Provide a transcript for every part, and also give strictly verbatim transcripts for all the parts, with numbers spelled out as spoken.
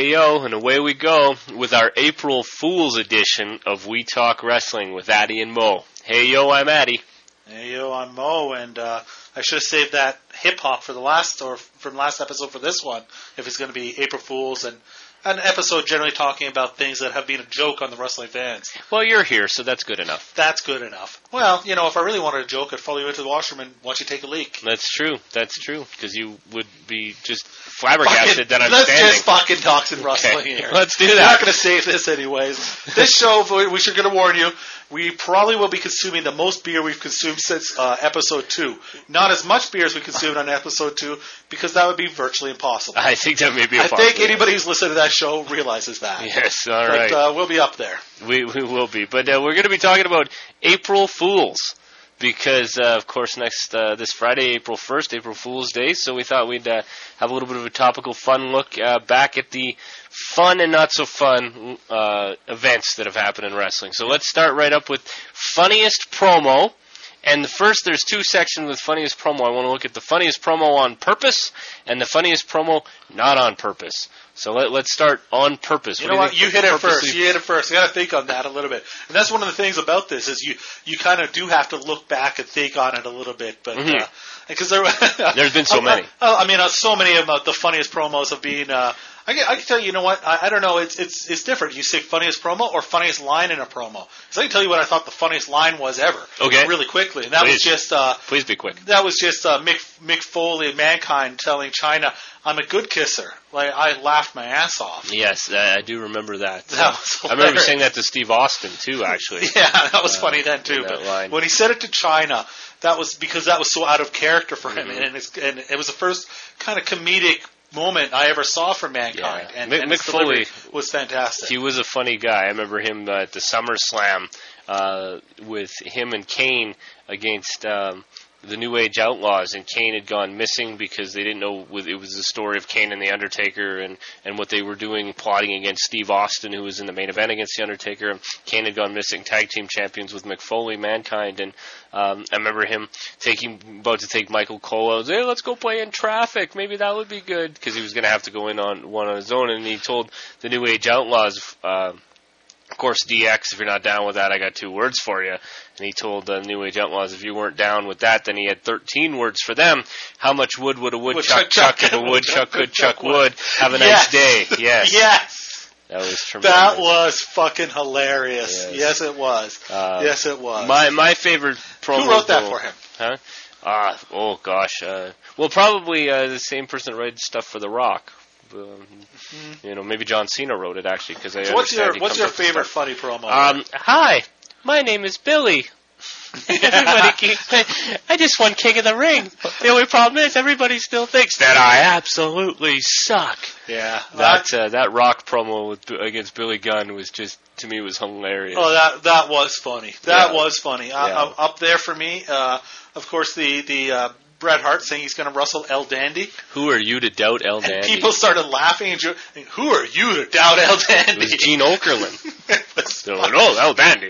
Hey yo, and away we go with our April Fool's edition of We Talk Wrestling with Addy and Mo. Hey yo, I'm Addy. Hey yo, I'm Mo, and uh, I should have saved that hip hop for the last or from last episode for this one. If it's going to be April Fool's and an episode generally talking about things that have been a joke on the wrestling fans. Well, you're here, so that's good enough. That's good enough. Well, you know, if I really wanted a joke, I'd follow you into the washroom and watch you take a leak. That's true. That's true. Because you would be just flabbergasted that I'm let's standing. Let's just fucking talk some wrestling okay. here. Let's do that. We're not going to save this anyways. This show, we should going to warn you, we probably will be consuming the most beer we've consumed since uh, episode two. Not as much beer as we consumed on episode two, because that would be virtually impossible. I think that may be a I think anybody who's listened to that show realizes that. Yes, all but, right. But uh, we'll be up there. We we will be. But uh, we're going to be talking about April Fools. Because, uh, of course, next uh, this Friday, April first, April Fool's Day, so we thought we'd uh, have a little bit of a topical fun look uh, back at the fun and not so fun uh, events that have happened in wrestling. So let's start right up with funniest promo. And the first, there's two sections with funniest promo. I want to look at the funniest promo on purpose and the funniest promo not on purpose. So let, let's start on purpose. You what know do you what? think You hit it purposely- first. You hit it first. You got to think on that a little bit. And that's one of the things about this is you, you kind of do have to look back and think on it a little bit. But Mhm. uh, because there, There's been so I, many. I, I mean, uh, so many of uh, the funniest promos have been. Uh, I can, I can tell you, you know what? I, I don't know. It's it's it's different. You say funniest promo or funniest line in a promo. Because I can tell you what I thought the funniest line was ever. Okay. Really quickly, and that Please. was just. Uh, Please be quick. That was just uh, Mick Mick Foley and Mankind telling China, "I'm a good kisser." Like I laughed my ass off. Yes, I, I do remember that. That was I remember hilarious. saying that to Steve Austin, too, actually. Yeah, that was Uh, funny then too. in that But line. when he said it to China, that was because that was so out of character for him, Mhm. and, it's, and it was the first kind of comedic moment I ever saw from Mankind. Yeah. And, Mick- and Mick his delivery Foley- was fantastic. He was a funny guy. I remember him uh, at the SummerSlam uh, with him and Kane against um, the New Age Outlaws, and Kane had gone missing because they didn't know with- it was the story of Kane and the Undertaker and, and what they were doing, plotting against Steve Austin, who was in the main event against the Undertaker. And Kane had gone missing, tag team champions with Mick Foley, Mankind, and um, I remember him taking about to take Michael Cole out. Hey, let's go play in traffic. Maybe that would be good because he was going to have to go in on one on his own. And he told the New Age Outlaws. Uh, Of course, D X, if you're not down with that, I got two words for you. And he told the New Age Outlaws, if you weren't down with that, then he had thirteen words for them. How much wood would a woodchuck Woodchuck chuck if a chuck, woodchuck could chuck chuck wood? Have a nice Yes. day. Yes. Yes, That was tremendous. that was fucking hilarious. Yes. Yes, it was. Uh, yes, it was. My my favorite promo. Who wrote that though- for him? Huh? Ah, oh gosh. Uh, well, probably uh, the same person that writes stuff for The Rock. Um, You know, maybe John Cena wrote it actually because I So what's understand your he what's comes your up with favorite stuff. funny promo? Um, hi, my name is Billy. Everybody, keep, I just won King of the Ring. The only problem is everybody still thinks that I absolutely suck. yeah, That uh, that Rock promo with, against Billy Gunn was just, to me, was hilarious. Oh, that that was funny. That Yeah. was funny. Uh, Yeah. uh, up there for me, uh, of course, the the uh, Bret Hart saying he's going to wrestle El Dandy, Who are you to doubt El and Dandy? people started laughing. And jo- and, who are you to doubt El It Dandy? was Gene Okerlund. It was They're like, oh, El Dandy.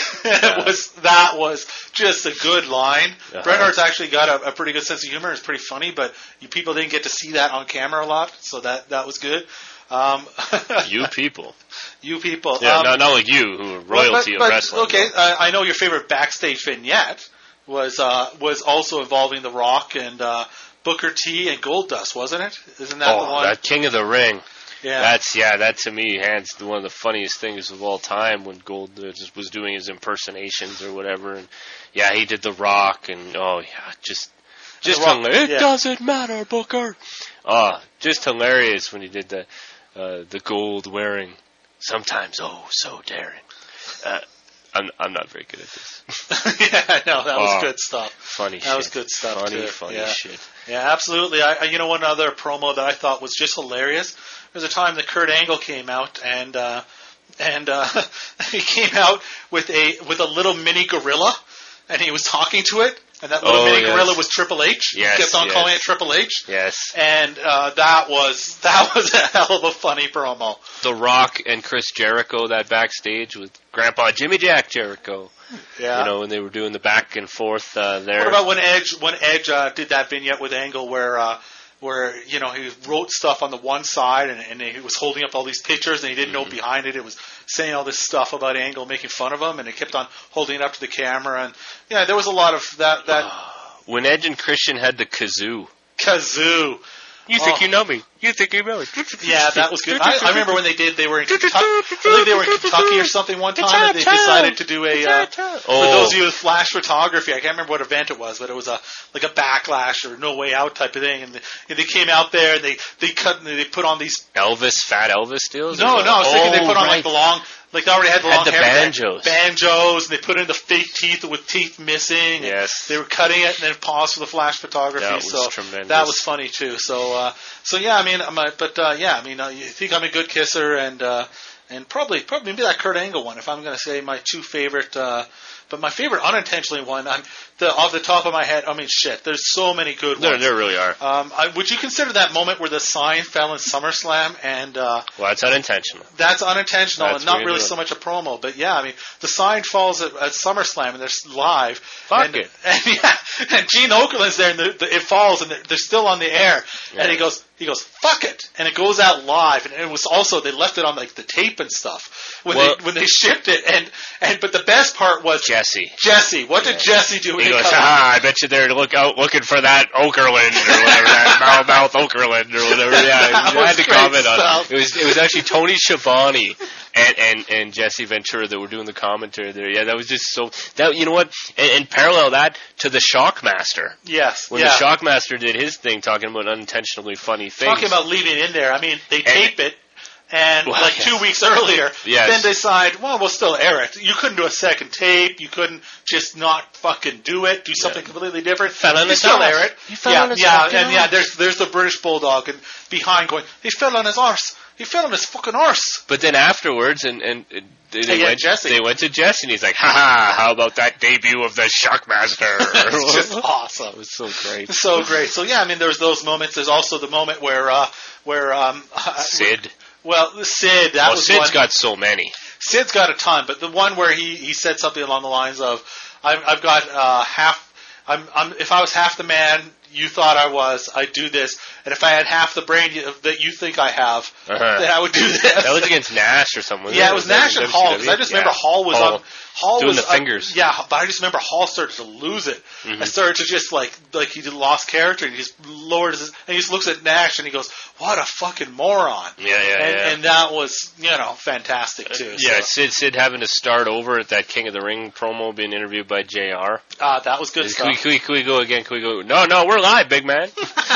it was that was just a good line. Uh-huh. Bret Hart's actually got a, a pretty good sense of humor. It's pretty funny, but you people didn't get to see that on camera a lot, so that that was good. Um, You people. you people. Yeah, um, not, not like you, who are royalty but, but, of wrestling. Okay, uh, I know your favorite backstage vignette was uh, was also involving The Rock and uh, Booker T and Goldust, wasn't it? Isn't that oh, the one? that King of the Ring. yeah. That's yeah. That to me, hands one of the funniest things of all time when Gold uh, just was doing his impersonations or whatever, and yeah, he did The Rock, and oh yeah, just just The Rock, hilarious. It yeah. doesn't matter, Booker. Oh, just hilarious when he did the uh, the gold wearing. Sometimes oh so daring. Uh, I'm I'm not very good at this. yeah, no, that was Oh, good stuff. Funny shit. That was good stuff, Funny, too. funny Yeah. shit. Yeah, absolutely. I, I, you know, one other promo that I thought was just hilarious. There was a time that Kurt Angle came out and uh, and uh, he came out with a with a little mini gorilla, and he was talking to it. And that little Oh, mini yes. gorilla was Triple H. Yes, He kept on yes. calling it Triple H. Yes. And uh, that was that was a hell of a funny promo. The Rock and Chris Jericho, that backstage with Grandpa Jimmy Jack Jericho. Yeah. You know, when they were doing the back and forth uh, there. What about when Edge when Edge uh, did that vignette with Angle where uh, where you know he wrote stuff on the one side and, and he was holding up all these pictures and he didn't Mm-hmm. know behind it it was saying all this stuff about Angle, making fun of him, and he kept on holding it up to the camera, and yeah, there was a lot of that that When Edge and Christian had the kazoo. kazoo. You think Oh. you know me. You think you know me. Yeah, that was good. I, I remember when they did. They were in Kentucky. I think they were in Kentucky or something one time, and they decided to do a. Uh, Oh. For those of you with flash photography, I can't remember what event it was, but it was a like a backlash or no way out type of thing, and they, and they came out there and they they cut and they put on these. Elvis, Fat Elvis deals? No, Or- no, I was thinking they Oh, put on right. like the long. Like they already had the Had long the hair, banjos. banjos, and they put in the fake teeth with teeth missing. and Yes. they were cutting it and then paused for the flash photography. That was so tremendous. that was funny too. So, uh, so yeah, I mean, I'm a, but uh, yeah, I mean, uh, you think I'm a good kisser, and uh, and probably probably maybe that Kurt Angle one. If I'm going to say my two favorite, uh, but my favorite unintentionally one, I'm the off the top of my head. I mean, shit, there's so many good There, ones. there really are. Um, I, would you consider that moment where the sign fell in SummerSlam and? Uh, Well, that's unintentional. That's unintentional That's and not weird, really isn't so much a promo, but yeah, I mean, the sign falls at, at SummerSlam and they're s- live. Fuck and, it. And, yeah, and Gene Okerlund's there and the, the, it falls and they're, they're still on the air. Yeah. And he goes, he goes, fuck it, and it goes out live. And it was also they left it on like the tape and stuff when Well- they when they shipped it. And and but the best part was Jesse. Jesse. What did Jesse do when He he goes, come out? ah, I bet you they're look out looking for that Okerlund or whatever, that Mouth Okerlund or whatever. Yeah, That I was had to great comment on stuff. it. It was it was actually Tony Schiavone and, and, and Jesse Ventura that were doing the commentary there. Yeah, that was just so that you know what, and, and parallel that to the Shockmaster. Yes, When yeah. the Shockmaster did his thing, talking about unintentionally funny things. Talking about leaving in there. I mean, they tape it. And Well, like yeah. two weeks earlier, Yes. then decide, well, we'll still air it. You couldn't do a second tape. You couldn't just not fucking do it. Do something Yeah. completely different. Fell on you his still arse. air it. He fell yeah, on his yeah, fucking and yeah. arse. There's there's the British Bulldog and behind going, he fell on his arse. He fell on his fucking arse. But then afterwards, and and uh, they, they yeah, went Jesse. they went to Jesse, and he's like, "Ha ha! How about that debut of the Shockmaster?" It's just awesome. It was so great. So great. So yeah, I mean, there's those moments. There's also the moment where uh, where um, Sid. well, Sid. That Well, was Sid's one. got so many. Sid's got a ton, but the one where he, he said something along the lines of, "I've, I've got uh, half. I'm, I'm if I was half the man you thought I was, I'd do this, and if I had half the brain you, that you think I have, Uh-huh. then I would do this." That was against Nash or something. wasn't Yeah, it was Was that Nash and W C Hall, W? because I just Yeah. remember Hall was Hall on. Hall doing was the uh, fingers. yeah, but I just remember Hall started to lose it. Mhm. I started to just like like he lost character, and he just lowered his, and he just looks at Nash and he goes, "What a fucking moron!" Yeah, yeah, and, yeah. and that was you know fantastic too. yeah, so, Sid Sid having to start over at that King of the Ring promo, being interviewed by J R. uh, that was good Can stuff. we, can, we, can we go again? Can we go? No, no, we're live, big man.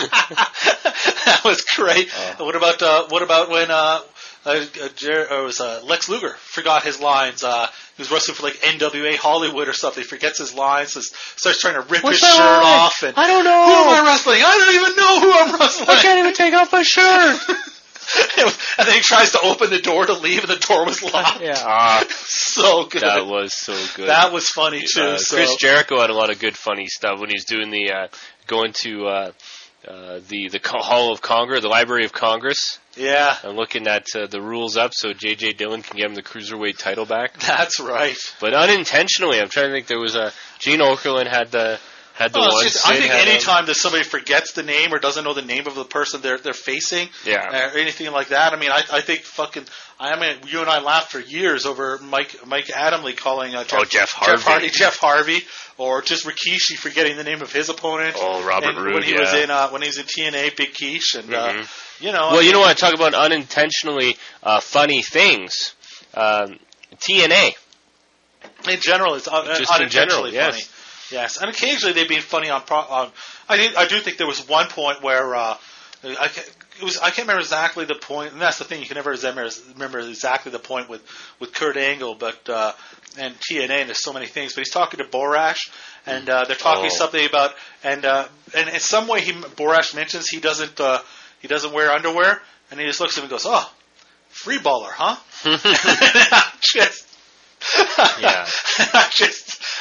That was great. Oh. What about uh, what about when uh, uh, uh, Jer- uh, it was uh, Lex Luger forgot his lines? Uh, he was wrestling for like N W A Hollywood or something. He forgets his lines, so starts trying to rip What's his that shirt line? off. And I don't who am I know. wrestling? I don't even know who I'm wrestling. I can't even take off my shirt. And then he tries to open the door to leave, and the door was locked. yeah, ah, So good. that was so good. That was funny too. Uh, so. Chris Jericho had a lot of good funny stuff when he's doing the uh, going to uh, uh, the the Co- Hall of Congress, the Library of Congress, Yeah, and looking at uh, the rules up so J J Dillon can get him the cruiserweight title back. that's right. But unintentionally, I'm trying to think. There was a Gene Okerlund had the had the Well, it's one. just, I Sid think had anytime that somebody forgets the name or doesn't know the name of the person they're they're facing, a- yeah. or anything like that. I mean, I, I think fucking. I mean, you and I laughed for years over Mike Mike Adamley calling uh, Jeff, Oh, Jeff Harvey. Jeff Hardy Jeff Harvey, or just Rikishi forgetting the name of his opponent. Oh, Robert and Roode, when he yeah. was in uh, when he was in T N A, Big Quiche, and uh, Mhm. you know. Well, I you know mean, what? Talk about unintentionally uh, funny things. Um, T N A. in general, it's un- Just in unintentionally general, yes. funny. Yes, and occasionally they've been funny on. Pro- on I do, I do think there was one point where uh, I can't, it was I can't remember exactly the point, and that's the thing you can never remember, remember exactly the point with, with Kurt Angle, but uh, and T N A. And there's so many things, but he's talking to Borash, and uh, they're talking Oh. something about and uh, and in some way he Borash mentions he doesn't uh, he doesn't wear underwear, and he just looks at him and goes, "Oh, free baller, huh?" just. Yeah. I just,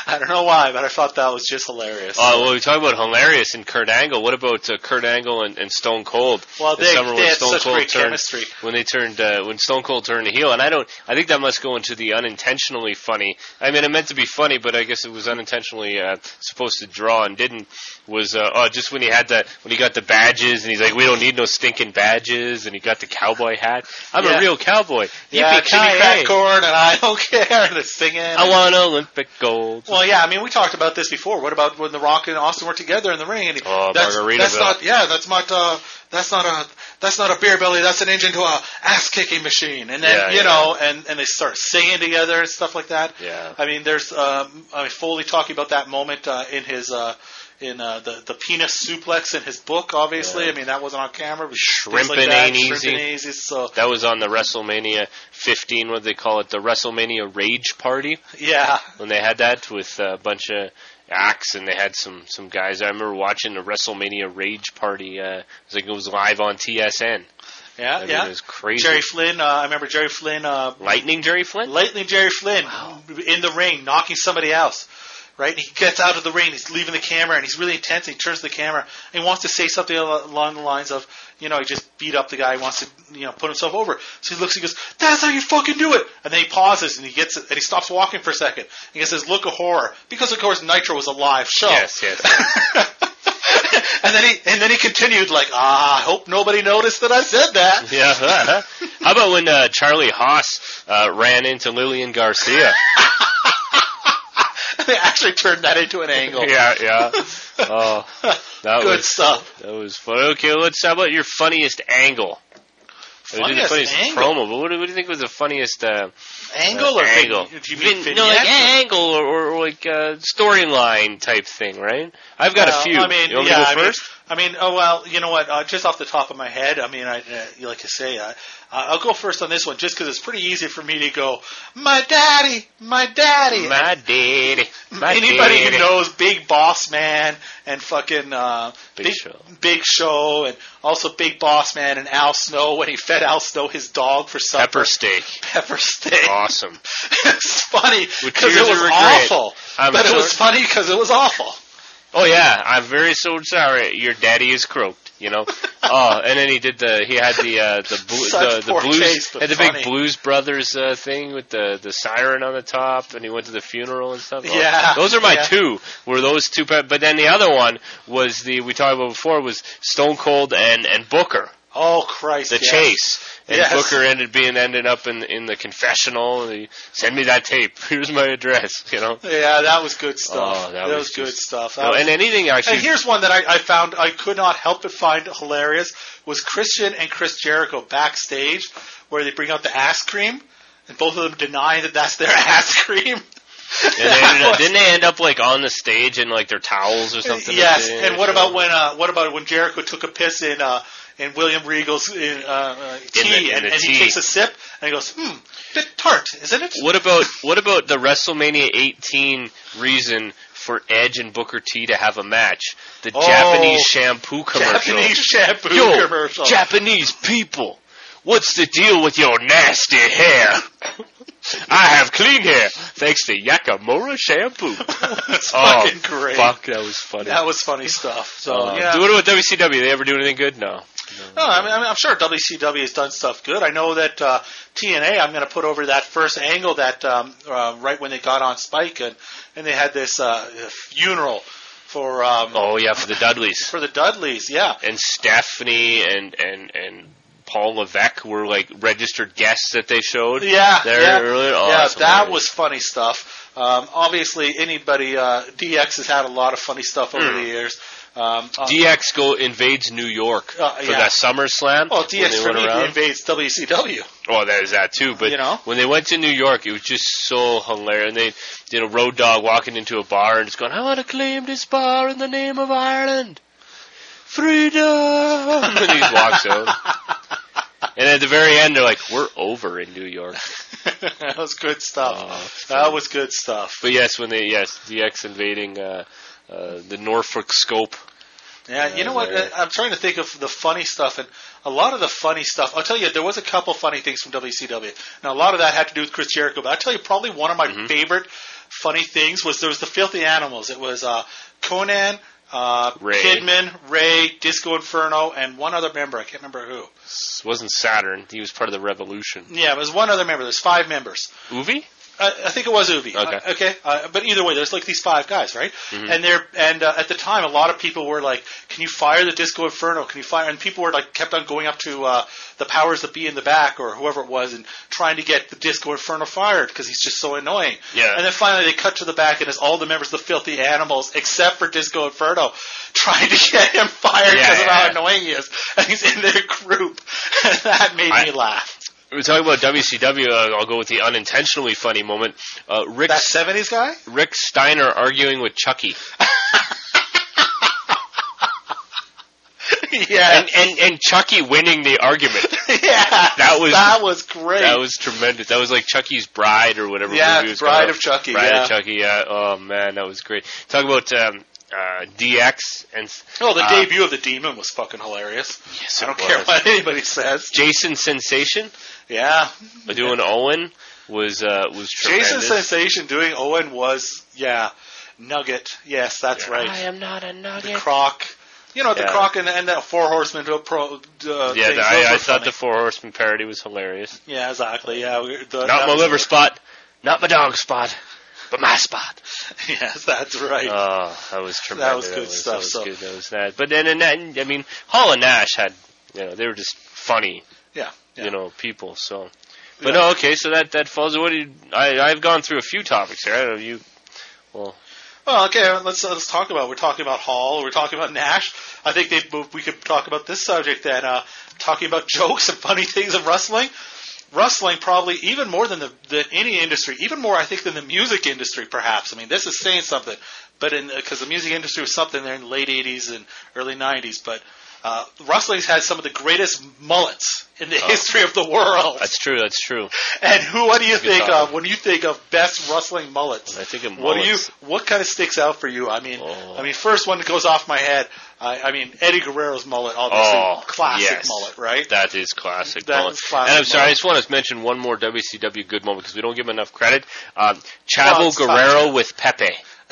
I don't know why, but I thought that was just hilarious. Oh, uh, well, we talk about hilarious and Kurt Angle. What about uh, Kurt Angle and, and Stone Cold? Well, the they, summer they when had Stone such Cold great turned, chemistry. When they turned, uh, when Stone Cold turned heel, and I don't, I think that must go into the unintentionally funny. I mean, it meant to be funny, but I guess it was unintentionally uh, supposed to draw and didn't. Was uh, oh, just when he had the when he got the badges and he's like, we don't need no stinking badges, and he got the cowboy hat. I'm yeah. a real cowboy. Yeah, Jimmy Crack Corn, and I don't care. They're singing. I want Olympic gold. Well, yeah, I mean, we talked about this before. What about when The Rock and Austin were together in the ring? And he, oh, that's, Margaritaville. That's not, yeah, that's not. Uh, that's not a. That's not a beer belly. That's an engine to a ass kicking machine. And then yeah, you yeah. know, and, and they start singing together and stuff like that. Yeah. I mean, there's. Um, I mean, Foley talking about that moment uh, in his. Uh, in uh, the the penis suplex in his book, obviously. Yeah. I mean, that wasn't on camera. But Shrimping like that, ain't easy. Shrimping easy. So that was on the WrestleMania fifteen. What do they call it? The WrestleMania Rage Party. Yeah. When they had that with a bunch of acts, and they had some some guys. I remember watching the WrestleMania Rage Party. Uh, it was like it was live on T S N. Yeah, I mean, yeah. It was crazy. Jerry Flynn. Uh, I remember Jerry Flynn. Uh, Lightning Jerry Flynn. Lightning Jerry Flynn wow. in the ring, knocking somebody else. Right, and he gets out of the ring. He's leaving the camera, and he's really intense. And he turns to the camera and he wants to say something along the lines of, you know, he just beat up the guy. He wants to, you know, put himself over. So he looks. He goes, "That's how you fucking do it." And then he pauses and he gets and he stops walking for a second. He gets this look of horror because, of course, Nitro was a live show. Yes, yes. And then he and then he continued like, "Ah, I hope nobody noticed that I said that." Yeah. How about when uh, Charlie Haas uh, ran into Lillian Garcia? They actually turned that into an angle. Yeah, yeah. Oh, that good was, stuff. That was fun. Okay, let's. How about your funniest angle? Funniest, the funniest angle? promo, but what do, what do you think was the funniest uh, angle uh, or angle? Vin, do you mean Vin, no, like angle or, or, or like uh, storyline type thing, right? I've got well, a few. I mean, you want yeah, me to go I first? Mean, I mean, oh well, you know what? Uh, just off the top of my head, I mean, I uh, like to say, uh, I'll go first on this one, just because it's pretty easy for me to go, my daddy, my daddy, my daddy. My Anybody daddy. who knows Big Boss Man and fucking uh, Big, Big Show, Big Show, and also Big Boss Man and Al Snow when he fed Al Snow his dog for supper. Pepper steak. Pepper steak. Awesome. It's funny With because tears it was of regret. awful, I'm but so- it was funny because it was awful. Oh yeah, I'm very so sorry. Your daddy is croaked, you know. Oh, and then he did the he had the uh, the, blu- Such the the poor blues taste, but had the funny. big Blues Brothers uh, thing with the the siren on the top, and he went to the funeral and stuff. Oh, Yeah, those are my yeah. two. Were those two? But then the other one was the we talked about before was Stone Cold and and Booker. Oh Christ! The yes. chase. And Yes. Booker ended being ended up in in the confessional. And he, Send me that tape. Here's my address. You know. Yeah, that was good stuff. Oh, that that was was good just- stuff. That No, was- and anything actually. And here's one that I, I found I could not help but find hilarious was Christian and Chris Jericho backstage where they bring out the ass cream and both of them deny that that's their ass cream. And they ended up, didn't they end up like on the stage in like their towels or something? Yes, at the and what show? about when uh, what about when Jericho took a piss in uh, in William Regal's in, uh, uh, tea, In the- in and, the and tea. he takes a sip and he goes, "Hmm, bit tart, isn't it?" What about what about the WrestleMania eighteen reason for Edge and Booker T to have a match? The Oh, Japanese shampoo commercial. Japanese shampoo Yo, commercial. Japanese people, what's the deal with your nasty hair? I have clean hair thanks to Yakamura shampoo. That's Oh, fucking great. fuck, that was funny. That was funny stuff. So Uh, yeah. What about W C W? They ever do anything good? No. No, I mean, I mean, I'm sure W C W has done stuff good. I know that uh, T N A, I'm going to put over that first angle that um, uh, right when they got on Spike, and, and they had this uh, funeral for um, Oh yeah, for the Dudleys. for the Dudleys. Yeah, And Stephanie and and and Paul Levesque were like registered guests that they showed. yeah, There yeah. earlier. Oh, yeah. that's That hilarious. was funny stuff. Um, obviously, anybody uh, D X has had a lot of funny stuff over Mm. the years. Um, uh, D X go invades New York Uh, for yeah. that SummerSlam. oh, D X when they for went me around. invades W C W. Oh, that is that too. But You know? when they went to New York, it was just so hilarious. And they did a Road Dogg walking into a bar and just going, "I want to claim this bar in the name of Ireland, freedom." And he just walks out. And at the very end, they're like, "We're over in New York." That was good stuff. Oh, that was good stuff. But yes, when they yes, D X invading uh, uh, the Norfolk Scope. Yeah, you know what? there. I'm trying to think of the funny stuff, and a lot of the funny stuff. I'll tell you, there was a couple funny things from W C W. Now, a lot of that had to do with Chris Jericho, but I'll tell you, probably one of my Mhm. favorite funny things was there was the Filthy Animals. It was uh, Conan, uh, Ray. Kidman, Ray, Disco Inferno, and one other member. I can't remember who. It wasn't Saturn. He was part of the Revolution. Yeah, it was one other member. There's five members. Uvi? Uh, I think it was Uvi. Okay. Uh, okay. Uh, but either way, there's like these five guys, right? Mm-hmm. And they're and uh, at the time, a lot of people were like, "Can you fire the Disco Inferno? Can you fire?" And people were like, kept on going up to uh, the powers that be in the back or whoever it was, and trying to get the Disco Inferno fired because he's just so annoying. Yeah. And then finally, they cut to the back, and it's all the members of the Filthy Animals except for Disco Inferno trying to get him fired because Yeah, of how yeah. annoying he is, and he's in their group. And that made I- me laugh. We're talking about W C W. Uh, I'll go with the unintentionally funny moment. Uh, Rick That seventies guy? Rick Steiner arguing with Chucky. Yeah. And, and and Chucky winning the argument. Yeah, That was- that was great. That was tremendous. That was like Chucky's Bride or whatever Yeah, movie was Bride called. of Chucky, Bride yeah. of Chucky. Yeah. Oh man, that was great. Talk about um, uh, D X and oh, the uh, debut of the Demon was fucking hilarious. Yes, I it don't care was. what anybody says. Jason Sensation Yeah, doing Owen was uh, was tremendous. Jason Sensation doing Owen was yeah, Nugget. Yes, that's I right. am not a The nugget. Croc. You know, the Yeah. Croc and, and that Four Horsemen. Uh, pro, uh, Yeah, things, the, those I, I were thought funny. the Four Horsemen parody was hilarious. Yeah, exactly. Yeah, we, the, Not that my was- liver spot, not my dog spot, but my spot. Yes, that's right. Oh, that was tremendous. That was good stuff, That was so- good. That was that. But then, and then, I mean, Hall and Nash had, you know, they were just funny, yeah, yeah. you know, people. So, but Yeah. no, okay. So that that falls. What do you? I I've gone through a few topics here. I don't know you. Well, Well, okay, let's let's talk about. We're talking about Hall. We're talking about Nash. I think they, we could talk about this subject then. Uh, talking about jokes and funny things of wrestling. Wrestling probably even more than the than any industry, even more I think than the music industry. Perhaps. I mean, this is saying something, but in because the music industry was something there in the late eighties and early nineties, but. Uh, wrestling's had some of the greatest mullets in the Oh. history of the world. that's true. That's true. And who? What do you Good think thought. of when you think of best wrestling mullets? I think of What do you? mullets. What kind of sticks out for you? I mean, Oh. I mean, first one that goes off my head. I, I mean, Eddie Guerrero's mullet, obviously, Oh, classic yes. mullet, right? That is classic. That mullet. is classic and I'm sorry, mullet. I just want to mention one more W C W good moment because we don't give him enough credit. Um, Well, Chavo it's Guerrero with Pepe.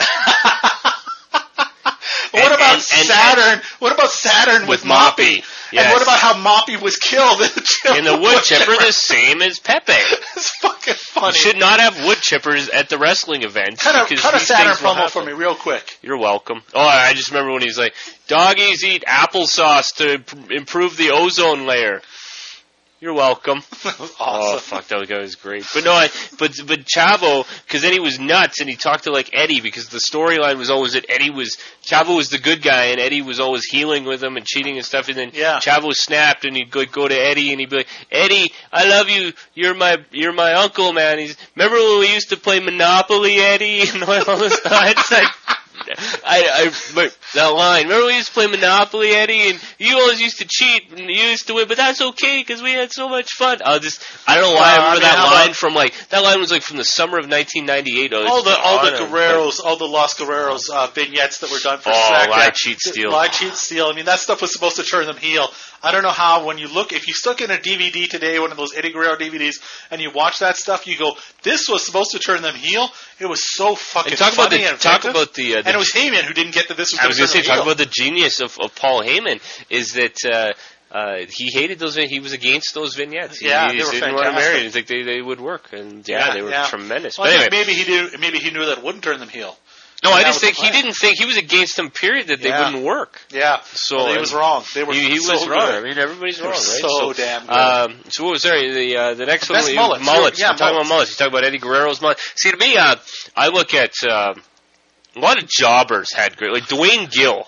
What And- about and- and- Saturn? what about Saturn with, With Moppy? Moppy, yes. And what about how Moppy was killed in the, chip- In the wood chipper, the same as Pepe. It's fucking funny. You should not have wood chippers at the wrestling events. Cut a, because cut a these Saturn things will promo for happen. me real quick. You're welcome. Oh, I just remember when he's like, doggies eat applesauce to imp- improve the ozone layer. You're welcome. That was Oh awesome. fuck, that guy was great. But no, I, but but Chavo, because then he was nuts and he talked to like Eddie because the storyline was always that Eddie was Chavo was the good guy and Eddie was always healing with him and cheating and stuff. And then Yeah. Chavo snapped and he'd go, go to Eddie and he'd be like, Eddie, I love you. You're my you're my uncle, man. He's remember when we used to play Monopoly, Eddie, and all this stuff. It's like. I, I, but that line. Remember we used to play Monopoly, Eddie, and you always used to cheat and you used to win, but that's okay because we had so much fun. I'll just, I don't know why Uh, I remember I mean, that how line about- from like that line was like from the summer of nineteen ninety-eight. all the all the on and- Guerreros, all the Los Guerreros uh, vignettes that were done for Oh, SmackDown. lie, cheat, steal. Lie, cheat, steal. I mean, that stuff was supposed to turn them heel. I don't know how. When you look, if you stuck in a D V D today, one of those Eddie Guerrero D V Ds, and you watch that stuff, you go, "This was supposed to turn them heel." It was so fucking And talk about funny the and talk effective. about the, uh, the and it was Heyman who didn't get that this was. I was going gonna to say talk about the genius of, of Paul Heyman is that uh, uh, he hated those. He was against those vignettes. He, Yeah, he they were didn't want to fantastic. marry. He think they, they would work, and yeah, they were yeah. tremendous. Well, but I anyway, think maybe he knew. Maybe he knew that it wouldn't turn them heel. no, And I that just was think the he plan. didn't think he was against them. Period, that they Yeah. wouldn't work. Yeah. So Well, he and was wrong. They were. He, he so was wrong. good. I mean, everybody's They wrong, were right? so damn good. Um, so what was there? The uh, the next Best one, mullets. mullets. Yeah, We're talking mullets. about mullets. You talk about Eddie Guerrero's mullet. See, to me, uh, I look at uh, a lot of jobbers had great, like Dwayne Gill.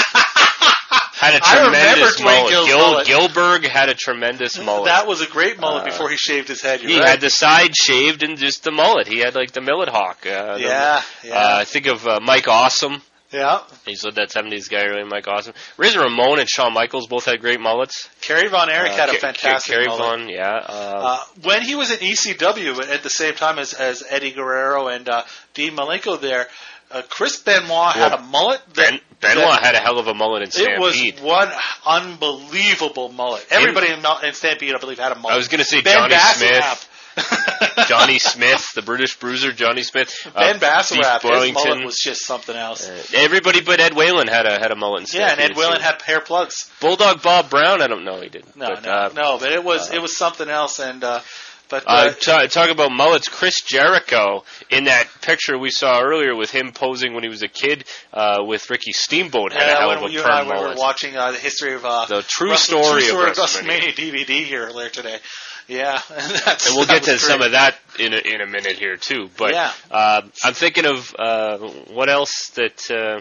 Had a I remember tremendous Dwayne mullet. Gill's Gil, mullet. Gilberg had a tremendous mullet. That was a great mullet Uh, before he shaved his head. You're he right. had the side shaved and just the mullet. He had like the millet hawk. Uh, the- Yeah, yeah. Uh, think of uh, Mike Awesome. Yeah. He's that seventies guy, really, Mike Awesome. Riz Ramon and Shawn Michaels both had great mullets. Kerry Von Erich Uh, had a Ke- fantastic Kerry mullet. Von, yeah. Uh, Uh, when he was in E C W at the same time as, as Eddie Guerrero and uh, Dean Malenko there, uh, Chris Benoit had Well, a mullet. ben, that, Benoit that- had a hell of a mullet in It was Stampede. one unbelievable mullet. Everybody in, Mel- in Stampede, I believe, had a mullet. I was going to say Ben Johnny Bassett Smith. had- Johnny Smith, the British bruiser, Johnny Smith. Ben uh, Basselrap, Beef his mullet Bollington. was just something else. Uh, everybody but Ed Whalen had a had a mullet. And Yeah, and Ed You'd Whalen see. had hair plugs. Bulldog Bob Brown. I don't know, he didn't. No, but, no, uh, no. But it was uh, it was something else. And uh, but Uh, uh, t- talk about mullets. Chris Jericho in that picture we saw earlier with him posing when he was a kid uh, with Ricky Steamboat had a yeah, hell when of a you and I perm were mullet. watching uh, the history of uh, The true Wrestle- story true of story WrestleMania. D V D here earlier today. Yeah, and, that's, And we'll that get to was some great. of that in a, in a minute here too. But Yeah. uh, I'm thinking of uh, what else that uh,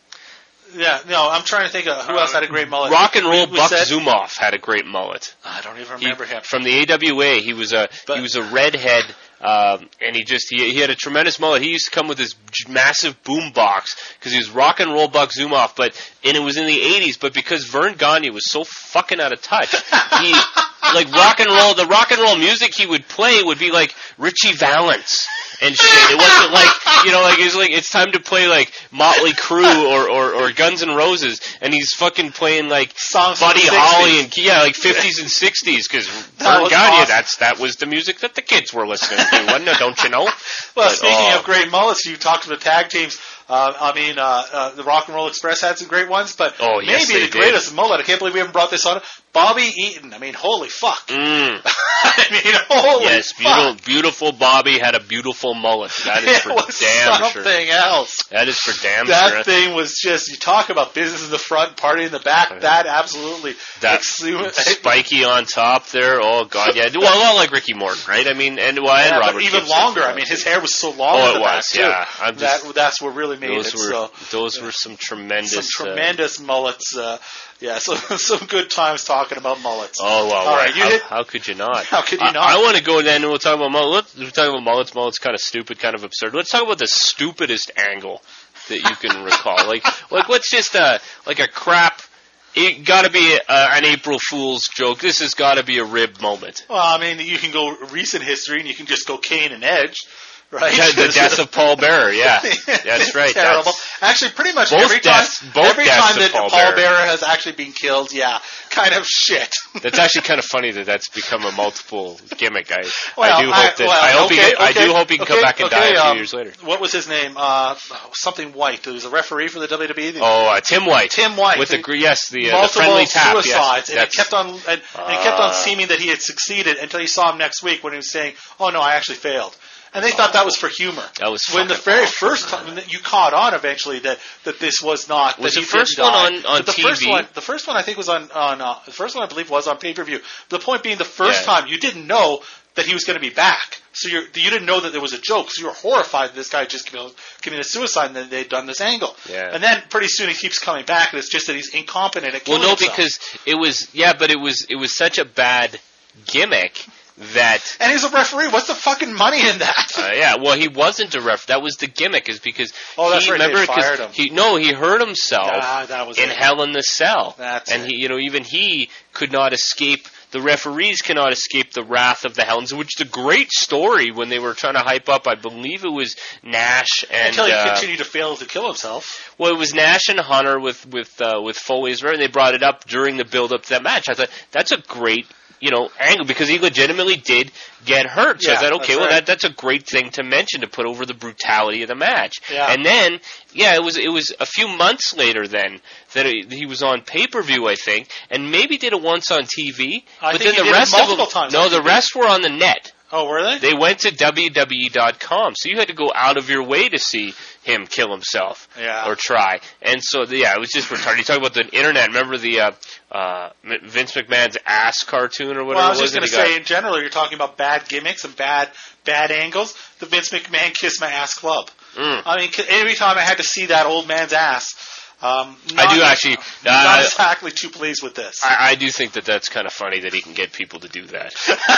Yeah, no, I'm trying to think of who else had a great mullet. Rock and Roll We- we Buck said- Zumoff had a great mullet. I don't even He- remember him. From the A W A. He was a But- he was a redhead, um, and he just he, he had a tremendous mullet. He used to come with this j- massive boom box because he was Rock and Roll Buck Zumoff. But and it was in the eighties. But because Vern Gagne was so fucking out of touch, he like rock and roll. The rock and roll music he would play would be like Richie Valens and shit. It wasn't like, you know, like it's like it's time to play like Motley Crue or, or, or Guns N' Roses, and he's fucking playing like Songs from Buddy the Holly sixties. and yeah, like fifties and sixties because That Vern was Gagne, awesome. that's that was the music that the kids were listening to, wasn't it? Don't you know? Well, But, speaking oh, of great mullets, you talked to the tag teams. Uh, I mean, uh, uh, the Rock and Roll Express had some great ones, but Oh, yes, maybe they the did. greatest mullet. I can't believe we haven't brought this on. Bobby Eaton. I mean, holy fuck. Mm, I mean, holy yes, fuck. beautiful, beautiful Bobby had a beautiful mullet. That is It for was damn something sure. else. That is for damn That sure. thing was just, you talk about business in the front, party in the back. That absolutely. That exu- spiky on top there. Oh god, yeah. Well, a lot like Ricky Morton, right? I mean, and well, and Yeah, Robert but even Gibson. longer. I mean, his hair was so long Oh, in it the was, back, too. yeah. I'm just- that, that's what really made Those it. were so. those were some tremendous. Some uh, tremendous mullets. Uh, yeah, so some good times talking about mullets. Oh well, All right, you how, hit- how could you not? How could you I, not? I want to go then, and we'll talk about mullets. We're talking about mullets. Mullets kind of stupid, kind of absurd. Let's talk about the stupidest angle that you can recall. Like, like what's just a like a crap. It got to be a, an April Fool's joke. This has got to be a rib moment. Well, I mean, you can go recent history, and you can just go Kane and Edge, right? Yeah, the death of Paul Bearer. Yeah, that's right. Terrible. That's- Actually, pretty much Both every deaths- time, both every deaths time of that Paul Paul, Bearer. Bearer has actually been killed, yeah, kind of shit. That's actually kind of funny that that's become a multiple gimmick. I, Well, I do hope that well, I hope okay, he I okay, do hope he can okay, come back and okay, die a few um, years later. What was his name? Uh, something White. He was a referee for the W W E. Oh, uh, Tim White. Tim White. with the gr- yes the, uh, the multiple friendly tap. suicides, Yes, and it that's- kept on and, and it kept on Ah. seeming that he had succeeded until you saw him next week when he was saying, "Oh no, I actually failed." And they thought that was for humor. That was when the fucking very awful, first time you caught on eventually that, that this was not. Was that the he first didn't one die. on- on But the T V? First one, the first one I think was on on uh, the first one I believe was on pay per view. The point being, the first Yeah. time you didn't know that he was going to be back, so you're, you didn't know that there was a joke, so you were horrified that this guy just committed, committed suicide and that they'd done this angle. Yeah. And then pretty soon he keeps coming back, and it's just that he's incompetent at Well, killing no, himself. because it was yeah, but it was it was such a bad gimmick that. And he's a referee. What's the fucking money in that? Uh, yeah, well, he wasn't a ref. That was the gimmick, is because Oh, that's he right, they remember 'cause fired him. he no, he hurt himself Ah, that was in it. Hell in the Cell, That's and it. he, you know, even he could not escape. The referees cannot escape the wrath of the Helens, which is a great story when they were trying to hype up. I believe it was Nash and Until he uh, continued to fail to kill himself. well, it was Nash and Hunter with with uh, with Foley's run, and they brought it up during the build up to that match. I thought that's a great, you know, angle because he legitimately did get hurt. So Yeah, I thought, okay, that's well, right. that that's a great thing to mention to put over the brutality of the match. Yeah. And then, yeah, it was it was a few months later then that it, he was on pay per view, I think, and maybe did it once on T V. I but think then he the did it rest multiple of them, times no, on the T V. rest were on the net. Oh, were they? They went to W W E dot com, so you had to go out of your way to see him kill himself Yeah. or try. And so, yeah, it was just retarded. You talk about the internet. Remember the uh, uh, Vince McMahon's ass cartoon or whatever Well, I was it was? just going to that he say, in general, you're talking about bad gimmicks and bad bad angles. The Vince McMahon Kiss My Ass Club. Mm. I mean, c- every time I had to see that old man's ass, um, not, I do actually. not Uh, exactly too pleased with this. I, I do think that that's kind of funny that he can get people to do that.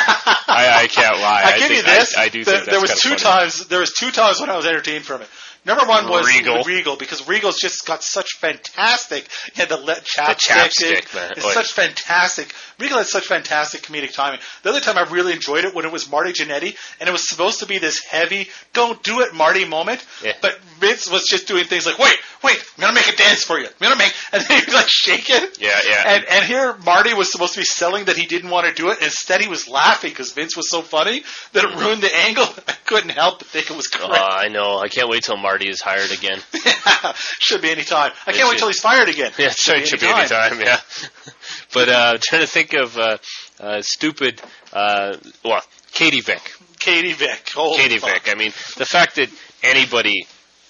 I, I can't lie. I, I give think, you this. I, I do there, think that's there was kinda two funny. times. There was two times when I was entertained from it. Number one was Regal. Regal because Regal's just got such fantastic. He had the le- chapstick. chapstick, man. It's Like- such fantastic. Regal had such fantastic comedic timing. The other time I really enjoyed it when it was Marty Jannetty, and it was supposed to be this heavy, "Don't do it, Marty" moment. Yeah. But Vince was just doing things like, "Wait, wait, I'm gonna make a dance for you. I'm gonna make," and then he was like shaking. Yeah, yeah. And and here Marty was supposed to be selling that he didn't want to do it. Instead, he was laughing because Vince Vince was so funny that it ruined the angle. I couldn't help but think it was correct. Uh, I know. I can't wait till Marty is hired again. Yeah, should be any time. I It can't wait should- till he's fired again. Yeah, that's right. Should be any time. Yeah. But uh, I'm trying to think of uh, uh, stupid. Uh, well, Katie Vick. Katie Vick. Holy Katie fuck. Vick. I mean, the fact that anybody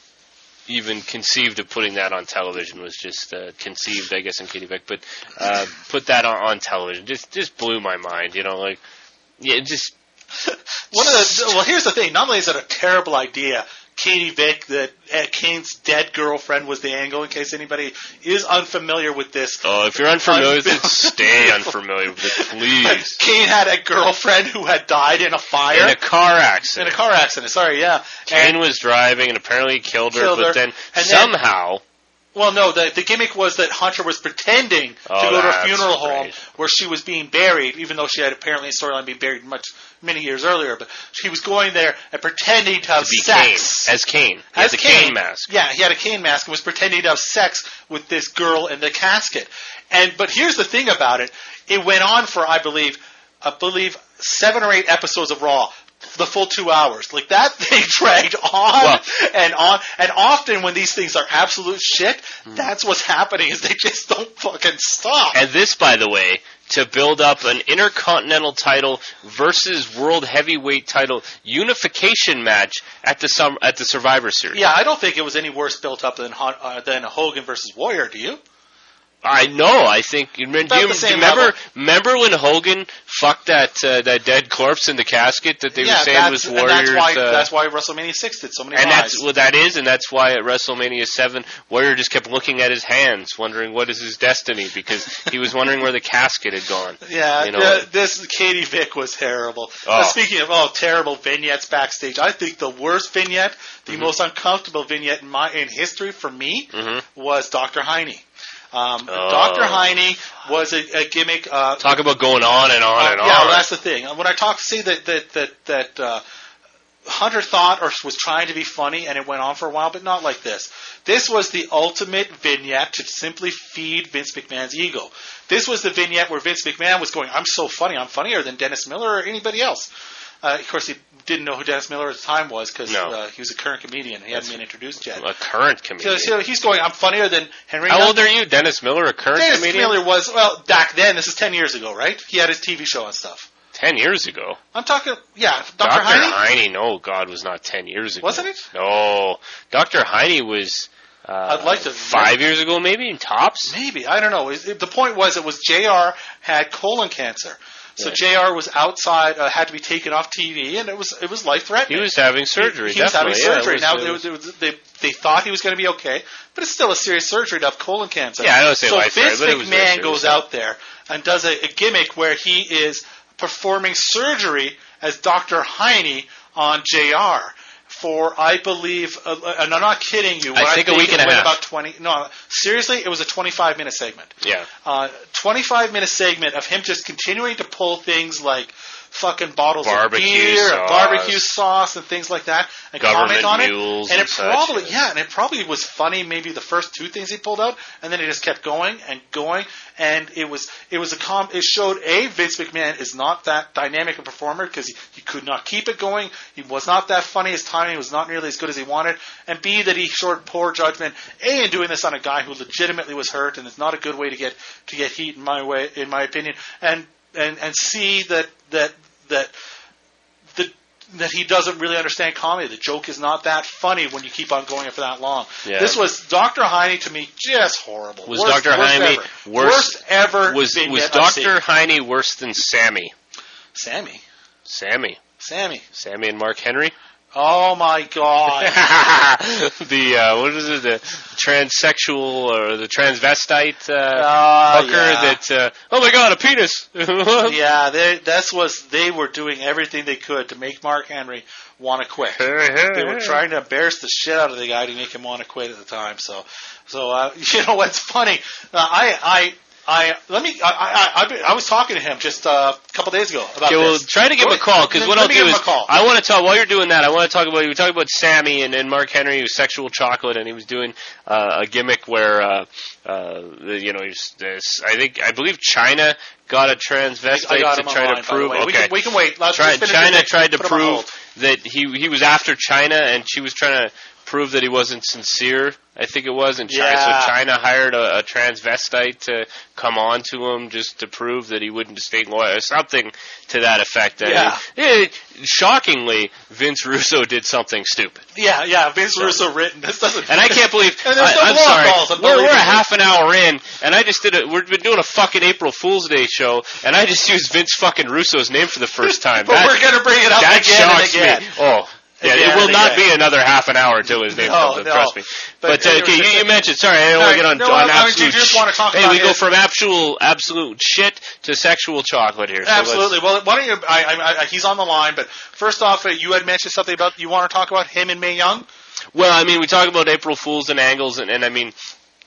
even conceived of putting that on television was just uh, conceived, I guess, in Katie Vick. But uh, put that on, on television just just blew my mind. You know, like yeah, it just One of the well, here's the thing. Not only is it a terrible idea, Katie Vick, that uh, Kane's dead girlfriend, was the angle. In case anybody is unfamiliar with this, oh, if you're unfamiliar with it, stay unfamiliar with it, please. Kane had a girlfriend who had died in a fire. In a car In accident. a car accident. Sorry, yeah. Kane And- was driving and apparently killed her, Killed but her. then And then- somehow. Well, no, the, the gimmick was that Hunter was pretending Oh, to go to a that's funeral home great. where she was being buried, even though she had apparently a storyline being buried much many years earlier. But he was going there and pretending to have to be sex. Kane. As Kane. He As had the Kane mask. Yeah, he had a Kane mask and was pretending to have sex with this girl in the casket. And but here's the thing about it: it went on for, I believe, I believe seven or eight episodes of Raw. The full two hours. Like, that thing dragged on Well- and on. And often when these things are absolute shit, Hmm. that's what's happening, is they just don't fucking stop. And this, by the way, to build up an Intercontinental title versus World Heavyweight title unification match at the sum, at the Survivor Series. Yeah, I don't think it was any worse built up than Hon- uh, than Hogan versus Warrior, do you? I know. I think. You remember, About do you the same remember? level. Remember when Hogan fucked that uh, that dead corpse in the casket that they yeah, were saying that's, was and Warriors? that's why, uh, that's why WrestleMania six did so many and buys. that's what that is, and that's why at WrestleMania seven, Warrior just kept looking at his hands, wondering what is his destiny, because he was wondering where the casket had gone. Yeah, You know, the, this Katie Vick was terrible. Oh. Uh, speaking of oh terrible vignettes backstage, I think the worst vignette, the Mhm. most uncomfortable vignette in my in history for me Mhm. was Doctor Heine. Um, Oh. Doctor Heine was a, a gimmick. Uh, Talk about going on and on uh, and yeah, on. well, that's the thing. When I talk, see that that that that uh, Hunter thought or was trying to be funny, and it went on for a while, but not like this. This was the ultimate vignette to simply feed Vince McMahon's ego. This was the vignette where Vince McMahon was going, "I'm so funny. I'm funnier than Dennis Miller or anybody else." Uh, of course, he didn't know who Dennis Miller at the time was, because No. uh, he was a current comedian. He hadn't been introduced yet. A current comedian. So, so he's going, "I'm funnier than Henry." How Young." old are you? Dennis Miller, a current Dennis comedian? Miller was, well, back then. This is ten years ago, right? He had his T V show and stuff. Ten years ago. I'm talking, yeah, Doctor Doctor Heine. Heine, no, God, was not ten years ago. Wasn't it? No. Doctor Heine was uh, I'd like to- five years ago, maybe, tops? Maybe, I don't know. It- it- the point was, it was J R had colon cancer. So Yeah. J R was outside, uh, had to be taken off T V, and it was it was life He threatening. was having surgery, He, he was having definitely. surgery. Yeah, now it they, was- it was- they they thought he was going to be okay, but it's still a serious surgery to have colon cancer. Yeah, I don't say so life Vince threatening, but it was very McMahon serious. goes out there and does a, a gimmick where he is performing surgery as Doctor Heine on J R. For, I believe, uh, and I'm not kidding you. I when think a week it and a went half. About twenty. No, seriously, it was a twenty-five minute segment. Yeah. Uh, twenty-five minute segment of him just continuing to pull things like fucking bottles Barbecue of beer, sauce. and barbecue sauce, and things like that, and Government comment on it. mules And and it such, probably, yeah. yeah, and it probably was funny. Maybe the first two things he pulled out, and then he just kept going and going. And it was, it was a com. It showed a Vince McMahon is not that dynamic a performer, because he, he could not keep it going. He was not that funny. His timing was not nearly as good as he wanted. And B, that he showed poor judgment. A, in doing this on a guy who legitimately was hurt, and it's not a good way to get to get heat in my way, in my opinion. And and and C, that that that. The, that he doesn't really understand comedy. The joke is not that funny when you keep on going for that long. Yeah. This was Doctor Heine, to me, just horrible. Was Worst- Doctor worst Heine ever. worse- worst ever? Was vignette was I've seen. Doctor Heine worse than Sammy? Sammy? Sammy. Sammy? Sammy and Mark Henry? Oh my God! the uh, what is it? The transsexual or the transvestite uh, Uh, fucker yeah. that? Uh, oh my God, a penis! Yeah, they, that's was they were doing everything they could to make Mark Henry want to quit. They were trying to embarrass the shit out of the guy to make him want to quit at the time. So, so uh, you know what's funny? Uh, I, I, I let me. I I, I, I was talking to him just uh, a couple days ago about okay, well, this. try to give him a call, because what I'll do is I want to talk, while you're doing that, I want to talk about, we talked about Sammy and, and Mark Henry, who was Sexual Chocolate, and he was doing uh, a gimmick where, uh, uh, you know, he's this, I think, I believe China got a transvestite got to try online, to prove, okay. okay. We can, we can wait. Let's try, China it. tried to Put prove that he he was after China, and she was trying to prove that he wasn't sincere, I think it was, and China, yeah. so China hired a, a transvestite to come on to him just to prove that he wouldn't stay loyal, or something to that effect. Yeah. I mean, it, shockingly, Vince Russo did something stupid. Yeah, yeah, Vince so. Russo written. This doesn't. And I can't believe. and there's I, no I'm sorry. We're, we're a half an hour in, and I just did it. We've been doing a fucking April Fool's Day show, and I just used Vince fucking Russo's name for the first time. but that, we're gonna bring it up that again shocks and again. Me. Oh. Yeah, again it will not again. be another half an hour until his name no, comes up, no. trust me. But, but uh, okay, you, you mentioned, sorry, I don't want to get on, no, on I mean, absolute you just want to talk Hey, about we his, go from absolute, absolute shit to sexual chocolate here. So absolutely. Well, why don't you, I, I, I, he's on the line, but first off, uh, you had mentioned something about, you want to talk about him and Mae Young? Well, I mean, we talk about April Fools and angles, and, and I mean,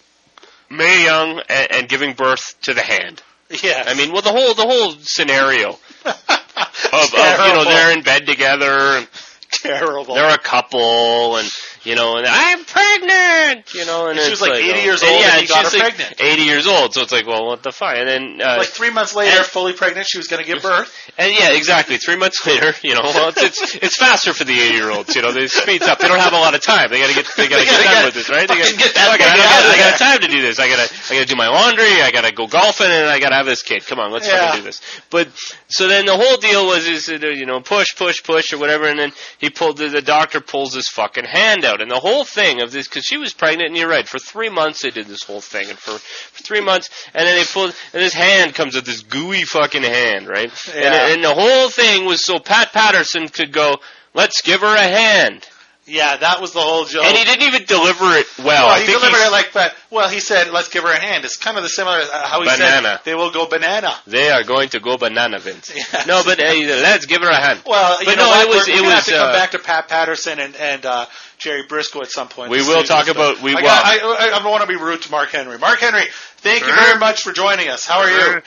Mae Young and, and giving birth to the hand. Yes. I mean, well, the whole, the whole scenario of, of, you know, they're in bed together, and terrible. They're a couple, and you know, and I'm pregnant, you know, and, and she it's was like, like eighty years old, and, yeah, and he got her like pregnant. Eighty years old, so it's like, well, what the fuck? And then uh, like three months later, and, fully pregnant, she was going to give birth. And yeah, exactly. Three months later, you know, well, it's it's, it's faster for the eighty-year-olds. You know, they speeds up. They don't have a lot of time. They got to get they got to get done with this, right? They got get that. Okay, I, got, I got time to do this. I got to I got to do my laundry. I got to go golfing, and I got to have this kid. Come on, let's yeah. fucking do this. But so then the whole deal was is you know push push push or whatever, and then he pulled the, the doctor pulls his fucking hand out, and the whole thing of this because she was pregnant, and you're right. For three months they did this whole thing, and for, for three months, and then they pulled, and his hand comes with this gooey fucking hand, right? Yeah. And, and the whole thing was so Pat Patterson could go, let's give her a hand. Yeah, that was the whole joke. And he didn't even deliver it well. well I he think delivered it like that. Well, he said, let's give her a hand. It's kind of the similar uh, how he banana. said they will go banana. They are going to go banana, Vince. Yes. No, but uh, let's give her a hand. Well, but you know no, what? it was. We're, it we're was. Have to uh, come back to Pat Patterson and and uh, Jerry Briscoe at some point. We will talk about. We I, will. got, I, I, I don't want to be rude to Mark Henry. Mark Henry, thank you very much for joining us. How are you?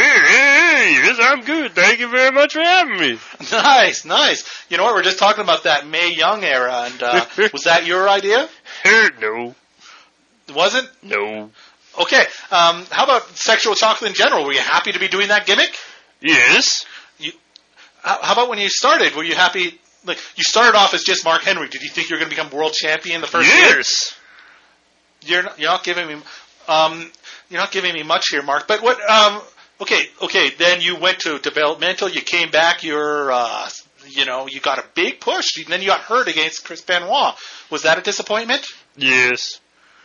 Yes, I'm good. Thank you very much for having me. Nice, nice. You know what? We're just talking about that Mae Young era, and uh, was that your idea? No. Wasn't? No. Okay. Um, how about sexual chocolate in general? Were you happy to be doing that gimmick? Yes. You. How, how about when you started? Were you happy? Like you started off as just Mark Henry. Did you think you were going to become world champion the first year? Yes. You're not, you're not giving me. Um, you're not giving me much here, Mark. But what? Um, okay, okay. Then you went to developmental. You came back. You're. Uh, you know, you got a big push. And then you got hurt against Chris Benoit. Was that a disappointment? Yes.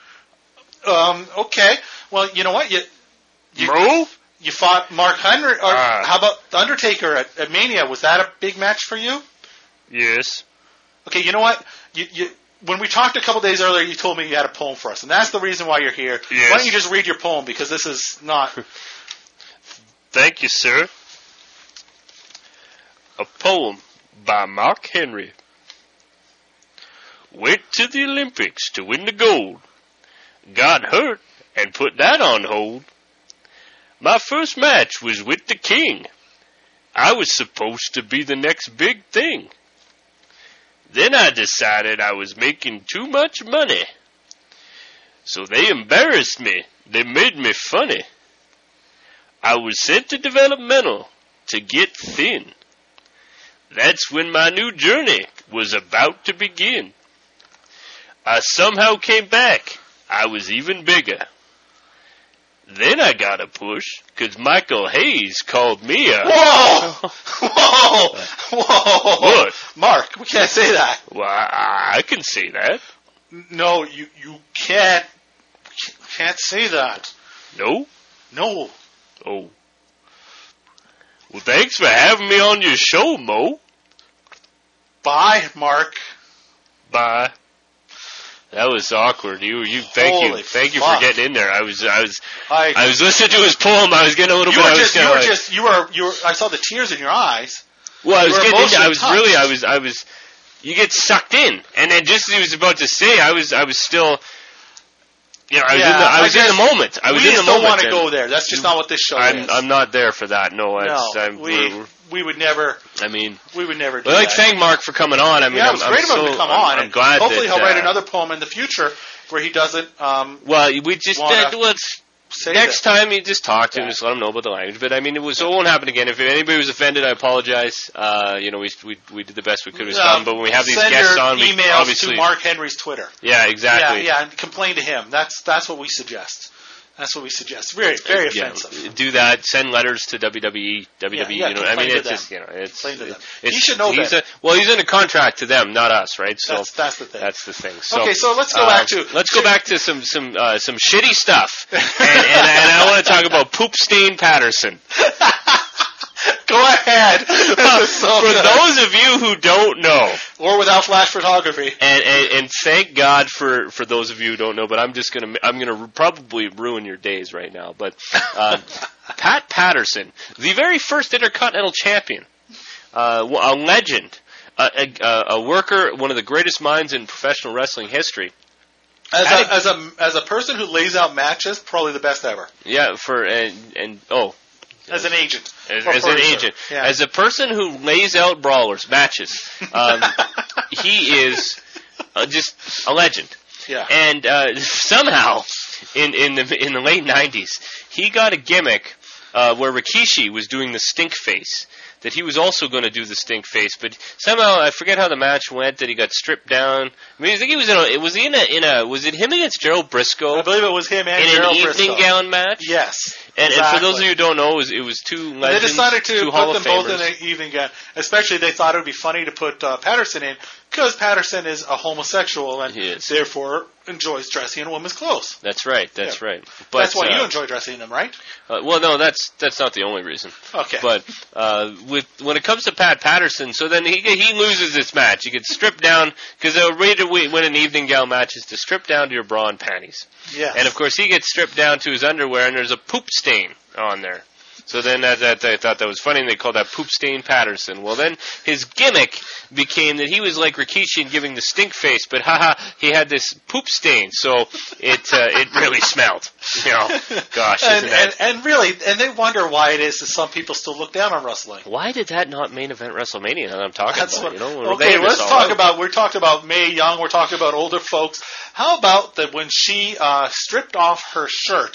Um, okay. Well, you know what? You, you, Mo? you fought Mark Henry. Or uh, how about The Undertaker at, at Mania? Was that a big match for you? Yes. Okay, you know what? You, you, when we talked a couple days earlier, you told me you had a poem for us, and that's the reason why you're here. Yes. Why don't you just read your poem, because this is not... Thank you, sir. A poem by Mark Henry. Went to the Olympics to win the gold. Got hurt and put that on hold. My first match was with the king. I was supposed to be the next big thing. Then I decided I was making too much money. So they embarrassed me. They made me funny. I was sent to developmental to get thin. That's when my new journey was about to begin. I somehow came back. I was even bigger. Then I got a push, because Michael Hayes called me a... Whoa! Whoa! Whoa! What? Mark, we can't say that. Well, I, I can say that. No, you, you can't... can't say that. No? No. Oh. Well, thanks for having me on your show, Mo. Bye, Mark. Bye. That was awkward. You, you, thank Holy you, thank you fuck. for getting in there. I was, I was, I, I was listening to his poem. I was getting a little you bit. were I was just, you kinda were like, just, you were, you were. I saw the tears in your eyes. Well, I was you were getting. Into, I was emotionally really. I touched. was. I was. You get sucked in, and then just as he was about to say, I was. I was still. You know, I was, Yeah, in, the, I was I in the moment. I was we in the just moment. don't want to and go there. That's just not what this show I'm, is. I'm not there for that. No, it's, no, I'm, we we're, we're, we would never. I mean, we would never. Do I'd like that. to thank Mark for coming on. I mean, yeah, it I'm, was I'm great of him so, to come I'm, on. I'm and glad. Hopefully, that, he'll write uh, another poem in the future where he doesn't. Um, Well, we just wanna uh, let's. say Next that. time, you just talk to him, Yeah. just let him know about the language. But I mean, it was so it won't happen again. If anybody was offended, I apologize. Uh, you know, we we we did the best we could with Um, Tom. But when we have these send guests your on, we emails obviously to Mark Henry's Twitter. yeah, exactly. Yeah, yeah, and complain to him. That's that's what we suggest. That's what we suggest. Very very Yeah, offensive. do that. Send letters to W W E. W W E. Yeah, yeah, you know, I complain mean, to it's them. just you know, it's, Complain to them. it's He should know he's that. A, well, he's in a contract to them, not us, right? So That's that's the thing. that's the thing. So, Okay, so let's go uh, back to let's go back to some some uh, some shitty stuff, and, and, and I want to talk about Poop Stain Patterson. Go ahead. This is so For good. those of you who don't know, or without flash photography. and, and and thank God for, for those of you who don't know, but I'm just gonna I'm gonna probably ruin your days right now. But um, Pat Patterson, the very first Intercontinental Champion, uh, a legend, a, a, a worker, one of the greatest minds in professional wrestling history. As Had a, as a as a person who lays out matches, probably the best ever. Yeah, for and and oh. As an agent. As, Or as an producer. agent, Yeah. as a person who lays out brawlers matches, um, he is uh, just a legend. Yeah. And uh, somehow, in in the in the late nineties, he got a gimmick uh, where Rikishi was doing the stink face. That he was also going to do the stink face, but somehow I forget how the match went. That he got stripped down. I mean, I think he was in a. It was he in a in a. Was it him against Gerald Briscoe I believe it was him and in Gerald an evening Briscoe. gown match? Yes. And, and for those of exactly. you who don't know, it was, it was two legends, They decided to two put Hall them of both Famers. in an evening gown. Especially they thought it would be funny to put uh, Patterson in because Patterson is a homosexual and He is. therefore enjoys dressing in women's clothes. That's right. That's Yeah. right. But, That's why uh, you enjoy dressing in them, right? Uh, well, no, that's that's not the only reason. Okay. But uh, with when it comes to Pat Patterson, so then he he loses this match. He gets stripped down because the way to wi- win an evening gown match is to strip down to your bra and panties. Yes. And of course, he gets stripped down to his underwear, and there's a poop stain on there. So then that, that, they thought that was funny, and they called that Poop Stain Patterson. Well, then his gimmick became that he was like Rikishi and giving the stink face, but haha, he had this poop stain, so it uh, it really smelled. You know, gosh, and, isn't that... and, and really, and they wonder why it is that some people still look down on wrestling. Why did that not main event WrestleMania that I'm talking That's about? what, You know, we're okay, laying this let's all talk out. about. We're talking about Mae Young. We're talking about older folks. How about that when she uh, stripped off her shirt?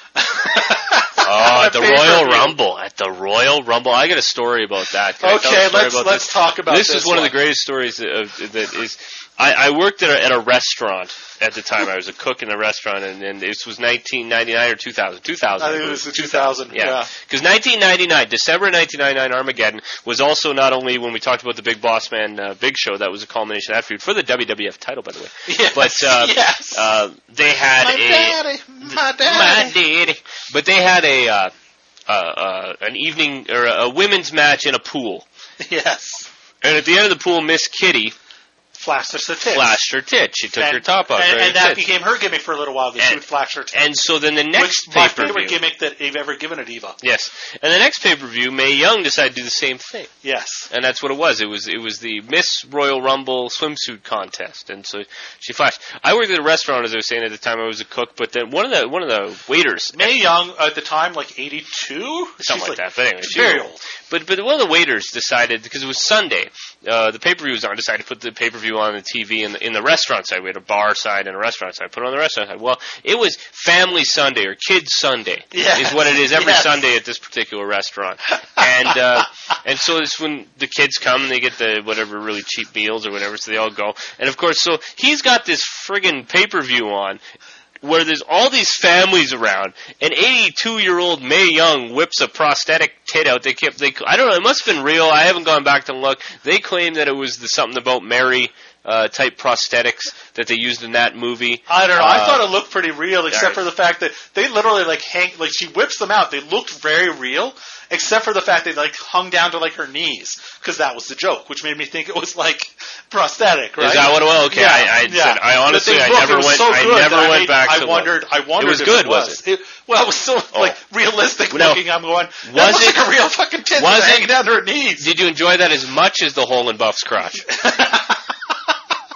Oh, at the Pay-per-view. Royal Rumble. At the Royal Rumble. I got a story about that. Can I tell a Okay, story let's about let's this? talk about this. this. is one, one of the greatest stories of, that is. I, I worked at a, at a restaurant at the time. I was a cook in a restaurant, and, and this was nineteen ninety-nine or two thousand. two thousand. I think it was the two thousand. Yeah, because nineteen ninety-nine, December nineteen ninety-nine, Armageddon was also not only when we talked about the Big Boss Man uh, Big Show. That was a culmination of that feud for the W W F title, by the way. Yes, But uh, yes. uh, they had my a daddy, my daddy. my daddy. But they had a uh, uh, uh, an evening or a women's match in a pool, Yes. and at the end of the pool, Miss Kitty Flashed her tits. flashed her tit. She took and, her top off, and, her and that tits. became her gimmick for a little while. That she And- would flash her tits. And so then the next Which my pay per favorite view. gimmick that they've ever given a diva. Yes, and the next pay per view, Mae Young decided to do the same thing. Yes. And that's what it was. It was it was the Miss Royal Rumble swimsuit contest, and so she flashed. I worked at a restaurant, as I was saying at the time. I was a cook, but then one of the one of the waiters, Mae Young at the time, like eighty-two, something like that. But anyway, she's she very was- old. But but one of the waiters decided, because it was Sunday, uh, the pay per view was on. Decided to put the pay per view on the T V in the, in the restaurant side. We had a bar side and a restaurant side. Put it on the restaurant side. Well, it was Family Sunday or Kids Sunday Yes. is what it is every Yes. Sunday at this particular restaurant. And uh, and so it's when the kids come and they get the whatever really cheap meals or whatever, so they all go. And of course, so he's got this friggin' pay per view on, where there's all these families around, and eighty-two-year-old Mae Young whips a prosthetic tit out. They kept, they, I don't know, it must have been real. I haven't gone back to look. They claim that it was the something about Mary uh, type prosthetics that they used in that movie. I don't know. I Uh, thought it looked pretty real, except right. for the fact that they literally like hang, like she whips them out. They looked very real, except for the fact they like hung down to like her knees, because that was the joke, which made me think it was like prosthetic. Right? Is that what it was? Okay, Yeah, I, I yeah. said I honestly But I they looked- never it was went. so I good never that went made- back I to wondered. look. I wondered. It was if good, it was was it? Well, it was so like realistic Now, looking. I'm going. was That looks it- like a real fucking tit was that's it- hanging down to her knees. Did you enjoy that as much as the hole in Buff's crotch?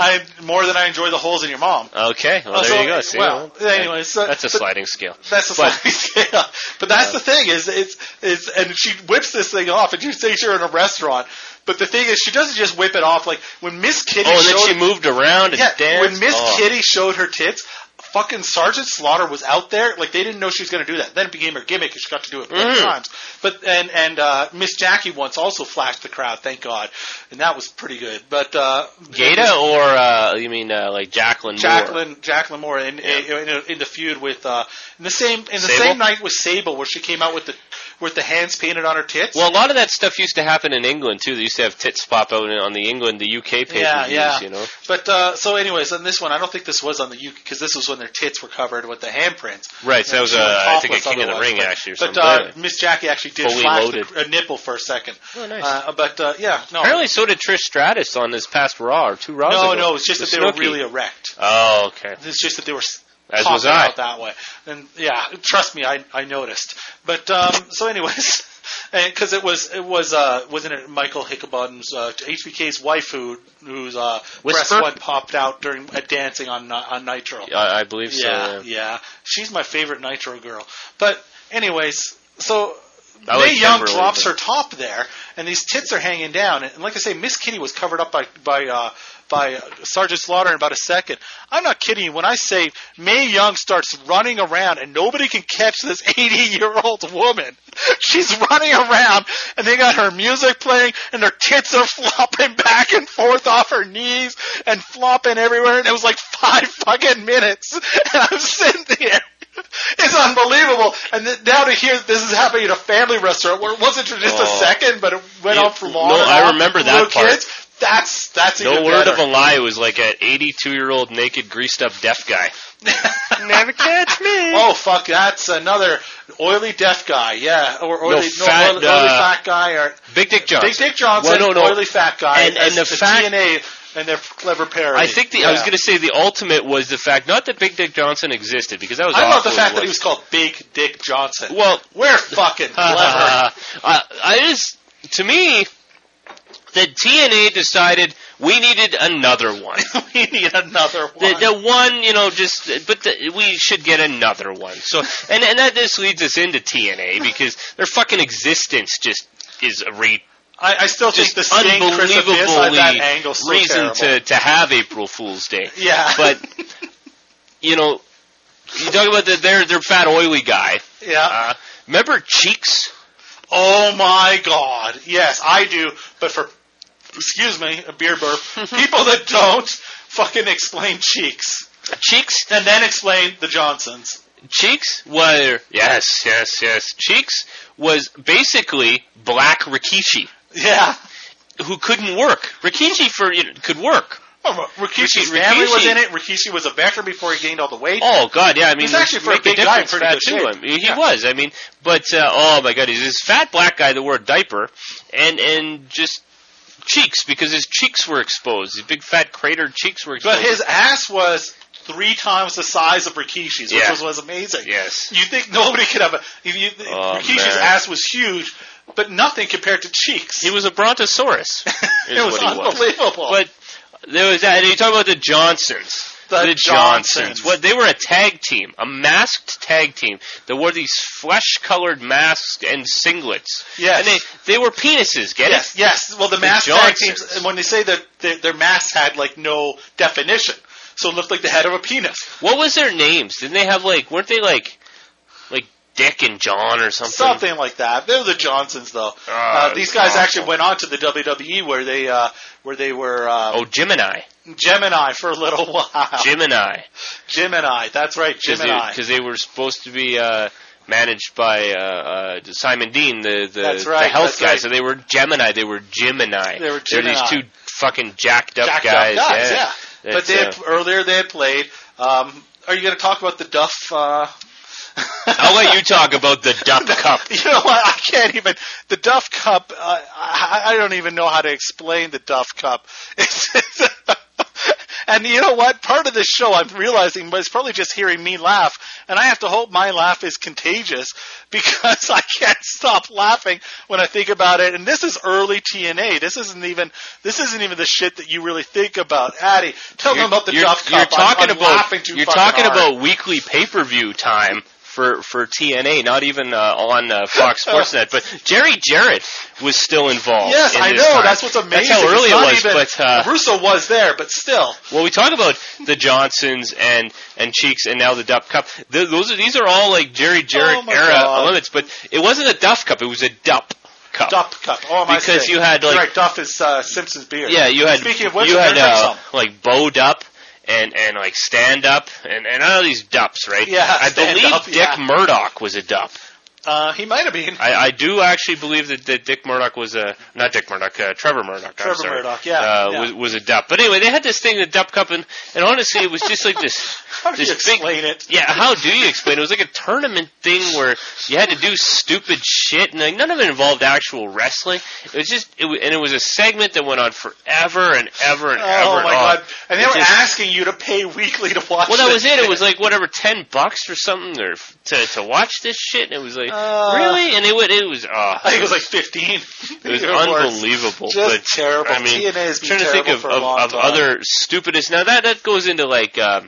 I more than I enjoy the holes in your mom. Okay, well, Uh, there so, you go. See, well, anyways, so, that's a but, sliding scale. That's a But- sliding scale. But that's the thing is, it's, it's, and she whips this thing off, and you say you're in a restaurant. But the thing is, she doesn't just whip it off. Like when Miss Kitty Oh, and then showed, she moved around and yeah, danced. when Miss Oh. Kitty showed her tits, fucking Sergeant Slaughter was out there. Like they didn't know she was going to do that. Then it became her gimmick, and she got to do it many Mhm. times. But and and uh, Miss Jackie once also flashed the crowd. Thank God, and that was pretty good. But uh, Gata or uh, you mean uh, like Jacqueline Moore? Jacqueline Jacqueline Moore in Yeah. in, in, in the feud with uh, in the same in the Sable? same night with Sable, where she came out with the with the hands painted on her tits. Well, a lot of that stuff used to happen in England too. They used to have tits pop out on the England, the U K pay Yeah, per views. yeah. You know. But uh, so, anyways, on this one, I don't think this was on the U K because this was when their tits were covered with the handprints. Right. So that was She uh, went I think a topless King of the otherwise, Ring but, actually or But something. uh, Anyway. Miss Jackie actually did Fully flash loaded. the, a nipple for a second. Oh, nice. Uh, but uh, yeah, no, Apparently, so did Trish Stratus on this past Raw or two Raws no, ago. no. It's just The that they were Snooki. really erect. Oh, okay. It's just that they were s- As popping was I. out that way. And yeah, trust me, I I noticed. But um, so, anyways. Because it was it was uh wasn't it Michael Hickabottom's uh, H B K's wife who whose uh, breast Whisper? one popped out during uh, dancing on uh, on Nitro. I, I believe so. yeah, Yeah. yeah, she's my favorite Nitro girl. But anyways, so I Mae like Young Kimberly, drops but- her top there, and these tits are hanging down. And like I say, Miss Kitty was covered up by by uh, by uh, Sergeant Slaughter in about a second. I'm not kidding you when I say Mae Young starts running around, and nobody can catch this eighty-year-old woman. She's running around, and they got her music playing, and her tits are flopping back and forth off her knees and flopping everywhere. And it was like five fucking minutes, and I'm sitting there. It's unbelievable. And th- now to hear this is happening at a family restaurant where it wasn't for just Oh. a second, but it went Yeah, on for long. no, and I on. remember that Little part. Kids, that's that's No even word better. of a lie. It was like an eighty-two-year-old naked, greased-up deaf guy. Never catch me. Oh fuck, that's another oily deaf guy. Yeah, or oily, no, fat, oily, uh, oily fat guy, or Big Dick Johnson. Big Dick Johnson, Well, no, no. oily fat guy, And- and as the fact- T N A and their clever parody. I think the, I was going to say the ultimate was the fact, not that Big Dick Johnson existed, because that was I love awful the fact it that he was called Big Dick Johnson. Well, We're fucking clever. uh, I just, to me, that T N A decided we needed another one. We need another The, one. the one, you know, just, but the, we should get another one. So, and and that this leads us into T N A because their fucking existence just is a re, I, I still think just the Sting Chris Abyss on that unbelievably angle so reason terrible. to to have April Fool's Day. Yeah. But you know, you talk about the, their their fat oily guy. yeah. Uh, remember Cheeks? Oh my God. Yes, I do. But for, excuse me, a beer burp. People that don't fucking explain Cheeks Cheeks? and then explain the Johnsons. Cheeks were yes, yes, yes. Cheeks was basically Black Rikishi, Yeah. who couldn't work. Rikishi for you know, could work. Oh, Rikishi's Rikishi- family was Rikishi- in it. Rikishi was a veteran before he gained all the weight. Oh God, yeah. I mean, He's actually, for a make big guy, in difference pretty fat good too. shape. I mean, he Yeah. was. I mean, but uh, oh my God, he's this fat black guy that wore a diaper and and just cheeks because his cheeks were exposed. His big fat cratered cheeks were exposed. But his ass was three times the size of Rikishi's, which Yeah. was, was amazing. Yes. You think nobody could have a... If you, Oh, Rikishi's man. ass was huge, but nothing compared to Cheeks. He was a brontosaurus. Is it was what he was. unbelievable. But there was that. And you talk about the Johnsons. The Johnsons. What they were a tag team, a masked tag team that wore these flesh-colored masks and singlets. Yes. And they they were penises. Get yes, it? yes. Well, the The mask tag Johnsons. teams, and when they say that their, their masks had, like, no definition, so it looked like the head of a penis. What was their names? Didn't they have like? Weren't they like, like Dick and John or something? Something like that. They were the Johnsons, though. Ah, uh, these guys awful. actually went on to the W W E where they uh, where they were uh, Oh, Gemini. Gemini for a little while. Gemini. Gemini. That's right, Gemini. Because they, they were supposed to be uh, managed by uh, uh, Simon Dean, the the, That's the right, health that's guy. right. So they were Gemini. They were Gemini. They were They're these Gemini. two fucking jacked up Jacked guys. up guys, yeah. yeah. But That's, they had, uh, earlier they had played. Um, are you going to talk about the Duff? Uh... I'll let you talk about the Duff Cup. You know what? I can't even. The Duff Cup. Uh, I, I don't even know how to explain the Duff Cup. It's, it's, And you know what? Part of this show, I'm realizing, but it's probably just hearing me laugh, and I have to hope my laugh is contagious because I can't stop laughing when I think about it. And this is early T N A. This isn't even this isn't even the shit that you really think about. Addie, tell you're, them about the you're, Duff Cup. You're talking I'm, I'm about laughing too you're fucking talking hard. about weekly pay-per-view time. For, for T N A, not even uh, on uh, Fox Sportsnet, but Jerry Jarrett was still involved. Yes, in I this know. time. That's what's amazing. That's how early it's it not was. Even, but uh, Russo was there, but still. Well, we talk about the Johnsons and, and Cheeks, and now the Duff Cup. The, those are these are all like Jerry Jarrett oh era God. limits, but it wasn't a Duff Cup; it was a Dup Cup. Duff Cup. Oh, my because mistake. you had like right. Duff is uh, Simpson's beer. Yeah, you had. Speaking of which, you had uh, like Bo Dupp. And, and like stand up and, and all these dups, right? Yeah, I believe up, Dick yeah. Murdoch was a dup. Uh, he might have been. I, I do actually believe that, that Dick Murdoch was a not Dick Murdoch, uh, Trevor Murdoch. Trevor I'm sorry, Murdoch, yeah, uh, yeah. Was, was a dup. But anyway, they had this thing, the Dup Cup, and, and honestly, it was just like this. How do this you explain big, it? Yeah, how do you explain it? It was like a tournament thing where you had to do stupid shit, and like none of it involved actual wrestling. It was just, it was, and it was a segment that went on forever and ever and oh, ever. Oh my on. God! And they It were just, asking you to pay weekly to watch. Well, that this was it. shit. It was like whatever, ten bucks or something, or f- to to watch this shit. And it was like, Uh, really? And it would, it was, uh, I think it was like fifteen. it was Even worse. unbelievable. Just but, terrible. I mean, T N A has been trying to think terrible of, for a of, long of time. other stupidest. Now that that goes into like, um,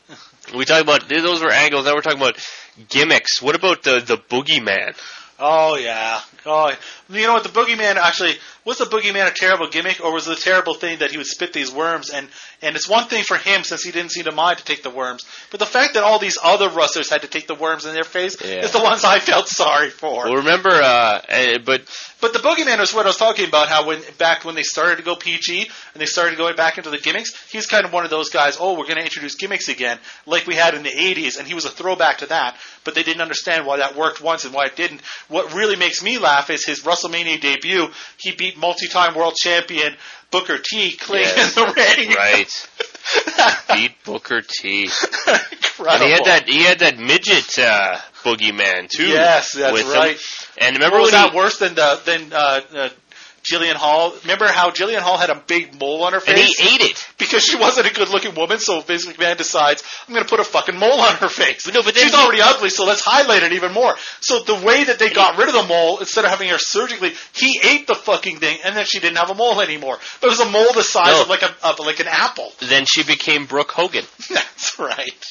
we talk about those were angles. Now we're talking about gimmicks. What about the the boogeyman? Oh yeah. Oh, you know what? The boogeyman actually was the boogeyman a terrible gimmick, or was it a terrible thing that he would spit these worms? And and it's one thing for him since he didn't seem to mind to take the worms, but the fact that all these other wrestlers had to take the worms in their face Yeah. is the ones I felt sorry for. Well, remember, uh, uh, but But the boogeyman was what I was talking about. How when back when they started to go P G and they started going back into the gimmicks, he's kind of one of those guys. Oh, we're going to introduce gimmicks again, like we had in the eighties, and he was a throwback to that. But they didn't understand why that worked once and why it didn't. What really makes me laugh is his WrestleMania debut. He beat multi-time world champion Booker T clean yes, in the ring. right, beat Booker T. Incredible. And he had that he had that midget uh, boogeyman too. Yes, that's with right. Him. And remember What was when that he, worse than the than uh, uh, Jillian Hall? Remember how Jillian Hall had a big mole on her face? and he ate it. Because she wasn't a good-looking woman, so Vince McMahon decides, I'm going to put a fucking mole on her face. But no, but then She's he- already ugly, so let's highlight it even more. So the way that they got rid of the mole, instead of having her surgically, he ate the fucking thing, and then she didn't have a mole anymore. But it was a mole the size No. of like a of like an apple. Then she became Brooke Hogan. That's right.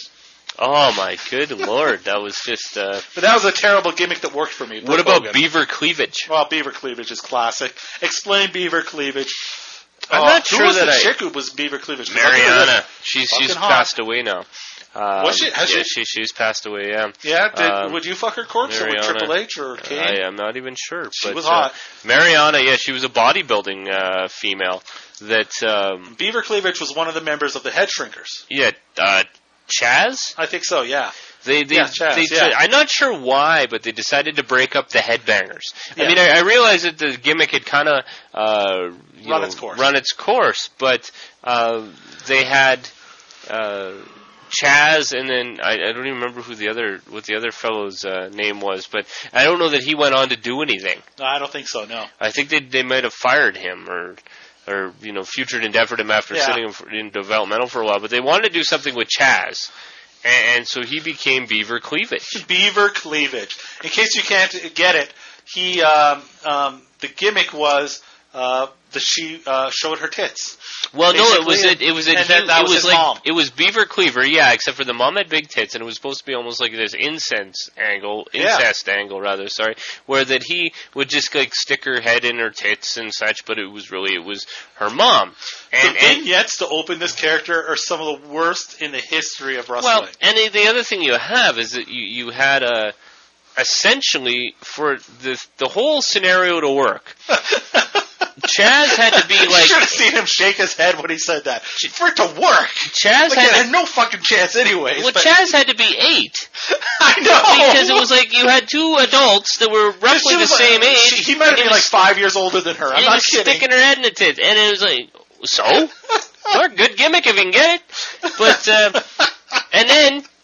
Oh my good lord, that was just. Uh, But that was a terrible gimmick that worked for me. what Brooke about Hogan. beaver cleavage? Well, beaver cleavage is classic. Explain beaver cleavage. I'm Uh, not who sure was that the I- chick who was beaver cleavage? 'Cause I think it was- Mariana, she's she's fucking hot. passed away now. Um, Was she? Has yeah, she? she? She's passed away. Yeah. Yeah, did, Um, would you fuck her corpse or with Mariana. Triple H or Kane? I am not even sure. She but, was uh, hot. Mariana, yeah, she was a bodybuilding uh, female. That um, Beaver cleavage was one of the members of the Head Shrinkers. yeah, uh, Chaz. I think so, yeah. They, they, Yeah, Chaz, they, yeah. I'm not sure why, but they decided to break up the Headbangers. I Yeah. mean, I, I realized that the gimmick had kind of uh, you Run know, its course. run its course, but uh, they had uh, Chaz, and then I, I don't even remember who the other what the other fellow's uh, name was, but I don't know that he went on to do anything. No, I don't think so, no. I think they they might have fired him or. Or you know, futured endeavored him after Yeah. sitting in, for, in developmental for a while, but they wanted to do something with Chaz, and, and so he became Beaver Cleavage. Beaver cleavage. In case you can't get it, he um, um, the gimmick was uh, that she uh, showed her tits. Well, no, it was Basically, it, it was a, and that- he- that it was was his like mom. it was Beaver Cleaver, yeah, except for the mom had big tits, and it was supposed to be almost like this incense angle, Yeah. incest angle rather, sorry, where that he would just like stick her head in her tits and such, but it was really it was her mom, and the and vignettes to open this character are some of the worst in the history of wrestling. well, and the, the other thing you have is that you you had a essentially for the the whole scenario to work. Chaz had to be you like should have seen him shake his head when he said that. For it to work, Chaz like, had it to had no fucking chance, anyways. Well, but Chaz had to be eight I know because it was like you had two adults that were roughly She the was like- same age. she- he might have and been he like was- five years older than her. and I'm he not was kidding. sticking her head in the tits, and it was like, so, sure, good gimmick if you can get it. But uh, and then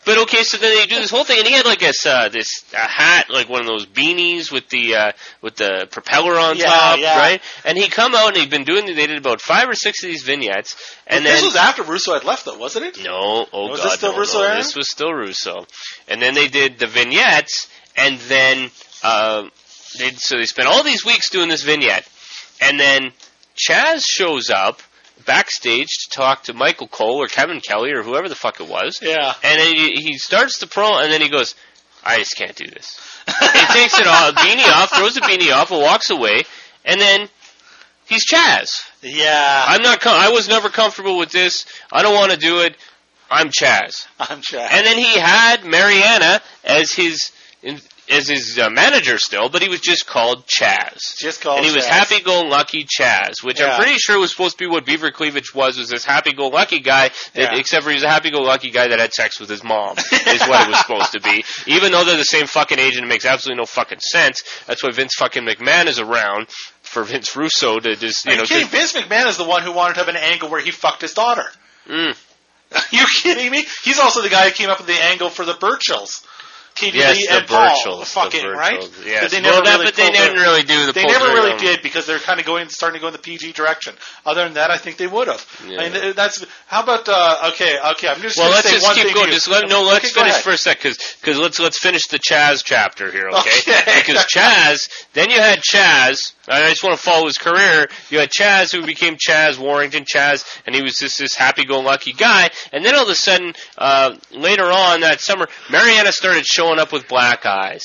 But okay, so then they do this whole thing, and he had like this uh, this uh, hat, like one of those beanies with the uh, with the propeller on Yeah, top, yeah. right? And he come out and he'd been doing. They did about five or six of these vignettes, and But then this was after Russo had left, though, wasn't it? no, oh Was god, this still no, Russo no, era? this was still Russo. And then they did the vignettes, and then uh, they so they spent all these weeks doing this vignette, and then Chaz shows up backstage to talk to Michael Cole or Kevin Kelly or whoever the fuck it was. Yeah. And then he, he starts the promo, and then he goes, I just can't do this. He takes it off, beanie off, throws the beanie off, and walks away, and then he's Chaz. Yeah. I'm not. Com- I was never comfortable with this. I don't want to do it. I'm Chaz. I'm Chaz. And then he had Mariana as his in, as his uh, manager still, but he was just called Chaz. Just called And he was Chaz. happy-go-lucky Chaz, which Yeah. I'm pretty sure was supposed to be what Beaver Cleavage was, was this happy-go-lucky guy, that, Yeah. except for he was a happy-go-lucky guy that had sex with his mom, is what it was supposed to be. Even though they're the same fucking age and it makes absolutely no fucking sense, that's why Vince fucking McMahon is around for Vince Russo to just, you Are you know... kidding? to- Vince McMahon is the one who wanted to have an angle where he fucked his daughter. Mm. Are you kidding me? He's also the guy who came up with the angle for the Burchills. Katie Yes, Lee the and Paul, Burchills, fucking the right. Burchills, yes. But they Well, never that- really but they pulled didn't it. really do the They pull never trigger really on- did because they're kind of going, starting to go in the P G direction. Other than that, I think they would have. Yeah. I mean, that's how about uh, okay, okay. I'm just Well, going to let's say just one keep thing. going. to you. Just let, no, let's Okay, go finish ahead. for a sec, because let's let's finish the Chaz chapter here, okay? Okay. Because Chaz, then you had Chaz. I just want to follow his career. You had Chaz, who became Chaz Warrington Chaz, and he was just this happy-go-lucky guy. And then all of a sudden, uh, later on that summer, Mariana started showing up with black eyes.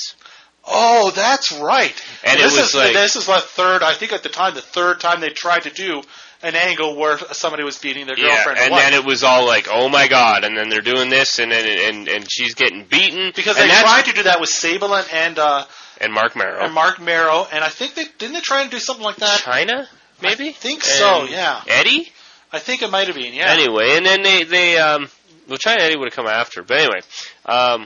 Oh, that's right. And this it was is like- this is the third. I think at the time, the third time they tried to do an angle where somebody was beating their Yeah, girlfriend. or and wife. then it was all like, oh my god, and then they're doing this, and then and and she's getting beaten because and they that's- tried to do that with Sable and and, uh, and Mark Marrow, and Mark Marrow, and I think they didn't they try to do something like that. China, maybe. I think so. And Yeah, Eddie. I think it might have been. Yeah. Anyway, and then they they um well China Eddie would have come after, but anyway, um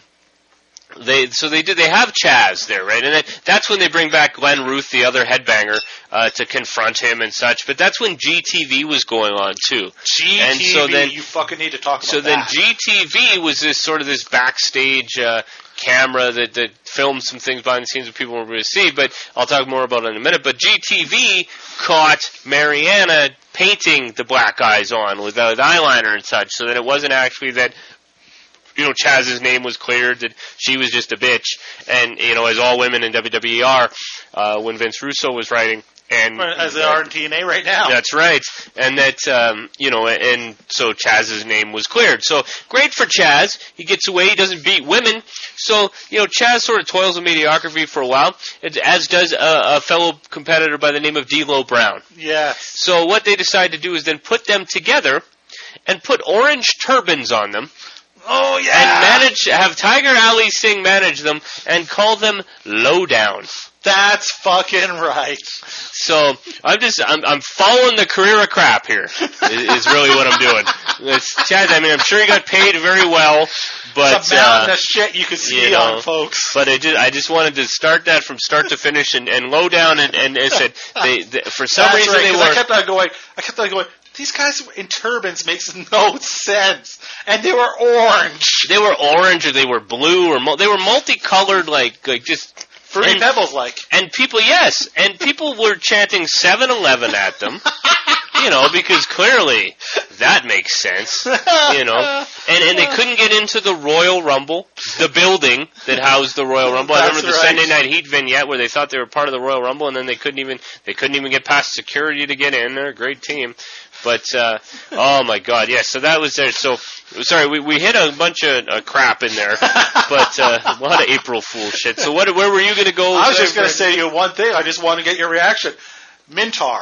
they so they did they have Chaz there, right? And then that's when they bring back Glenn Ruth, the other headbanger, uh, to confront him and such. But that's when G T V was going on too. G T V. And so then- you fucking need to talk about So then that. G T V was this sort of this backstage uh, camera that, that filmed some things behind the scenes that people weren't able to see, but I'll talk more about it in a minute. But G T V caught Mariana painting the black eyes on with, uh, with eyeliner and such, so that it wasn't actually that, you know, Chaz's name was cleared, that she was just a bitch, and, you know, as all women in W W E are, uh, when Vince Russo was writing. And as they are in T N A right now. That's right. And that, um, you know, and so Chaz's name was cleared. So great for Chaz. He gets away. He doesn't beat women. So, you know, Chaz sort of toils in mediocrity for a while, as does a, a fellow competitor by the name of D'Lo Brown. Yes. So what they decide to do is then put them together and put orange turbans on them. Oh yeah. And manage, have Tiger Ali Singh manage them and call them Lowdown. That's fucking right. So I'm just I'm I'm following the career of crap here. Is, is really what I'm doing. It's, Chaz, I mean, I'm sure he got paid very well, but It's a mountain uh, of shit you can see you know, on, folks. but I just I just wanted to start that from start to finish and, and low down and and I said they, they for some That's reason right, they 'cause were. I kept on going. I kept on going. These guys in turbans makes no sense, and they were orange. They were orange or they were blue or mul- they were multicolored, like like just Fruity and, Pebbles, like. and people yes and people were chanting seven eleven at them, you know, because clearly that makes sense, you know, and and they couldn't get into the Royal Rumble, the building that housed the Royal Rumble. I That's remember the right. Sunday Night Heat vignette where they thought they were part of the Royal Rumble, and then they couldn't even they couldn't even get past security to get in. They're a great team. But, uh, oh my god, yes, so that was there. So, sorry, we, we hit a bunch of uh, crap in there, but uh, a lot of April Fool shit. So what, where were you going to go? I was just there, going to say to you one thing. I just want to get your reaction. Mintar.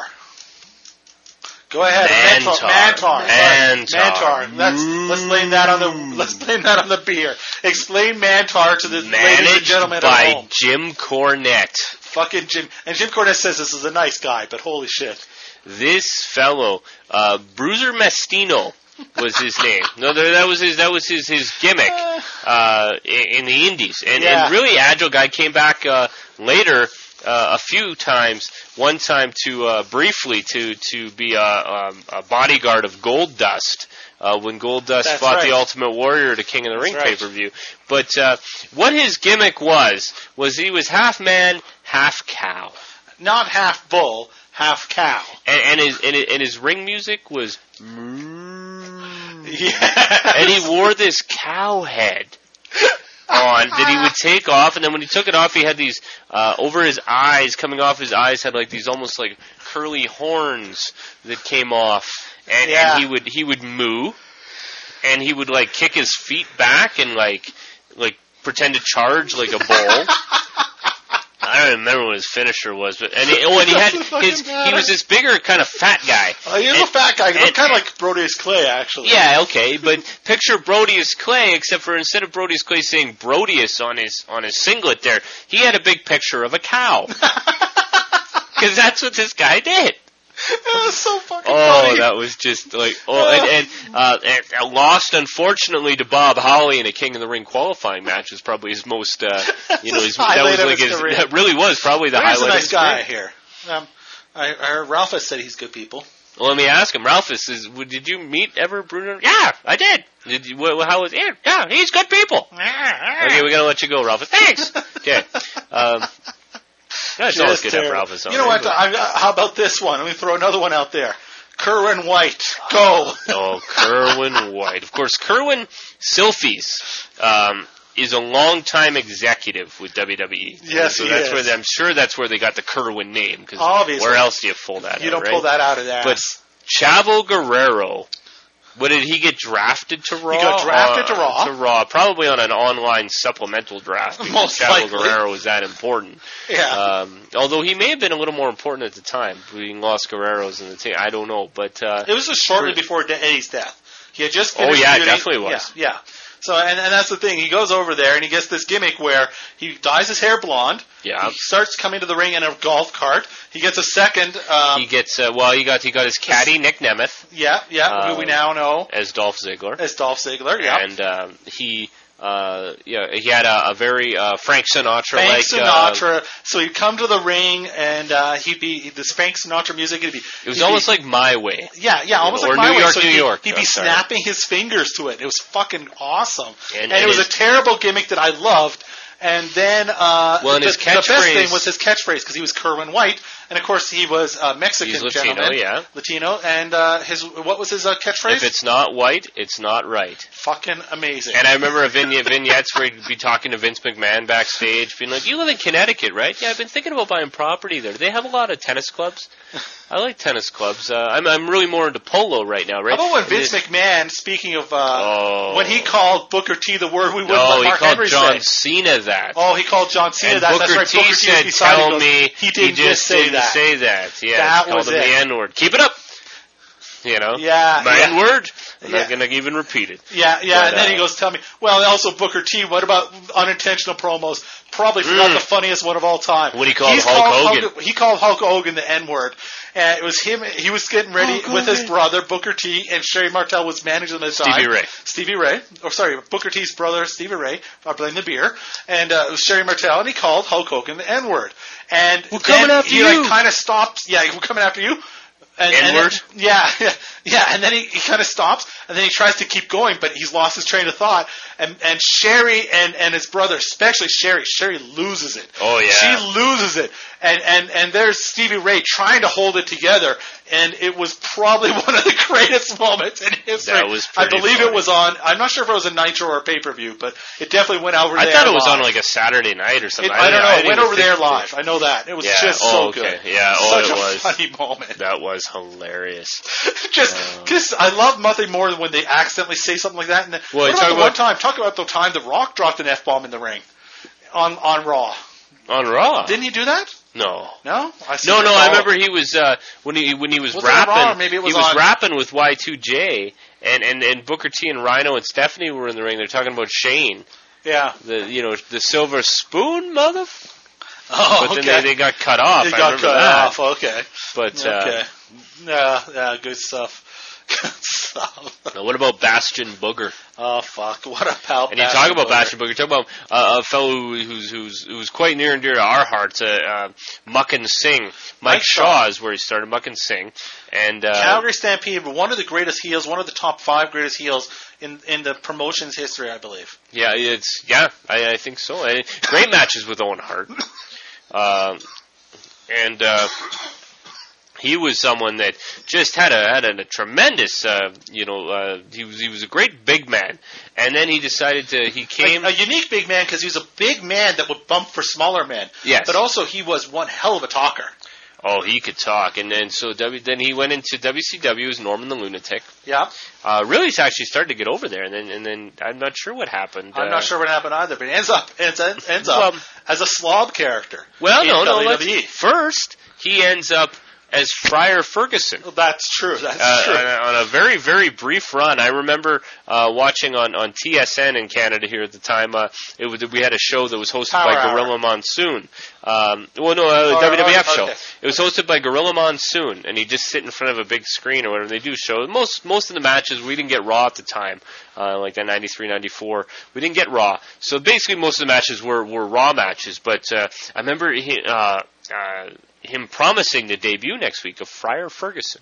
Go ahead. Mantar. Mantar. Mantar. Sorry. Mantar. Let's let's blame that on the let's blame that on the beer. Explain Mantar to the ladies and Managed gentlemen at by home. Jim Cornette. Fucking Jim. And Jim Cornette says this is a nice guy, but holy shit. This fellow, uh, Bruiser Mastino was his name. No, that was his that was his his gimmick uh, in the Indies, and, Yeah. and really agile guy. Came back uh, later uh, a few times. One time to uh, briefly to to be a, um, a bodyguard of Goldust. Uh, when Goldust That's fought right. the Ultimate Warrior to King of the Ring That's right. pay-per-view. But uh, what his gimmick was, was he was half man, half cow. Not half bull, half cow. And, and, his, and, his, and his ring music was... Yeah. And he wore this cow head on that he would take off, and then when he took it off, he had these, uh, over his eyes, coming off his eyes, had like these almost like curly horns that came off. And, Yeah. and he would he would moo, and he would like kick his feet back and like like pretend to charge like a bull. I don't remember what his finisher was, but and he, oh, and he had his he was this bigger kind of fat guy. Oh, he is And- a fat guy. He and- looked kind of like Brodus Clay, actually. Yeah, okay, but picture Brodus Clay, except for instead of Brodus Clay saying Brodius on his on his singlet there, he had a big picture of a cow. Because that's what this guy did. It was so fucking Oh, funny. that was just like oh, and, and, uh, and lost unfortunately to Bob Holly in a King of the Ring qualifying match was probably his most, uh, you know, his, that highlight was of like his his, career. that really was probably the Here's a highlight. of nice his guy career. here. Um, I, I heard Ralph has said he's good people. Well, let me ask him, Ralphus, is w- did you meet ever Bruno? Yeah, I did. Did you? Wh- how was? Yeah, yeah, he's good people. Okay, we gotta let you go, Ralphus. Thanks. Okay. Um, that's always Just good to have terrible. Ralphus on. You know what? I, I- how about this one? Let me throw another one out there. Kerwin White. Go. Oh, Kerwin White. Of course, Kerwin Silfies um, is a longtime executive with W W E. Yes, so he that's is. where they, I'm sure that's where they got the Kerwin name. Because Obviously. where else do you pull that You out, don't right? pull that out of there. But Chavo Guerrero, what did he get drafted to Raw? got drafted Uh, to Raw. To Raw, probably on an online supplemental draft. Because Most Chavo likely. Guerrero was that important. yeah. Um, although he may have been a little more important at the time, being Los Guerreros in the team. I don't know, but uh, it was just shortly for- before De- Eddie's death. He had just Oh, finished yeah, it feuding- definitely was. Yeah, yeah. So, and, and that's the thing. He goes over there and he gets this gimmick where he dyes his hair blonde. yeah. He starts coming to the ring in a golf cart. He gets a second. Um, He gets uh, well. He got he got his caddy Nick Nemeth yeah, yeah, uh, who we now know as Dolph Ziggler, as Dolph Ziggler. Yeah. and um, he uh, yeah he had a, a very uh, Frank Sinatra Frank like Sinatra. so he'd come to the ring and uh, he'd be this Frank Sinatra music. It'd be. it was he'd almost be, like My Way. Yeah, yeah, almost or like my New way. York, so New he'd, York. He'd I'm be sorry. snapping his fingers to it. It was fucking awesome, And- and, and it was his- a terrible gimmick that I loved. And then, uh, Well, and the, his the best catchphrase- thing was his catchphrase because he was Kerwin White, and of course he was a Mexican He's Latino, gentleman, yeah. Latino, and uh, his what was his uh, catchphrase? If it's not white, it's not right. Fucking amazing. And I remember a vignette, vignettes where he'd be talking to Vince McMahon backstage, being like, "You live in Connecticut, right? Yeah, I've been thinking about buying property there. Do they have a lot of tennis clubs? I like tennis clubs. Uh, I'm I'm really more into polo right now, right?" How about when And Vince this- McMahon, speaking of, uh, Oh. when he called Booker T the word we wouldn't No, let he Mark called Henry John say. Cena that. Oh, he called John Cena and that. Booker That's T right. Booker T was said, beside him. "Tell He goes, me he didn't just just say didn't that." say that." Yeah, That called was him it. the N word. Keep it up. You know, Yeah, my yeah. N word. I'm Yeah. not gonna even repeat it. Yeah, yeah, But, and then uh, he goes, tell me, well, also Booker T, what about unintentional promos? Probably forgot Mm. the funniest one of all time. When he called He's Hulk called Hogan. He called Hulk Hogan the N-word. And it was him, he was getting ready Hulk with his Hogan. brother, Booker T, and Sherry Martel was managing them at the time. Stevie Ray. Stevie Ray. Or sorry, Booker T's brother, Stevie Ray. I blame the beer. And uh, it was Sherry Martel, and he called Hulk Hogan the N-word. And We're coming then after he, you. like, kind of stops. Yeah, we're coming after you. And, and N-word? then- yeah, yeah, yeah. And then he, he kind of stops, and then he tries to keep going, but he's lost his train of thought. And and Sherry and, and his brother, especially Sherry, Sherry loses it. Oh, yeah. She loses it. And, and, and there's Stevie Ray trying to hold it together, and it was probably one of the greatest moments in history. That was I pretty believe funny. it was on, I'm not sure if it was a Nitro or a pay-per-view, but it definitely went over I there thought it was live. on like a Saturday night or It, something. I don't know. didn't It went even over think there it live. I know that. It was Yeah. just Oh, so okay. good. Yeah. Oh, Such it a was. funny moment. That was hilarious. just, Uh, just, I love nothing more than when they accidentally say something like that. And then, Well, what you about talk the about- one time? Talk about the time The Rock dropped an F bomb in the ring on on Raw. On Raw. Didn't he do that? No. No, I seem No, to no. I recall. remember he was uh, when he when he was, Was it on rapping. Raw or maybe it was he was on- rapping with Y two J, and, and and Booker T and Rhino and Stephanie were in the ring. They're talking about Shane, Yeah. the you know the silver spoon mother. Oh, But okay. then they, they got cut off. They I got remember cut that. off. Okay. But uh, Okay. Yeah, yeah, good stuff. Now, what about Bastion Booger? Oh fuck! What a pal! And you talk about Bastion Booger. You talk about uh, a fellow who's who's who's quite near and dear to our hearts. Uh, uh, Muck and Sing. Mike, Mike Shaw is where he started. Muck and Sing. And uh, Calgary Stampede, one of the greatest heels, one of the top five greatest heels in in the promotion's history, I believe. Yeah, it's yeah, I, I think so. And great matches with Owen Hart. Um, and uh, he was someone that just had a had a, a tremendous, uh, you know, uh, he was he was a great big man, and then he decided to he came a, a unique big man because he was a big man that would bump for smaller men. Yes, but also he was one hell of a talker. Oh, he could talk, and then so w, then he went into W C W as Norman the Lunatic. Yeah, uh, really actually started to get over there, and then and then I'm not sure what happened. I'm uh, not sure what happened either, but he ends up ends, ends up well, as a slob character. Well, no, no, no. First, he ends up as Friar Ferguson. Well, that's true. That's uh, true. On a, on a very, very brief run. I remember uh, watching on, on T S N in Canada here at the time. Uh, it was, we had a show that was hosted Power by Hour. Gorilla Monsoon. Um, well, no, uh, or, W W F or, show. okay. It was hosted by Gorilla Monsoon, and he'd just sit in front of a big screen or whatever. They do show. Most most of the matches, we didn't get Raw at the time, uh, like that ninety-three, ninety-four. We didn't get Raw. So basically most of the matches were, were Raw matches. But uh, I remember he, uh, uh, him promising the debut next week of Friar Ferguson.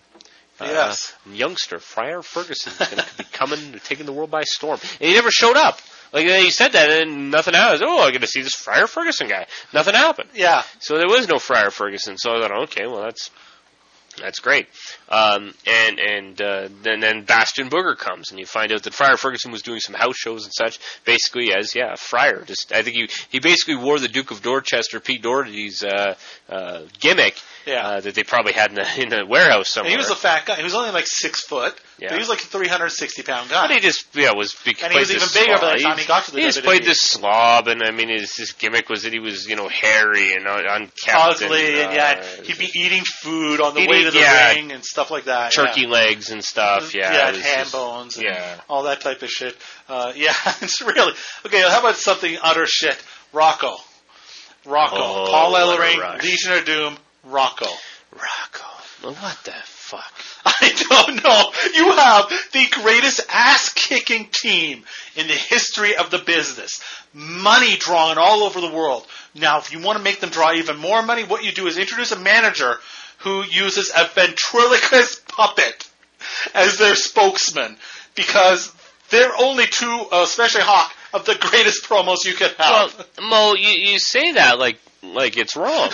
Yes. Uh, youngster, Friar Ferguson, is going to be coming, taking the world by storm. And he never showed up. Like, he said that, and nothing happened. Oh, I'm going to see this Friar Ferguson guy. Nothing happened. Yeah. So there was no Friar Ferguson. So I thought, okay, well, that's that's great. Um, and and uh, then, then Bastion Booger comes, and you find out that Friar Ferguson was doing some house shows and such, basically as, yeah, a friar. Just I think he he basically wore the Duke of Dorchester, Pete Doherty's uh, uh, gimmick. Yeah. Uh, that they probably had in the, in the warehouse somewhere. And he was a fat guy. He was only like six foot. Yeah. But he was like a three hundred sixty pound guy. But he just, yeah, was because and he was even bigger by the time he got to the He just W W E. played this slob, and I mean, his, his gimmick was that he was, you know, hairy and uh, unkept. Ugly, and, uh, yeah, he'd be eating food on the eating, way to the yeah, ring and stuff like that. Turkey yeah. legs and stuff, yeah. Yeah, it hand just, bones and yeah. all that type of shit. Uh, yeah, it's really... Okay, how about something utter shit? Rocco. Rocco. Oh, Paul what a Ellering, rush. Legion of Doom, Rocco. Rocco. Well, what the fuck? I don't know. You have the greatest ass-kicking team in the history of the business. Money drawn all over the world. Now, if you want to make them draw even more money, what you do is introduce a manager who uses a ventriloquist puppet as their spokesman, because they're only two, uh, especially Hawk, of the greatest promos you could have. Well, Mo, you, you say that like like it's wrong.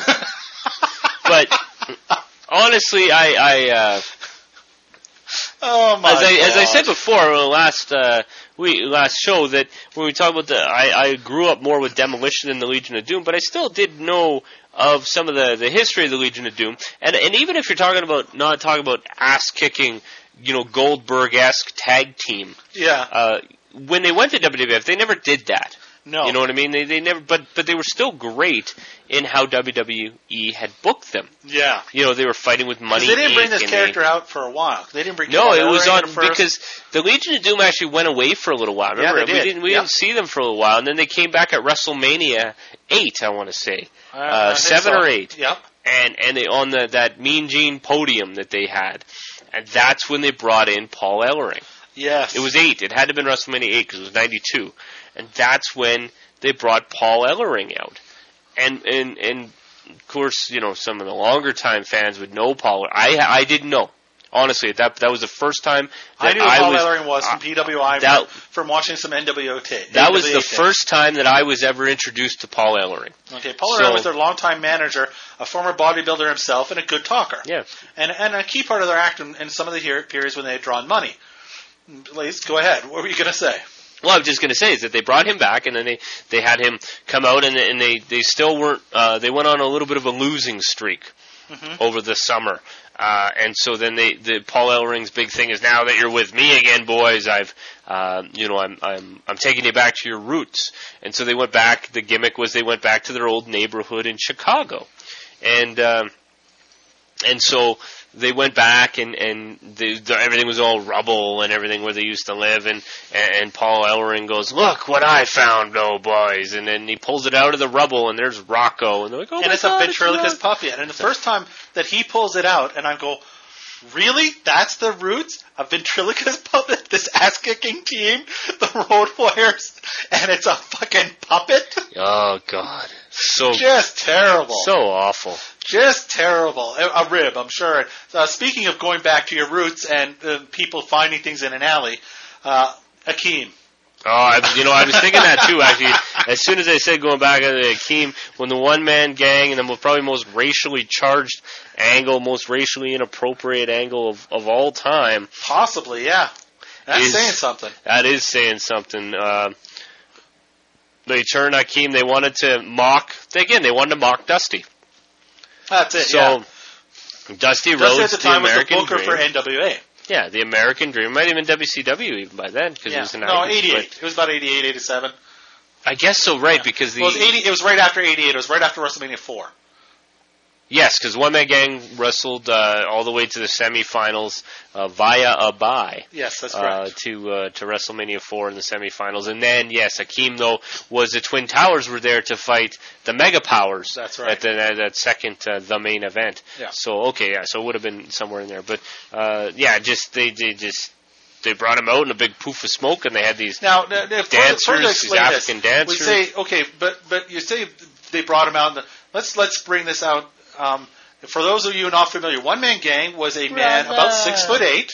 But honestly, I, I uh, oh my as I God. as I said before, uh, last uh, we last show that when we talked about the, I, I grew up more with Demolition than the Legion of Doom, but I still did know of some of the, the history of the Legion of Doom, and and even if you're talking about not talking about ass kicking, you know, Goldberg-esque tag team, yeah, uh, when they went to W W F, they never did that. No. You know what I mean? They they never, but but they were still great in how W W E had booked them. Yeah. You know, they were fighting with money. They didn't bring Incorporated this character they, out for a while. They didn't bring. No, it was on first. because the Legion of Doom actually went away for a little while. Remember, Yeah, they we did. didn't we Yep. didn't see them for a little while, and then they came back at WrestleMania eight, I want to say, Uh, uh, I think seven so. or eight. Yep. And and they on the that Mean Gene podium that they had, and that's when they brought in Paul Ellering. Yes. It was eight. It had to have been WrestleMania eight because it was ninety-two, and that's when they brought Paul Ellering out, and and and of course, you know, some of the longer time fans would know Paul. I I didn't know, honestly. That that was the first time I that knew who I Paul was, Ellering was from uh, P W I that- from, from watching some N W O tape. That was the tape. first time that I was ever introduced to Paul Ellering. Okay, Paul So- Ellering was their longtime manager, a former bodybuilder himself, and a good talker. Yeah. And and a key part of their act in, in some of the here, periods when they had drawn money. Please, go ahead. What were you going to say? Well, I was just going to say is that they brought him back, and then they, they had him come out, and, and they, they still weren't. Uh, they went on a little bit of a losing streak Mm-hmm. over the summer, uh, and so then they the Paul Ellering's big thing is now that you're with me again, boys. I've uh, you know I'm I'm I'm taking you back to your roots, and so they went back. The gimmick was they went back to their old neighborhood in Chicago, and um, and so. They went back and and they, the, everything was all rubble and everything where they used to live and and Paul Ellering goes, look what I found, oh boys, and then he pulls it out of the rubble and there's Rocco and they're like, oh and my it's God, a ventriloquist it's puppet. And the first time that he pulls it out, and I go, Really? That's the roots of Ventriloquist Puppet? This ass-kicking team? The Road Warriors? And it's a fucking puppet? Oh, God. So Just terrible. So awful. Just terrible. A, a rib, I'm sure. Uh, speaking of going back to your roots and uh, people finding things in an alley, uh, Akeem. Oh, I, you know, I was thinking that too, actually. As soon as I said going back to Akeem, when the one-man gang and the probably most racially charged angle, most racially inappropriate angle of, of all time. Possibly, yeah. That's is, saying something. That is saying something. Uh, they turned Akeem, they wanted to mock, again, they wanted to mock Dusty. That's it, so, yeah. Dusty Rhodes, Dusty at the time the American was the booker Dream. for N W A. Yeah, the American Dream. Might even W C W even by then, because yeah. it was in No, nineties, eighty-eight. It was about eighty-eight, eighty-seven. I guess so, right, yeah. because the... Well, it was, eighty, it was right after eighty-eight. It was right after WrestleMania four. Yes, because One Man Gang wrestled uh, all the way to the semifinals uh, via a bye. Yes, that's uh, correct. to uh, to WrestleMania four in the semifinals, and then yes, Akeem though was the Twin Towers were there to fight the Mega Powers. That's right. At the, at that second uh, the main event. Yeah. So okay, yeah, so it would have been somewhere in there, but uh, yeah, just they they just. They brought him out in a big poof of smoke, and they had these now, now dancers, further, these explain African this. dancers. We say okay, but but you say they brought him out. In the, let's let's bring this out. Um, for those of you not familiar, One Man Gang was a man Brother. about six foot eight.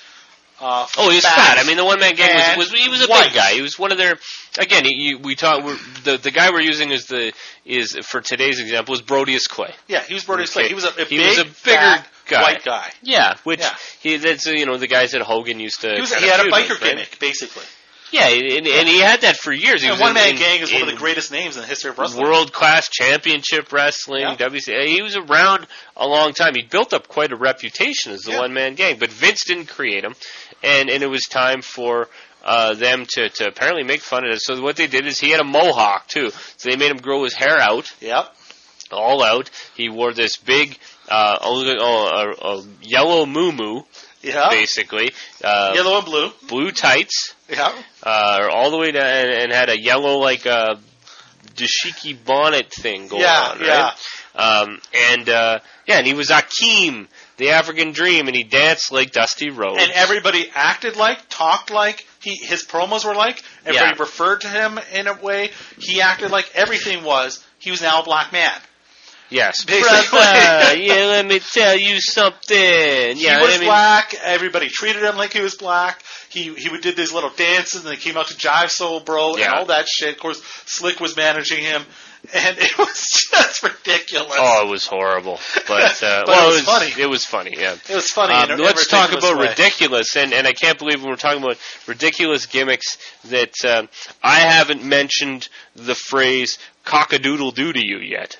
Uh, Oh, he was fat. fat. I mean, the One Man Gang was, was he was a white. big guy. He was one of their. Again, he, we talk. We're, the the guy we're using is the is for today's example is Brodius Clay. Yeah, he was Brodius Clay. He was a, a he big, was a bigger fat, guy. white guy. Yeah, which Yeah. he that's uh, you know the guys that Hogan used to. He, was, kind he of had a feud biker with, right? gimmick, basically. Yeah, and, and he had that for years. He And was One in, Man in, Gang is one in of the greatest names in the history of wrestling. World class championship wrestling, Yeah. W C W. He was around a long time. He built up quite a reputation as the Yeah. one man gang. But Vince didn't create him, and and it was time for uh, them to to apparently make fun of it. So what they did is he had a mohawk too. So they made him grow his hair out, Yep. all out. He wore this big uh, oh, a, a yellow muumuu, Yeah. basically, uh, Yellow and blue. blue tights. Yeah. Uh, all the way down, and, and had a yellow like uh, dashiki bonnet thing going Yeah, on, right? Um, and uh, yeah, and he was Akeem, the African Dream, and he danced like Dusty Rhodes. And everybody acted like, talked like, he his promos were like, everybody Yeah. referred to him in a way, he acted like everything was, he was now a black man. Yes, Basically. brother, yeah, let me tell you something. Yeah, he was I mean, black, everybody treated him like he was black, he he would did these little dances, and they came out to Jive Soul Bro, Yeah. and all that shit. Of course, Slick was managing him, and it was just ridiculous. Oh, it was horrible, but, uh, But well, it was funny. It was funny, yeah. It was funny. Um, in a let's talk ridiculous about way. ridiculous, and, and I can't believe when we're talking about ridiculous gimmicks that uh, I haven't mentioned the phrase cock-a-doodle-doo to you yet.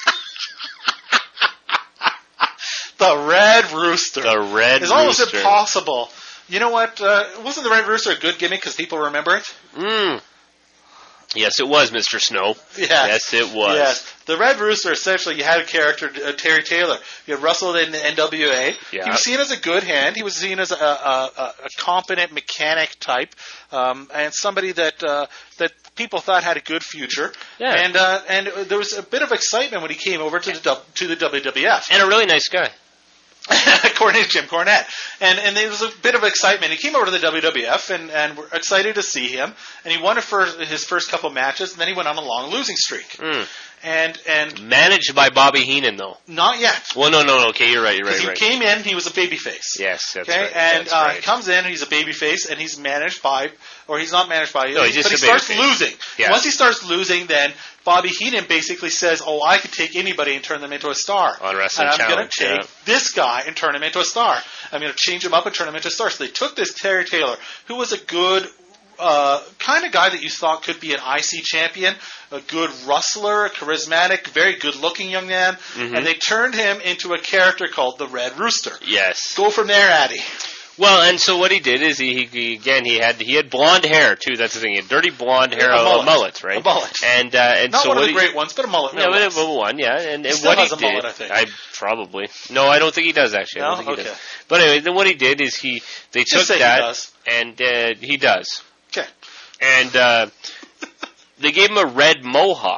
The Red Rooster. The Red It's almost Rooster. impossible. You know what? Uh, wasn't the Red Rooster a good gimmick because people remember it? Mm. Yes, it was, Mister Snow. Yes. Yes, it was. Yes. The Red Rooster, essentially, you had a character, uh, Terry Taylor. You had wrestled in the N W A. Yeah. He was seen as a good hand. He was seen as a, a, a, a competent mechanic type, um, and somebody that uh, that people thought had a good future. Yeah. And uh, and there was a bit of excitement when he came over to the du- to the W W F. And a really nice guy. According to Jim Cornette. And and there was a bit of excitement. He came over to the W W F, and, and we're excited to see him. And he won it for his first couple matches, and then he went on a long losing streak. Mm. And and Managed by Bobby Heenan, though. not yet. Well, no, no, no. Okay, you're right. You're right. Because he right. came in, he was a babyface. Yes, that's Okay, right. and that's uh, right. he comes in, and he's a babyface, and he's managed by, or he's not managed by, No, he's just but he a starts babyface. losing. Yeah. Once he starts losing, then Bobby Heenan basically says, "Oh, I could take anybody and turn them into a star." On Wrestling and I'm going Challenge, to take yeah. this guy and turn him into a star. I'm going to change him up and turn him into a star. So they took this Terry Taylor, who was a good uh, kind of guy that you thought could be an I C champion, a good wrestler, a charismatic, very good-looking young man, Mm-hmm. and they turned him into a character called the Red Rooster. Yes. Go from there, Addy. Well, and so what he did is he, he again he had he had blonde hair too. That's the thing. He had dirty blonde hair, A a, mullet. a mullet, right? A mullet. And uh, and Not so one what of the he, great ones, but a mullet. Yeah, nonetheless. but one, yeah. And, and still what has he a did, mullet, I think. probably no, I don't think he does actually. I No? don't think he Okay. does. But anyway, then what he did is he they Just took say he that does. and uh, he does, Okay. and uh, they gave him a red mohawk.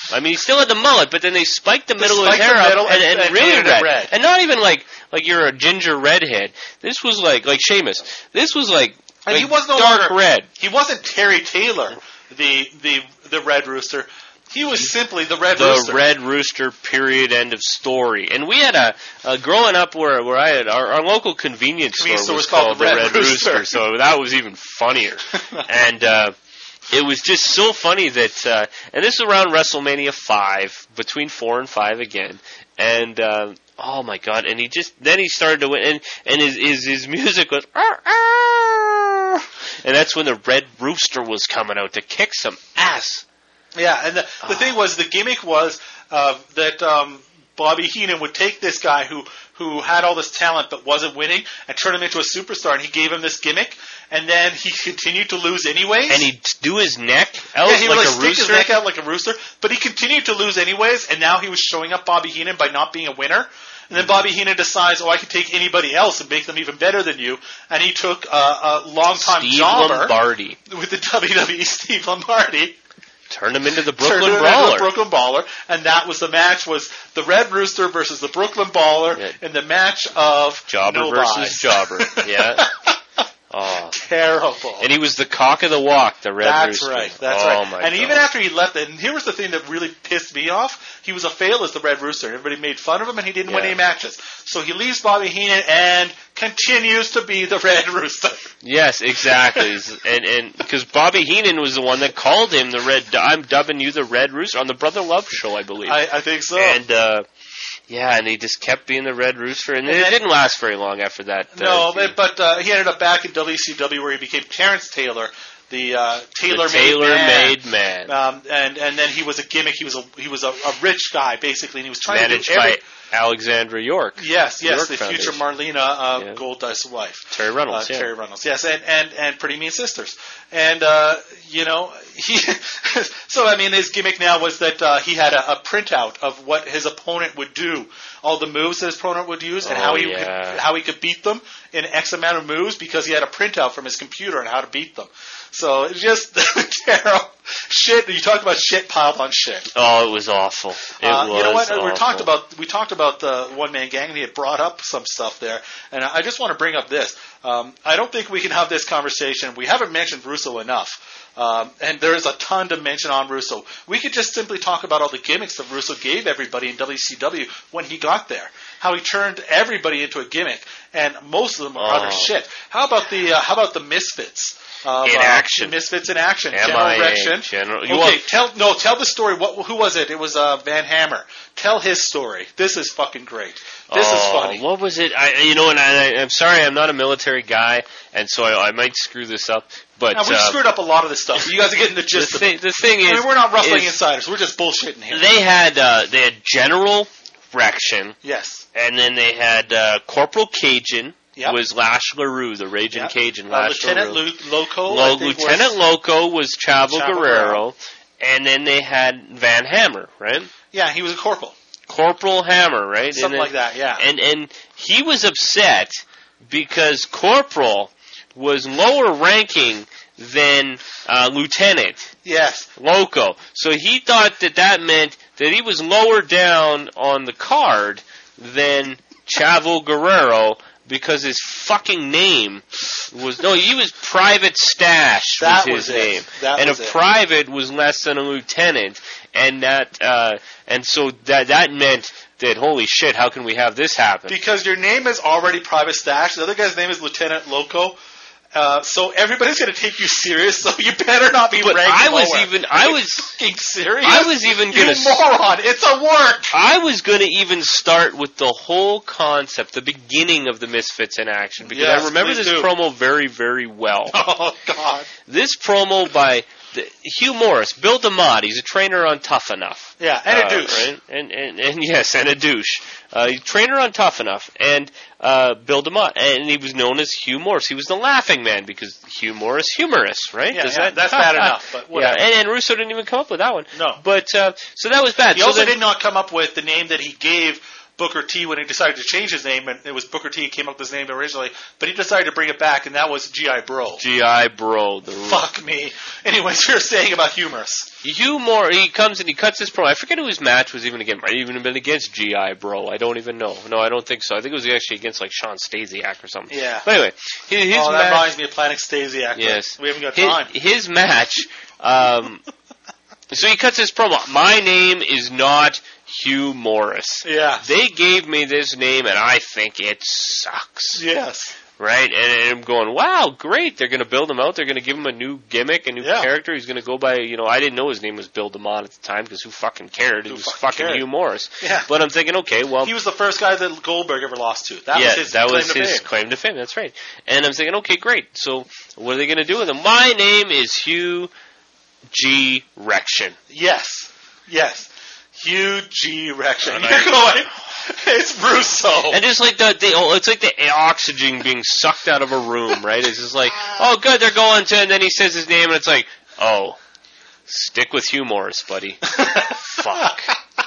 I mean, he still had the mullet, but then they spiked the They middle of his spiked hair the up middle and, and- and, and really painted it red. red. And not even like like you're a ginger redhead. This was like like Seamus. This was like, And like he was no dark longer red. He wasn't Terry Taylor, the the the Red Rooster. He was simply the Red The Rooster. Red Rooster, period, end of story. And we had a, a growing up where, where I had, our, our local convenience, Convenience store was, store was called, called the the Red, Red Rooster. Rooster. So that was even funnier. and, uh, it was just so funny that, uh, and this was around WrestleMania five, between four and five again. And, uh, oh my god, and he just, then he started to win, and, and his, his, his music was, "Arr, arr," and that's when the Red Rooster was coming out to kick some ass. Yeah, and the, the thing was, the gimmick was uh, that um, Bobby Heenan would take this guy who who had all this talent but wasn't winning and turn him into a superstar, and he gave him this gimmick, and then he continued to lose anyways. And he'd do his neck out yeah, he would like like a stick rooster. his neck out like a rooster, but he continued to lose anyways, and now he was showing up Bobby Heenan by not being a winner. And then Bobby Heenan decides, oh, I can take anybody else and make them even better than you. And he took uh, a longtime Steve jobber Lombardi. with the W W E, Steve Lombardi. Turned him into the Turned Brooklyn him into Brawler. the Brooklyn Brawler, and that was the match. Was the Red Rooster versus the Brooklyn Brawler Yeah. in the match of Jobber nobody. versus Jobber. Yeah. Oh. Terrible. And he was the cock of the walk, the Red That's Rooster. right. That's oh, right. My and God. even after he left, and here was the thing that really pissed me off: he was a fail as the Red Rooster. Everybody made fun of him, and he didn't win Yeah. any matches. So he leaves Bobby Heenan and continues to be the Red Rooster. Yes, exactly. and and because Bobby Heenan was the one that called him the Red. I'm dubbing you the Red Rooster on the Brother Love show, I believe. I, I think so. And uh, yeah, and he just kept being the Red Rooster, and, And it then- didn't last very long after that. Uh, no, but, but uh, he ended up back in W C W where he became Terrence Taylor, the uh, Taylor the tailor-made man. man, Um, and and then he was a gimmick. He was a he was a, a rich guy basically, and he was trying managed to do every, by Alexandra York. yes, yes, York the Foundation. future Marlena uh, Yeah. Goldust's wife, Terry Reynolds. uh, yeah. Terry Reynolds. Yes, and, and and Pretty Mean Sisters. And uh, you know, he. So I mean, his gimmick now was that uh, he had a, a printout of what his opponent would do, all the moves that his opponent would use, and Oh, how he yeah. could, how he could beat them in X amount of moves because he had a printout from his computer on how to beat them. So it's just terrible shit. You talk about shit piled on shit. Oh, it was awful. It Uh, was you know what? We awful. talked about we talked about the one man gang, and he had brought up some stuff there. And I just want to bring up this. Um, I don't think we can have this conversation. We haven't mentioned Russo enough. Um, and there is a ton to mention on Russo. We could just simply talk about all the gimmicks that Russo gave everybody in W C W when he got there. How he turned everybody into a gimmick, and most of them are utter Oh. shit. How about the uh, How about the Misfits? Of, In uh, action. the Misfits in action. M General I A, Erection. General- you Okay, want- tell no, tell the story. What? Who was it? It was uh, Van Hammer. Tell his story. This is fucking great. This oh, is funny. What was it? I, you know, and I, I'm sorry, I'm not a military guy, and so I, I might screw this up. But Now, we uh, screwed up a lot of this stuff. You guys are getting the the, gist of thing, it. the thing is, I mean, we're not wrestling is insiders. We're just bullshitting here. they had uh, they had General Rection, yes. and then they had uh, Corporal Cajun. Yep. Was Lash LaRue, the Raging Yep. Cajun. Uh, Lash Lieutenant LaRue. Lu- Loco. Lo- I think Lieutenant was, Loco was Chavo, Chavo Guerrero, Guerrero. and then they had Van Hammer, right? Yeah, he was a corporal. Corporal Hammer, right? Something and then, like that, yeah. And and he was upset because Corporal was lower ranking than uh, Lieutenant Yes. Loco. So he thought that that meant that he was lower down on the card than Chavo Guerrero because his fucking name was no, he was Private Stash That was was his it. name, That and was a it. private was less than a lieutenant, and that uh, and so that that meant that holy shit, how can we have this happen? Because your name is already Private Stash. The other guy's name is Lieutenant Loco. Uh, so everybody's going to take you serious. So you better not be But ranked I was lower. even I Are you was fucking serious. I was even you gonna s- moron. It's a work. I was going to even start with the whole concept, the beginning of the Misfits in action, because Yes, I remember please this do. promo very, very well. Oh God. This promo by the, Hugh Morris, Bill DeMott, he's a trainer on Tough Enough. Yeah, and a Uh, douche. Right? And, and, and yes, and a douche. Uh, he's a trainer on Tough Enough, and uh, Bill DeMott, and he was known as Hugh Morris. He was the laughing man because Hugh Morris, humorous, right? Yeah, Does yeah, that, that's bad enough, but yeah, whatever. and, and Russo didn't even come up with that one. No. But, uh, so that was bad. He so also then, did not come up with the name that he gave Booker T when he decided to change his name, and it was Booker T came up with his name originally, but he decided to bring it back, and that was G I. Bro. G I. Bro. The Fuck me. Anyways, you're saying about humorous. Humor. He comes and he cuts his promo. I forget who his match was even against. Might even have been against G I. Bro. I don't even know. No, I don't think so. I think it was actually against like Sean Stasiak or something. Yeah. But anyway, his, his oh, that match, reminds me of Planet Stasiak. Yes. We haven't got his, time. His match. Um, so he cuts his promo. My name is not Hugh Morris. Yeah. They gave me this name, and I think it sucks. Yes. Right? And I'm going, wow, great. They're going to build him out. They're going to give him a new gimmick, a new yeah. character. He's going to go by, you know, I didn't know his name was Bill DeMott at the time because who fucking cared? It who was fucking, fucking cared? Hugh Morris. Yeah. But I'm thinking, okay, well. He was the first guy that Goldberg ever lost to. That yeah, was his that claim was to his fame. claim to fame. That's right. And I'm thinking, okay, great. So what are they going to do with him? My name is Hugh G. Rection. Yes. Yes. Hugh G. Rection. You're going, it's Russo. And just like the, the oh, it's like the oxygen being sucked out of a room, right? It's just like, oh, good, they're going to, and then he says his name, and it's like, oh, stick with Hugh Morris, buddy. Fuck.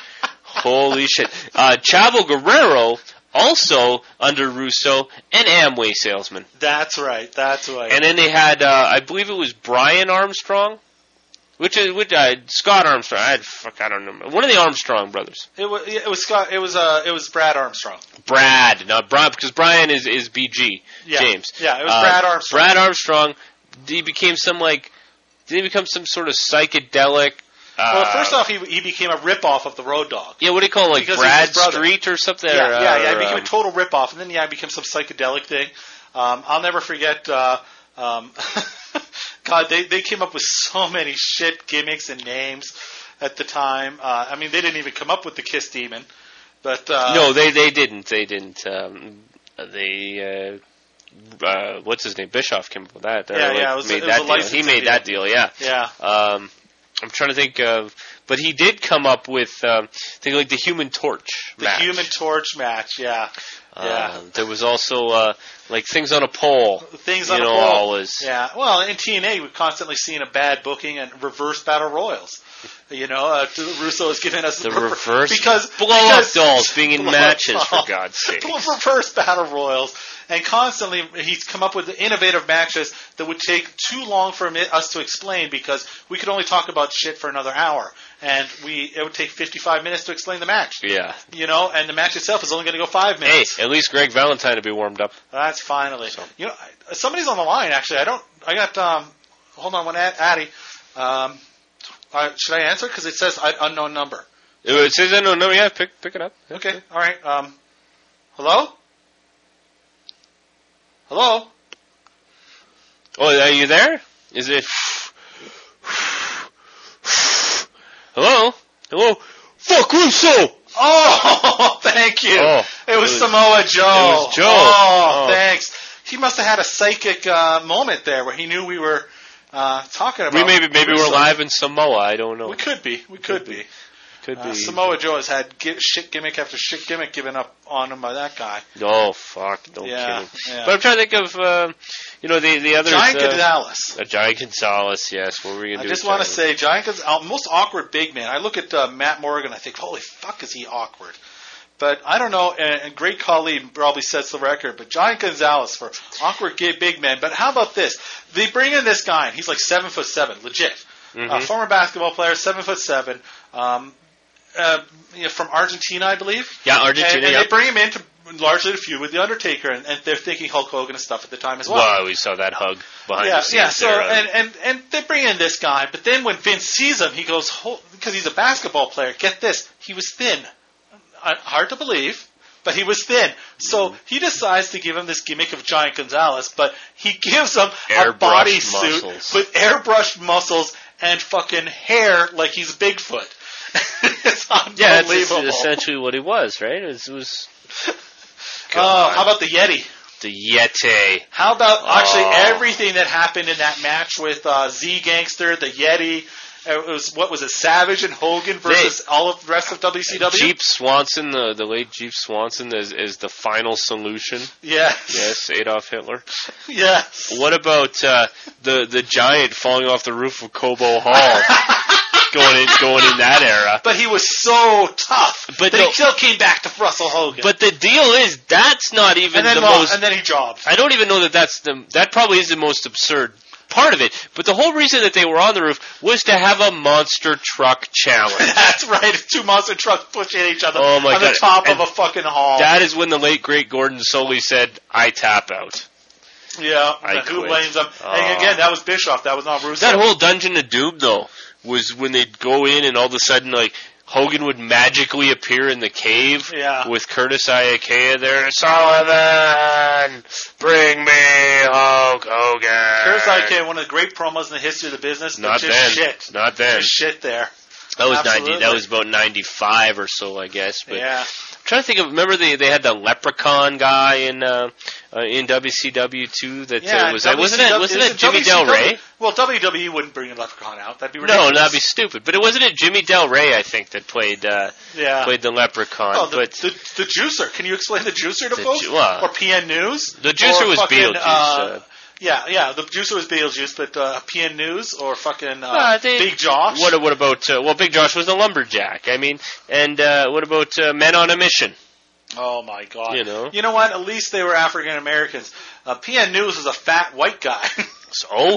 Holy shit. Uh, Chavo Guerrero, also under Russo, an Amway salesman. That's right. That's right. And then they had, uh, I believe it was Brian Armstrong. Which is which? Uh, Scott Armstrong. I had, fuck, I don't know. One of the Armstrong brothers. It was it was Scott. It was uh it was Brad Armstrong. Brad, not Brian, because Brian is is B G. Yeah. James. Yeah, it was uh, Brad Armstrong. Brad Armstrong. He became some like. Did he become some sort of psychedelic? Uh, Well, first off, he he became a ripoff of the Road Dogg. Yeah, what do you call it, like Because Brad he's his brother. Street or something? Yeah, or, yeah, yeah. He or, became um, a total ripoff, and then yeah, it became some psychedelic thing. Um, I'll never forget. Uh, um, God, they they came up with so many shit gimmicks and names at the time. Uh, I mean, they didn't even come up with the Kiss Demon, but uh, No, they they didn't. They didn't. Um, they. Uh, uh, what's his name? Bischoff came up with that. Yeah, Or, like, yeah, it was a- made it was that a deal. licensing He made deal. that deal. Yeah. yeah, Um, I'm trying to think of, but he did come up with, um, think like the Human Torch the match. Human Torch match. Yeah, Uh, yeah. There was also uh, like things on a pole. Things you on know, a pole. always. Yeah. Well, in T N A, we've constantly seen a bad booking and reverse battle royals. You know, uh, Russo has given us The re- reverse because blow up because- dolls being in blow up matches, for dolls. God's sake. Reverse battle royals, and constantly he's come up with innovative matches that would take too long for me, us to explain because we could only talk about shit for another hour, and we it would take fifty-five minutes to explain the match. Yeah. You know, and the match itself is only going to go five Hey, minutes. at least Greg Valentine to be warmed up. That's finally. You know, I- somebody's on the line. Actually, I don't. I got. Um, hold on, one Ad- Addy. Um, uh, should I answer? Because it says uh, unknown number. It says no, no, yeah, pick pick it up. Okay. All right. Um, hello. Hello. Oh, are you there? Is it? Hello, hello. Fuck Russo. Oh, thank you. Oh, it, was it was- Samoa Joe. it was Joe. Oh, Oh. thanks. He must have had a psychic uh, moment there where he knew we were uh, talking about. We maybe maybe Russo. we're live in Samoa. I don't know. We could be. We could, Could be. be. Could Uh, be. Samoa Joe has had gi- shit gimmick after shit gimmick given up on him by that guy. Oh fuck! Don't Yeah, kidding. yeah. But I'm trying to think of, uh, you know, the the other Giant uh, Gonzalez. uh, Giant Gonzalez. Yes. What were we gonna I do? just with want to Giant? say, Giant Gonzalez, most awkward big man. I look at uh, Matt Morgan, I think, holy fuck, is he awkward? But I don't know, and, and great colleague probably sets the record, but Giant Gonzalez for awkward gay big man. But how about this? They bring in this guy, and he's like seven foot seven, legit. Mhm. Uh, former basketball player, seven foot seven, um, uh, you know, from Argentina, I believe. Yeah, Argentina. And, and yeah. they bring him in to largely to feud with the Undertaker, and, and they're thinking Hulk Hogan and stuff at the time as well. Wow, we saw that hug behind Yeah, the scenes yeah. So there. uh, and, and and they bring in this guy, but then when Vince sees him, he goes because he's a basketball player. Get this, he was thin. Uh, hard to believe, but he was thin. So Mm-hmm. he decides to give him this gimmick of Giant Gonzalez, but he gives him a Airbrushed bodysuit muscles. with airbrushed muscles and fucking hair like he's Bigfoot. It's yeah, that's unbelievable. essentially what he was, right? It was, it was Oh, how about the Yeti? the Yeti. How about actually Oh. everything that happened in that match with uh, Z Gangster, the Yeti? It was what was it, Savage and Hogan versus all of the rest of W C W? Jeep Swanson, the the late Jeep Swanson, is is the final solution. Yes. Yes, Adolf Hitler. Yes. What about uh, the the giant falling off the roof of Cobo Hall? going in going in that era. But he was so tough But that no, he still came back to Russell Hogan. But the deal is, that's not even and then the well, most. and then he jobbed. I don't even know that that's the. That probably is the most absurd part of it. But the whole reason that they were on the roof was to have a monster truck challenge. That's right. Two monster trucks pushing each other Oh my on God. the top And of a fucking hall. That is when the late great Gordon Solie said, "I tap out." Yeah, I who quit. blames him? Oh. And again, that was Bischoff. That was not Russo. That whole Dungeon of Doom, though, was when they'd go in and all of a sudden, like, Hogan would magically appear in the cave Yeah. with Curtis Iakea there. Sullivan, bring me Hulk Hogan. Curtis Iakea, one of the great promos in the history of the business. Not just then. shit. Not then. Just shit there. That was Absolutely. ninety. That was about ninety-five or so, I guess. But Yeah. I'm trying to think of. Remember they they had the Leprechaun guy in uh, uh, in W C W too. That Yeah, uh, was that wasn't W C W it wasn't it isn't Jimmy W C W Del Rey? Well, W W E wouldn't bring a Leprechaun out. That'd be ridiculous. No, that'd be stupid. But it wasn't it Jimmy Del Rey, I think, that played uh, yeah. played the Leprechaun. Oh, the, but the, the Juicer. Can you explain the Juicer to The folks? Ju- well, or P N News? the Juicer Or was fucking, Beetlejuice. Uh, Uh, yeah, yeah. The Juicer was Beetlejuice, but uh, P N News or fucking uh, Uh, they- Big Josh. what what about uh, well, Big Josh was the lumberjack. I mean, and uh, what about uh, Men on a Mission? Oh my God! You know. You know what? At least they were African Americans. Uh, P N News was a fat white guy. So,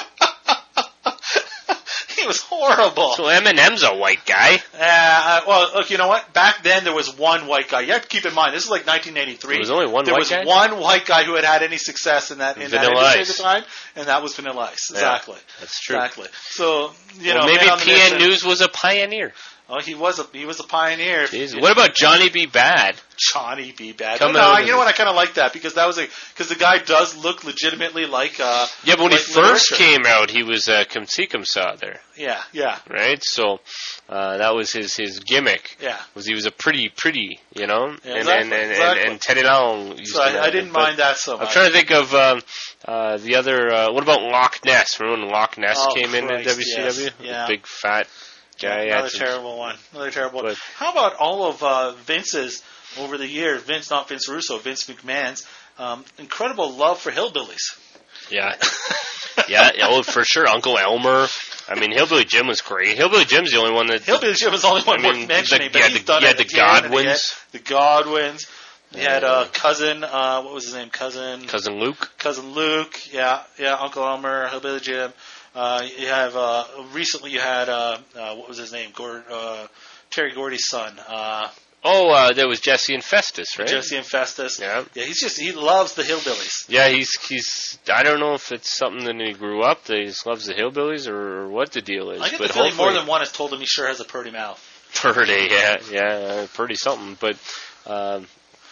He was horrible. so Eminem's a white guy. Uh, well, look, you know what? Back then there was one white guy. You have to keep in mind this is like nineteen eighty-three. There was only one there white was guy? one white guy who had had any success in that in that Vanilla industry Ice. at the time, and that was Vanilla Ice. Yeah, Exactly. that's true. Exactly. So you Well, know, maybe Man on the P N Mission- News was a pioneer. Oh, he was a he was a pioneer. Jeez. What about Johnny B. Bad? Johnny B. Bad? Coming no, out you of- know what? I kind of like that because that was a because the guy does look legitimately like. Uh, Yeah, but when like he first Little Richard. came out, he was uh, Come See Come Saw there, Yeah, yeah, right? So uh, that was his his gimmick. yeah. Was he was a pretty pretty, you know, Yeah, and, exactly, and, and, exactly. and and Teddy Long used So to I, know I him. didn't But mind that so I'm much. trying to think of um, uh, the other. Uh, what about Loch Ness? Remember when Loch Ness Oh, came in in Christ, W C W? yes, yeah. The big fat guy. Another had some- terrible one. Another terrible one. But- How about all of uh, Vince's over the years? Vince, not Vince Russo, Vince McMahon's um, incredible love for hillbillies. Yeah, yeah. Oh, for sure, Uncle Elmer. I mean, Hillbilly Jim was great. Hillbilly Jim's the only one that. Hillbilly Jim is the only one I mean, worth mentioning, the- but yeah, he's the- done yeah, it the again and again. Godwins. The Godwins. He had Yeah. uh, cousin. Uh, what was his name? Cousin. Cousin Luke. Cousin Luke. Yeah, yeah. Uncle Elmer. Hillbilly Jim. Uh, you have uh, recently. You had uh, uh, what was his name? Gord, uh, Terry Gordy's son. Uh, Oh, uh, there was Jesse and Festus, right? Jesse and Festus. Yeah. Yeah, he's just he loves the hillbillies. Yeah, he's he's. I don't know if it's something that he grew up that he just loves the hillbillies or what the deal is. I get but the feeling more hopefully- than one has told him he sure has a purty mouth. Purdy, yeah, yeah, uh, pretty something. But um,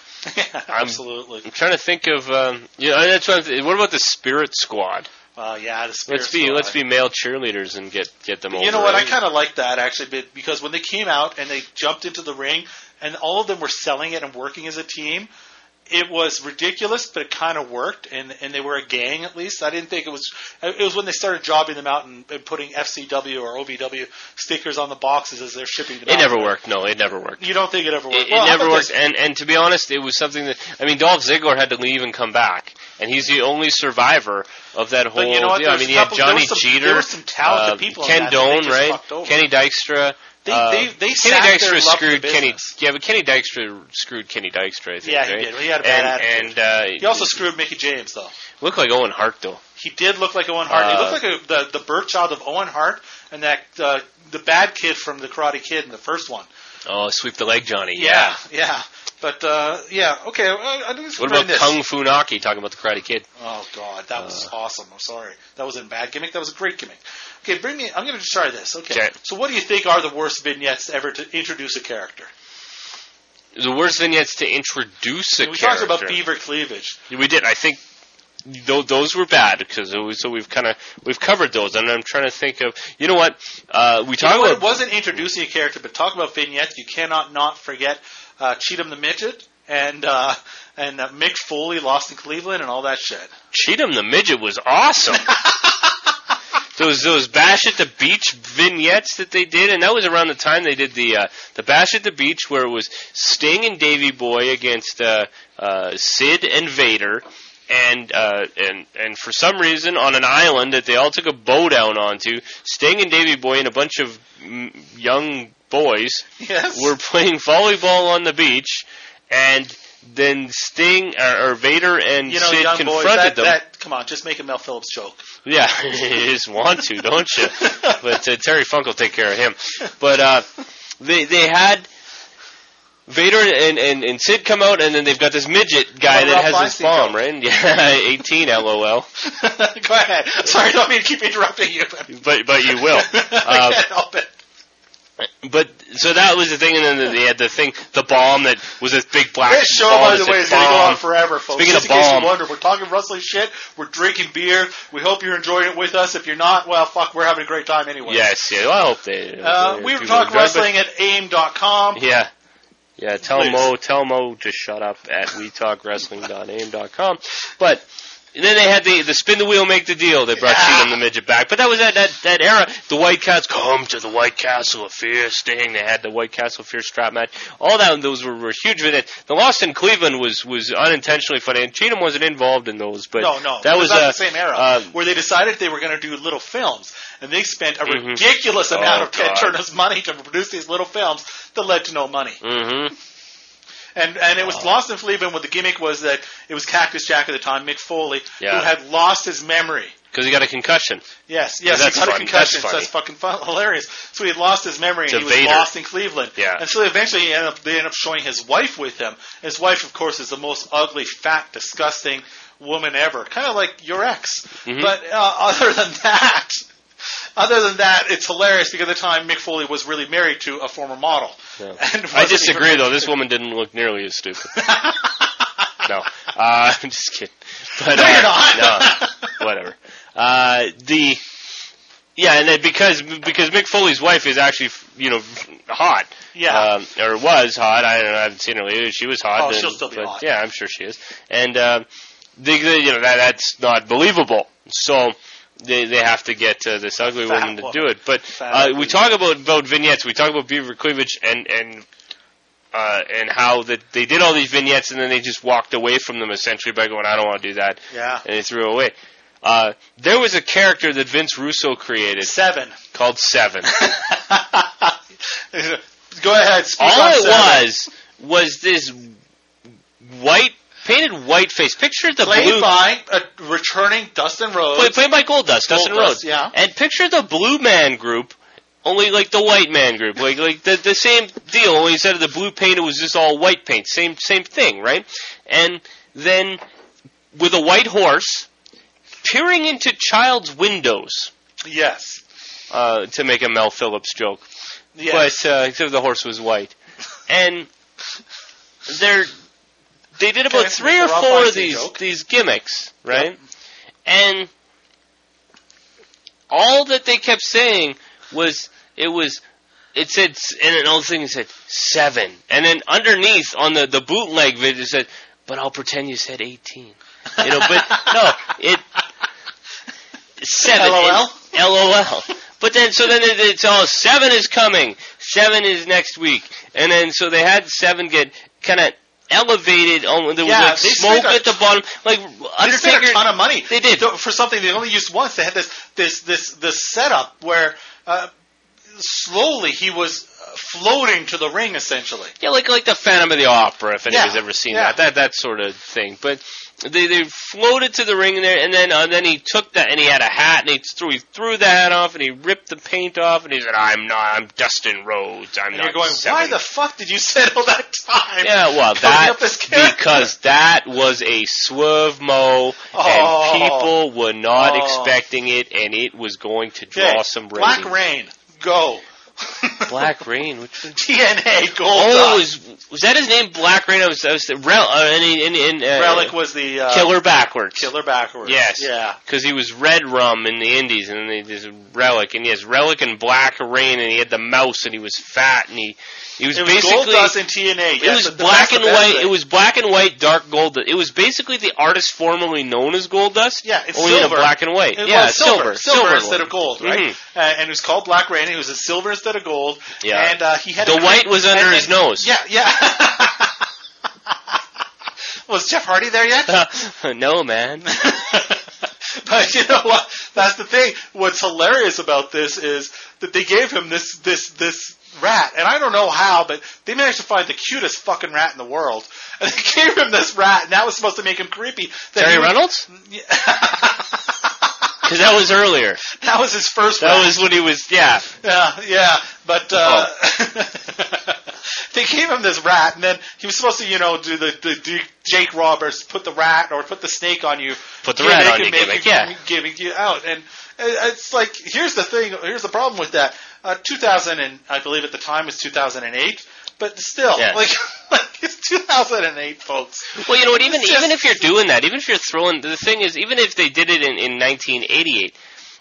Absolutely. I'm trying to think of. Um, yeah, that's what. I'm th- what about the Spirit Squad? Uh, yeah, the Spirit Let's be Squad. let's be male cheerleaders and get get them over. You know what? I right? kind of like that actually, but- because when they came out and they jumped into the ring, and all of them were selling it and working as a team. It was ridiculous, but it kind of worked, and and they were a gang at least. I didn't think it was. It was when they started jobbing them out and, and putting F C W or O V W stickers on the boxes as they're shipping them It out. never worked. No, it never worked. You don't think it ever worked? It, it Well, how never about worked, this? and and to be honest, it was something that I mean, Dolph Ziggler had to leave and come back, and he's the only survivor of that whole. But you know what? Yeah, I There's mean, a you had couple- there Johnny was some- Jeter, there were some talented uh, people in Ken that that they Doane, just right? fucked over. Kenny Dykstra. They- uh, they- they Kenny sat there Dykstra and loved the screwed Kenny. business. Yeah, but Kenny Dykstra screwed Kenny Dykstra. I think. Yeah, he right? did. He had a bad and, attitude. And uh, He also screwed Mickey James, though. looked like Owen Hart, though. He did look like Owen Hart. he Uh, looked like a, the the birth child of Owen Hart and that uh, the bad kid from the Karate Kid in the first one. Oh, sweep the leg, Johnny. Yeah, yeah. But uh, yeah, okay. I, I just What find about this. Kung Funaki talking about the Karate Kid? Oh God, that was Uh. awesome. I'm sorry, that wasn't a bad gimmick. That was a great gimmick. Okay, bring me. I'm going to try this. Okay. Okay. So, what do you think are the worst vignettes ever to introduce a character? The worst vignettes to introduce a we character. talked about beaver cleavage. We did. I think th- those were bad because it was, so we've kind of we've covered those, and I'm trying to think of. You know what? Uh, we You talk know what? about. It wasn't introducing a character, but talk about vignettes. You cannot not forget uh, Cheatham the Midget and uh, and uh, Mick Foley, Lost in Cleveland, and all that shit. Cheatham the Midget was awesome. Those those Bash at the Beach vignettes that they did, and that was around the time they did the uh, the Bash at the Beach, where it was Sting and Davey Boy against uh, uh, Sid and Vader, And uh, and and for some reason, on an island that they all took a bow down onto, Sting and Davey Boy and a bunch of m- young boys yes. were playing volleyball on the beach, and then Sting or, or Vader and you know, Sid young confronted boys, that, them. That, come on, just make a Mel Phillips joke. Yeah, you just want to, don't you? But uh, Terry Funk will take care of him. But uh, they they had Vader and, and, and Sid come out, and then they've got this midget guy that has this bomb, go? right? Yeah, eighteen, LOL. Go ahead. Sorry, I don't mean to keep interrupting you. But but you will. I can't uh, help it. But so that was the thing, and then they had the thing, the bomb that was this big black. This show, bomb by the way, is going to go on forever, folks. Speaking Just of in case bomb, you wonder, we're talking wrestling shit. We're drinking beer. We hope you're enjoying it with us. If you're not, well, fuck, we're having a great time anyway. Yes, yeah. Well, I hope they. Uh, we were talking wrestling at aim dot com. Yeah. Yeah, tell Please. Mo, tell Mo to shut up at we talk wrestling dot aim dot com. But then they had the the spin the wheel, make the deal. They brought yeah. Cheatham the midget back. But that was that, that that era. The White Cats come to the White Castle of Fear. Sting. They had the White Castle of Fear strap match. All that those were, were huge. The Lost in Cleveland was was unintentionally funny, and Cheatham wasn't involved in those. But no, no, that was not uh, the same era uh, where they decided they were going to do little films, and they spent a mm-hmm. ridiculous amount oh, of Ted God. Turner's money to produce these little films that led to no money. Mm-hmm. And and it was oh. Lost in Cleveland. What the gimmick was that it was Cactus Jack at the time, Mick Foley, yeah. who had lost his memory. Because he got a concussion. Yes, yes, that's he got funny. a concussion. That's, so that's fucking fun, hilarious. So he had lost his memory, to and he was Vader. lost in Cleveland. Yeah. And so eventually, he ended up, they ended up showing his wife with him. His wife, of course, is the most ugly, fat, disgusting woman ever, kind of like your ex. Mm-hmm. But uh, other than that. Other than that, it's hilarious because at the time Mick Foley was really married to a former model. Yeah. I disagree, though. This woman didn't look nearly as stupid. no, uh, I'm just kidding. But, no, uh, you're not. No, whatever. Uh, the yeah, and then because because Mick Foley's wife is actually you know hot. Yeah. Um, or was hot. I don't know. I haven't seen her lately. She was hot. Oh, and, she'll still be but, hot. Yeah, I'm sure she is. And uh, they, they, you know that that's not believable. So. They they have to get uh, this ugly Fat woman to woman. do it. But uh, we talk about, about vignettes. We talk about Beaver Cleavage and and uh, and how that they did all these vignettes and then they just walked away from them essentially by going, I don't want to do that. Yeah. And they threw it away. Uh, there was a character that Vince Russo created. Seven. Called Seven. Go ahead. Speak all on it Seven. was was this white. Painted white face. Picture the played blue... by a returning Dustin Rhodes. Played, played by Goldust, Dustin Goldust, Rhodes. yeah. And picture the Blue Man Group, only like the White Man Group. Like like the, the same deal, only instead of the blue paint, it was just all white paint. Same same thing, right? And then with a white horse peering into child's windows. Yes. Uh, to make a Mel Phillips joke. Yes. But uh, except the horse was white. And they're... They did about okay, three or four of these joke. these gimmicks, right? Yep. And all that they kept saying was it was it said and an old thing it said seven, and then underneath on the, the bootleg video it said, "But I'll pretend you said eighteen." You know, but no, it seven. LOL. It, LOL. But then, so then it, it's all seven is coming, seven is next week, and then so they had seven get kind of. Elevated, on, there was yeah, like smoke at the bottom. Like Undertaker, they spent a ton of money. They did for something they only used once. They had this this this this setup where uh, slowly he was floating to the ring, essentially. Yeah, like like the Phantom of the Opera, if anybody's yeah. ever seen yeah. that, that that sort of thing. But they they floated to the ring in there, and then uh, then he took that, and he had a hat, and he threw he threw the hat off, and he ripped the paint off, and he said, "I'm not, I'm Dustin Rhodes, I'm and not." You're going, seven. Why the fuck did you spend all that time? Yeah, well, that because that was a swerve mo, oh. and people were not oh. expecting it, and it was going to draw okay. some ratings. Black Rain, go. Black Rain, which was T N A Gold. Oh, was, was that his name? Black Rain. I was, I was the Rel, uh, in, in, in, uh, Relic was the uh, Killer Backwards. Killer Backwards. Yes, yeah, because he was Red Rum in the Indies, and then they just Relic, and he has Relic and Black Rain, and he had the mouse, and he was fat, and he he was it was basically Goldust in T N A. It yes, was black and white. It was black and white, dark gold. It was basically the artist formerly known as Goldust. Yeah, it's only silver. in black and white. It yeah, was silver, silver, silver, silver instead of gold, right? Mm-hmm. Uh, and it was called Black Rain. It was a silver instead of gold. Yeah, and uh, he had the a white was under and, his and, nose. Yeah, yeah. Was Jeff Hardy there yet? No, man. But you know what? That's the thing. What's hilarious about this is that they gave him this this this rat, and I don't know how, but they managed to find the cutest fucking rat in the world, and they gave him this rat, and that was supposed to make him creepy. Terry Reynolds? Yeah. Because that was earlier. That was his first That rat. was when he was, yeah. Yeah, yeah, but uh, Oh. they gave him this rat, and then he was supposed to, you know, do the, the do Jake Roberts, put the rat or put the snake on you. Put the rat on you, make gimmick, you, yeah. Gimmick you out, and it's like, here's the thing, here's the problem with that. Uh, two thousand, and I believe at the time was two thousand eight, but still, Yeah. like, like it's two thousand eight, folks. Well, you know what? Even It's just- even if you're doing that, even if you're throwing, the thing is, even if they did it in, in nineteen eighty-eight,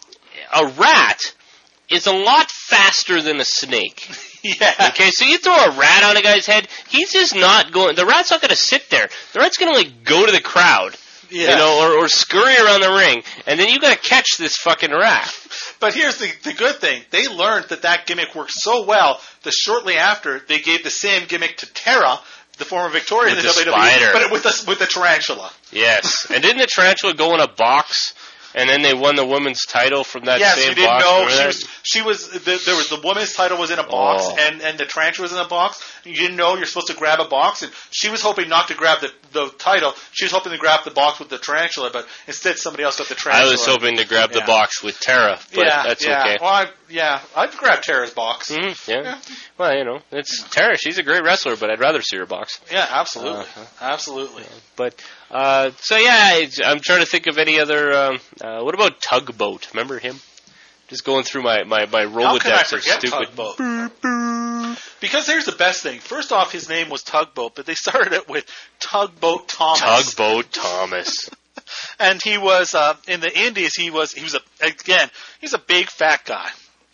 a rat is a lot faster than a snake. Yeah. Okay, so you throw a rat on a guy's head, he's just not going. The rat's not going to sit there. The rat's going to like go to the crowd, Yeah. you know, or, or scurry around the ring, and then you got to catch this fucking rat. But here's the, the good thing. They learned that that gimmick worked so well that shortly after, they gave the same gimmick to Tara, the former Victoria With in the, the W W E, spider. but with the, with the tarantula. Yes, and didn't the tarantula go in a box, and then they won the women's title from that Yes, same you didn't box? know. Remember She that? was, she was, the, there was, the woman's title was in a box, Oh. and, and the tarantula was in a box. You didn't know you're supposed to grab a box, and she was hoping not to grab the, the title. She was hoping to grab the box with the tarantula, but instead somebody else got the I tarantula. was hoping to grab the Yeah. box with Tara, but yeah, that's yeah. okay. Well, I, yeah, I'd grab Tara's box. Mm-hmm, yeah. Yeah. Well, you know, it's Tara. She's a great wrestler, but I'd rather see her box. Yeah, absolutely, Uh-huh. absolutely. But uh, so yeah, it's, I'm trying to think of any other. Um, uh, what about Tugboat? Remember him? Just going through my my my How can I Rolodex of forget stupid. Tugboat? Because here's the best thing. First off, his name was Tugboat, but they started it with Tugboat Thomas. Tugboat Thomas. And he was uh, in the Indies. He was he was a again. He's a big fat guy,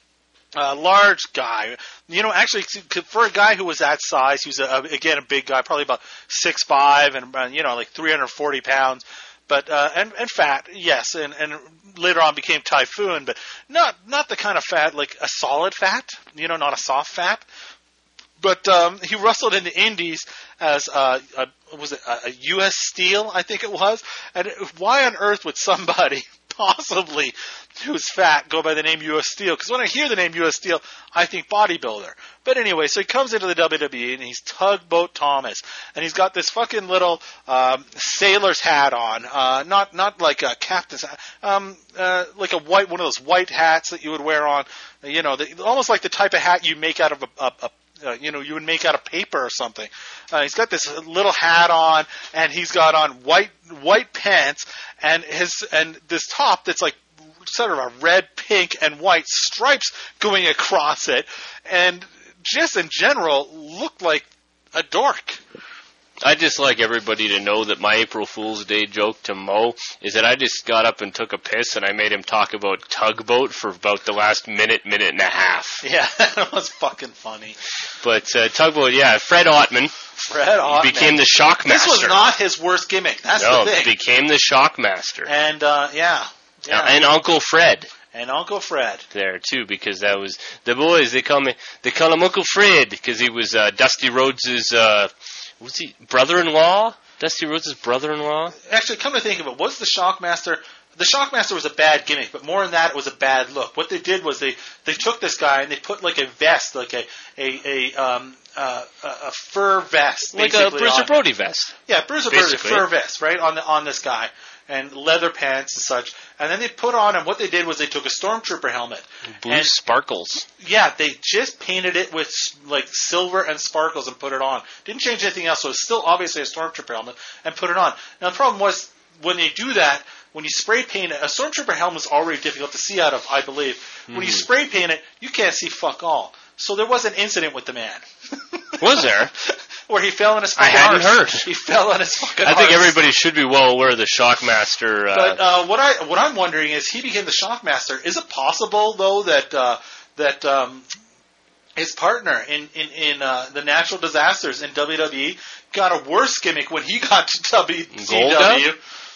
a large guy. You know, actually, for a guy who was that size, he was a, again a big guy, probably about six five, and uh, you know, like three hundred forty pounds. But uh, and and fat, yes, and and later on became Typhoon, but not not the kind of fat like a solid fat. You know, not a soft fat. But um, he wrestled in the Indies as uh, a, was it a, a U S Steel, I think it was. And why on earth would somebody possibly who's fat go by the name U S Steel? Because when I hear the name U S Steel, I think bodybuilder. But anyway, so he comes into the W W E and he's Tugboat Thomas, and he's got this fucking little um, sailor's hat on, uh, not not like a captain's hat, um, uh, like a white one of those white hats that you would wear on, you know, the, almost like the type of hat you make out of a, a, a Uh, you know, you would make out of paper or something. Uh, he's got this little hat on, and he's got on white white pants, and his and this top that's like sort of a red, pink, and white stripes going across it, and just in general looked like a dork. I'd just like everybody to know that my April Fool's Day joke to Mo is that I just got up and took a piss and I made him talk about Tugboat for about the last minute, minute and a half. Yeah, that was fucking funny. But uh, Tugboat, yeah, Fred Ottman Fred Ottman became the Shockmaster. This was not his worst gimmick. That's no, the thing. became the Shockmaster. And uh, yeah, yeah. And Uncle Fred. And Uncle Fred There too, because that was the boys. They call me, they call him Uncle Fred because he was uh, Dusty Rhodes' uh, was he brother-in-law? Dusty Rhodes' brother-in-law. Actually, come to think of it, was the Shockmaster? The Shockmaster was a bad gimmick, but more than that, it was a bad look. What they did was they, they took this guy and they put like a vest, like a a a um uh, a fur vest, Like basically a Bruiser on- Brody vest. Yeah, Bruiser Brody basically. fur vest, right on the on this guy, and leather pants and such. And then they put on, and what they did was they took a Stormtrooper helmet. Blue and, sparkles. Yeah, they just painted it with like silver and sparkles and put it on. Didn't change anything else, so it's still obviously a Stormtrooper helmet, and put it on. Now the problem was when they do that, when you spray paint it, a Stormtrooper helmet is already difficult to see out of, I believe. Mm-hmm. When you spray paint it, you can't see fuck all. So there was an incident with the man. Was there? Where he fell on his I fucking hadn't arse. heard. He fell on his fucking I think arse. everybody should be well aware of the Shockmaster. Uh, But uh, what I what I'm wondering is he became the Shockmaster. Is it possible though that uh, that um, his partner in in, in uh, the natural disasters in W W E got a worse gimmick when he got to W C W? Golda?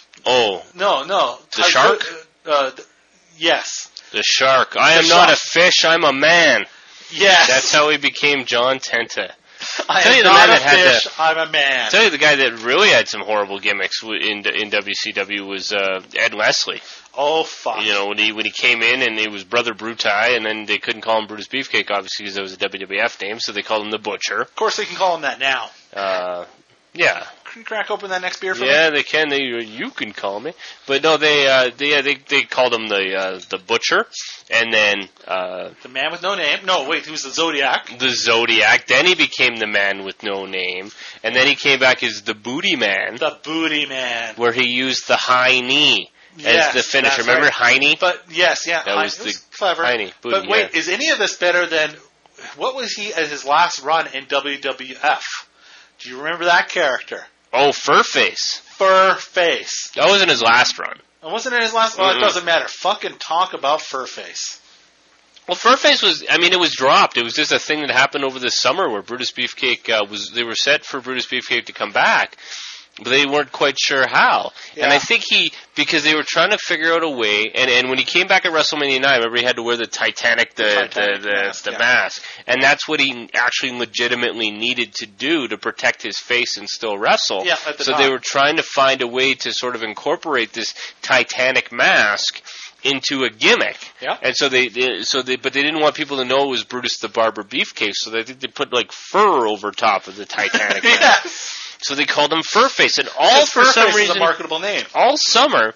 Oh, No, no. The shark? Uh, uh, th- yes. the shark. I The am not shark. a fish. I'm a man. Yes. That's how he became John Tenta. I Tell am you the not man a that had fish, the- I'm a man. tell you the guy that really had some horrible gimmicks w- in in W C W was uh, Ed Leslie. Oh, fuck. You know, when he when he came in and it was Brother Brutai, and then they couldn't call him Brutus Beefcake, obviously, because that was a W W F name, so they called him the Butcher. Of course they can call him that now. Uh, yeah. Can you crack open that next beer for Yeah, me? they can. They you can call me, but no, they uh, they yeah, they they called him the uh, the Butcher, and then uh, The man with no name. No, wait, he was the Zodiac. the Zodiac. Then he became the Man with No Name, and then he came back as the Booty Man, The Booty Man. where he used the high knee as Yes, the finish. that's Remember right. Heine? But, yes, yeah. That I- was it the clever. Heine. Booty, But wait, yeah. is any of this better than... What was he at his last run in W W F? Do you remember that character? Oh, Furface. Fur Face. That wasn't his last run. And wasn't it his last... Well, it Mm-mm. doesn't matter. Fucking talk about Fur Face. Well, Furface was, I mean, it was dropped. It was just a thing that happened over the summer where Brutus Beefcake uh, was, they were set for Brutus Beefcake to come back, but they weren't quite sure how. Yeah. And I think he, because they were trying to figure out a way, and, and when he came back at WrestleMania nine, remember he had to wear the Titanic, the, The Titanic the, the, mask, the yeah. mask. And that's what he actually legitimately needed to do to protect his face and still wrestle. Yeah, at the so time. they were trying to find a way to sort of incorporate this Titanic mask into a gimmick. Yeah. And so they, they so they but they didn't want people to know it was Brutus the Barber Beefcake, so they think they put like fur over top of the Titanic mask. Yes. So they called him Furface, and all Because for Fur some Face reason is a marketable name. all summer.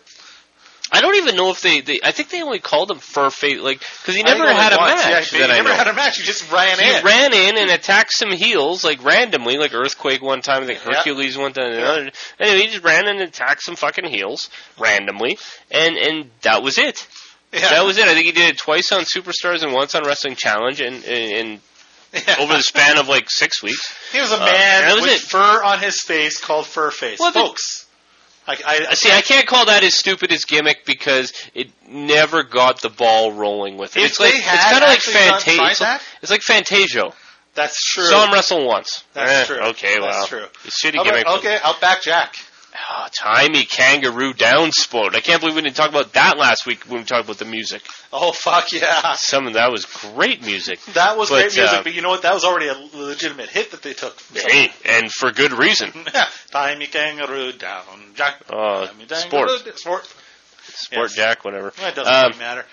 I don't even know if they, they I think they only called him Furface, like because he I think never only had a once. match. Yeah, that he I never know. had a match. He just ran He in. ran in and attacked some heels, like randomly, like Earthquake one time, I think Yeah. Hercules one time, Yeah. another. Anyway, he just ran in and attacked some fucking heels randomly, and and that was it. Yeah. That was it. I think he did it twice on Superstars and once on Wrestling Challenge, and and, Yeah. and over the span of like six weeks. He was a Uh, man that was with it. fur on his face called Fur Face. Well, the- Folks, I, I, I See, I can't call that his stupidest gimmick because it never got the ball rolling with it. If it's like they it's had kind of like actually done- Fantasia. tried It's, like- that? it's like Fantasio. That's true. Saw him wrestle once. That's Eh, true. Okay, That's well, true. it's shitty How about- gimmick. okay, Outback Jack. Oh, Timey Kangaroo Down Sport. I can't believe we didn't talk about that last week when we talked about the music. Oh, fuck yeah. Some of that was great music. That was But, great music, uh, but you know what? That was already a legitimate hit that they took. Hey, and for good reason. Timey Kangaroo Down Jack. Oh, Timey Kangaroo sport. Down- Sport. Sport Yes. Jack, whatever. Well, it doesn't Um, really matter.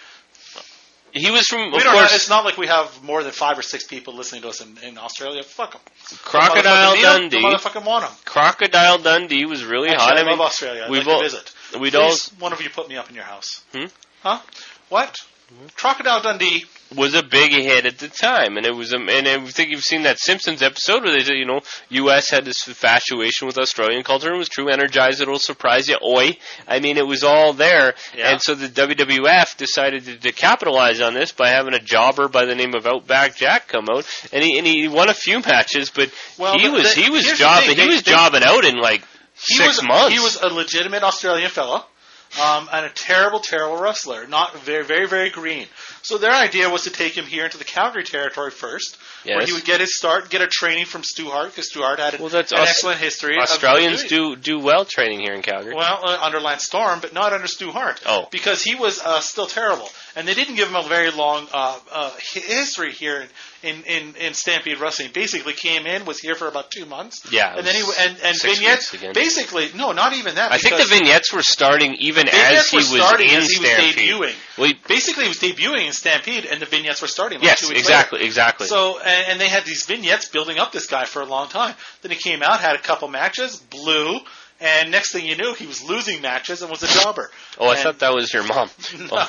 He was from, We of don't have, course, it's not like we have more than five or six people listening to us in, in Australia. Fuck them. Crocodile Dundee. motherfucking want them. Crocodile Dundee was really Actually, hot. I, I mean, love Australia. I'd we've like all- to visit. we'd all Please, one of you put me up in your house. Hmm? Huh? What? Crocodile Dundee. was a big hit at the time, and it was, um, and I think you've seen that Simpsons episode where they said, you know, U S had this infatuation with Australian culture, and it was true. Energize, it'll surprise you. Oi, I mean, it was all there, Yeah. and so the W W F decided to, to capitalize on this by having a jobber by the name of Outback Jack come out, and he and he won a few matches, but Well, he the- was the- he was here's the jobbing thing, he they- was they- jobbing out in like He six was, months. He was a legitimate Australian fella. Um, and a terrible, terrible wrestler. Not very, very, very green. So their idea was to take him here into the Calgary territory first, where Yes. he would get his start, get a training from Stu Hart, because Stu Hart had Well, that's an Aus- excellent history. of- Australians of doing- do do well training here in Calgary. Well, uh, under Lance Storm, but not under Stu Hart. Oh. Because he was uh, still terrible. And they didn't give him a very long uh, uh, hi- history here in, in, in Stampede Wrestling. Basically came in, was here for about two months. Yeah, it And then he was and, and six vignettes, weeks again. basically, no, not even that. I think the because vignettes were starting even vignettes as he were was starting in as he was Stampede. debuting. Well, he- Basically, he was debuting in Stampede, and the vignettes were starting. Like yes, two weeks exactly, later. exactly. So, and, and they had these vignettes building up this guy for a long time. Then he came out, had a couple matches, blew, and next thing you knew, he was losing matches and was a jobber. oh, I and- thought that was your mom. No,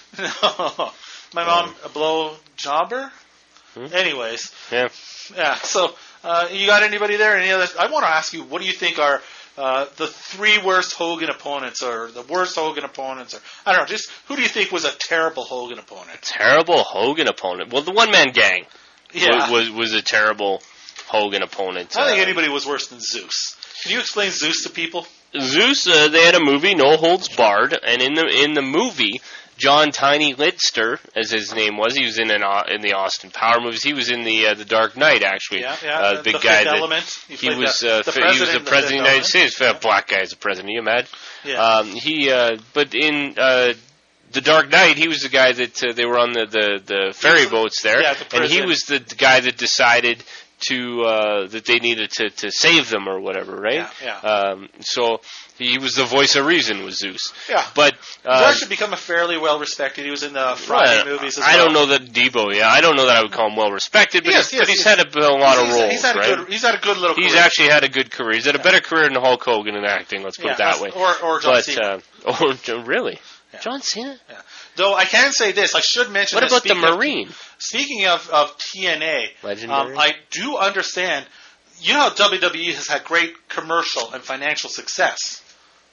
no. My mom, a blow jobber. Hmm? Anyways, Yeah. yeah. So, uh, you got anybody there? Any other? I want to ask you, what do you think are uh, the three worst Hogan opponents, or the worst Hogan opponents, or I don't know. Just who do you think was a terrible Hogan opponent? Terrible Hogan opponent. Well, the One Man Gang Yeah. was, was was a terrible Hogan opponent. I don't think Uh, anybody was worse than Zeus. Can you explain Zeus to people? Zeus, uh, they had a movie, No Holds Barred, and in the in the movie, John Tiny Lidster, as his name was, he was in an Au- in the Austin Power movies. He was in the uh, the Dark Knight, actually. Yeah, yeah. Uh, the, big the guy Fifth that Element. he played was. the, Uh, the fi- president he was the of president of the Fifth United Element. States. A black guy as a president. Are you mad? Yeah. Um, he, uh, but in uh, the Dark Knight, he was the guy that uh, they were on the, the, the ferry was- boats there, yeah, the and he prison. was the guy that decided to uh, that they needed to, to save them or whatever, right? Yeah, yeah. Um, so he was the voice of reason with Zeus. Yeah. But uh, he's actually become a fairly well respected. He was in the Friday well, movies as I well. don't know that Debo. Yeah, I don't know that I would call him well respected, but, Yes, he's, yes, but he's yes. had a, a lot he's, of roles. He's had right? a good. He's had a good little. He's career. actually had a good career. He's had a Yeah. better career than Hulk Hogan in acting. Let's put Yeah, it that way. Or or John But Cena. uh, oh, John- really, Yeah. John Cena? Yeah. Though I can say this, I should mention. What that about the speaking of- Marine? Speaking of, of T N A, Legendary? um, I do understand. You know how W W E has had great commercial and financial success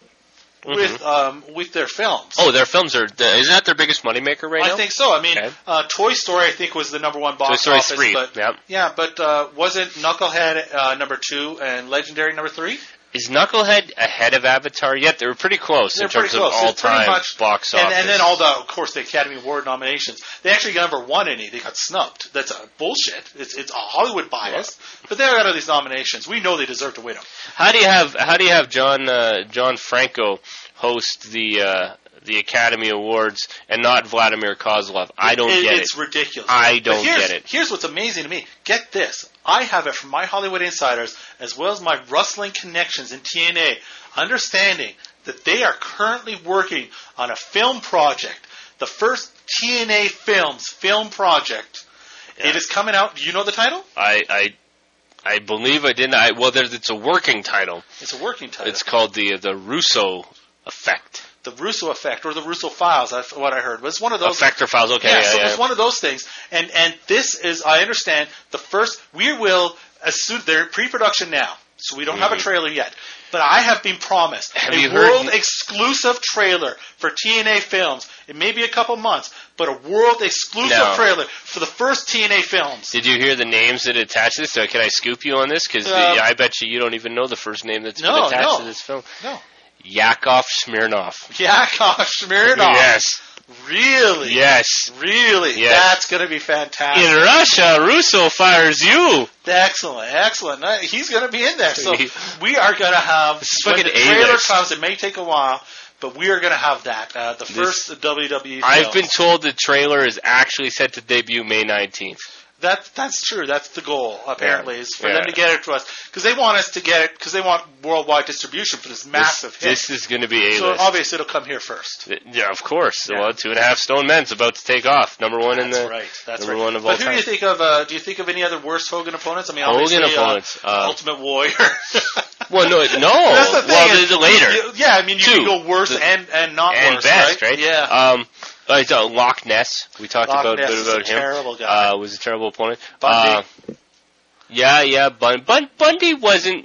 Mhm. with um, with their films. Oh, their films are. Isn't that their biggest moneymaker right now? I think so. I mean, Okay. uh, Toy Story I think was the number one box Toy Story office. three. But, Yep. Yeah, but uh, wasn't Knucklehead uh, number two and Legendary number three? Is Knucklehead ahead of Avatar yet? They were pretty close They're in terms pretty close. of It's pretty all-time much- box And, office. and then all the, of course, the Academy Award nominations. They actually got number one in it. They got snubbed. That's a bullshit. It's it's a Hollywood bias. But they got all these nominations. We know they deserve to win them. How do you have How do you have John uh, John Franco host the uh, the Academy Awards and not Vladimir Kozlov? I don't It- get It's it. ridiculous. I But don't here's- get it. Here's what's amazing to me. Get this. I have it from my Hollywood insiders as well as my rustling connections in T N A, understanding that they are currently working on a film project, the first T N A Films film project. Yeah. It is coming out. Do you know the title? I I, I believe I didn't. I, well, there's, it's a working title. It's a working title. It's called the the Russo Effect. The Russo Effect or the Russo Files. That's what I heard. But it's one of those. Effector Files. Okay. Yeah, Yeah, so yeah. it's one of those things. And and this is, I understand, the first, we will, as soon, they're in pre-production now, so we don't have a Mhm. trailer yet. But I have been promised Have a you heard- world-exclusive trailer for T N A Films. It may be a couple months, but a world-exclusive No. trailer for the first T N A Films. Did you hear the names that attach this? So can I scoop you on this? Because Um, I bet you you don't even know the first name that's no, been attached no. to this film. No. Yakov Smirnov. Yakov Smirnoff. Yes. Really? Yes. Really? Yes. That's going to be fantastic. In Russia, Russo fires you. Excellent, excellent. Uh, He's going to be in there. So we are going to have, This is when the fucking trailer A-list. comes, it may take a while, but we are going to have that. Uh, the first W W E film. I've been told the trailer is actually set to debut May nineteenth. That, that's true. That's the goal, apparently, Yeah. is for Yeah. them to get it to us. Because they want us to get it, because they want worldwide distribution for this massive this, hit. This is going to be A-list. So obviously it'll come here first. Yeah, of course. Yeah. Well, Two and a Half Stone Men's about to take off. Number one in That's the right. That's number right. one of all But who time. do you think of? Uh, do you think of any other worst Hogan opponents? I mean, Hogan obviously, opponents, Uh, uh, Ultimate Warrior. Well, no, no. That's the thing. well, is, the, the later you- yeah, I mean, you Two. can go worse The- and and not and worse, best, right? right? Yeah. Um, uh, uh, Loch Ness. We talked Loch about Ness a bit is about a him. terrible guy. Uh, was a terrible opponent. Bundy. Uh, yeah, yeah. Bun, Bun, Bundy wasn't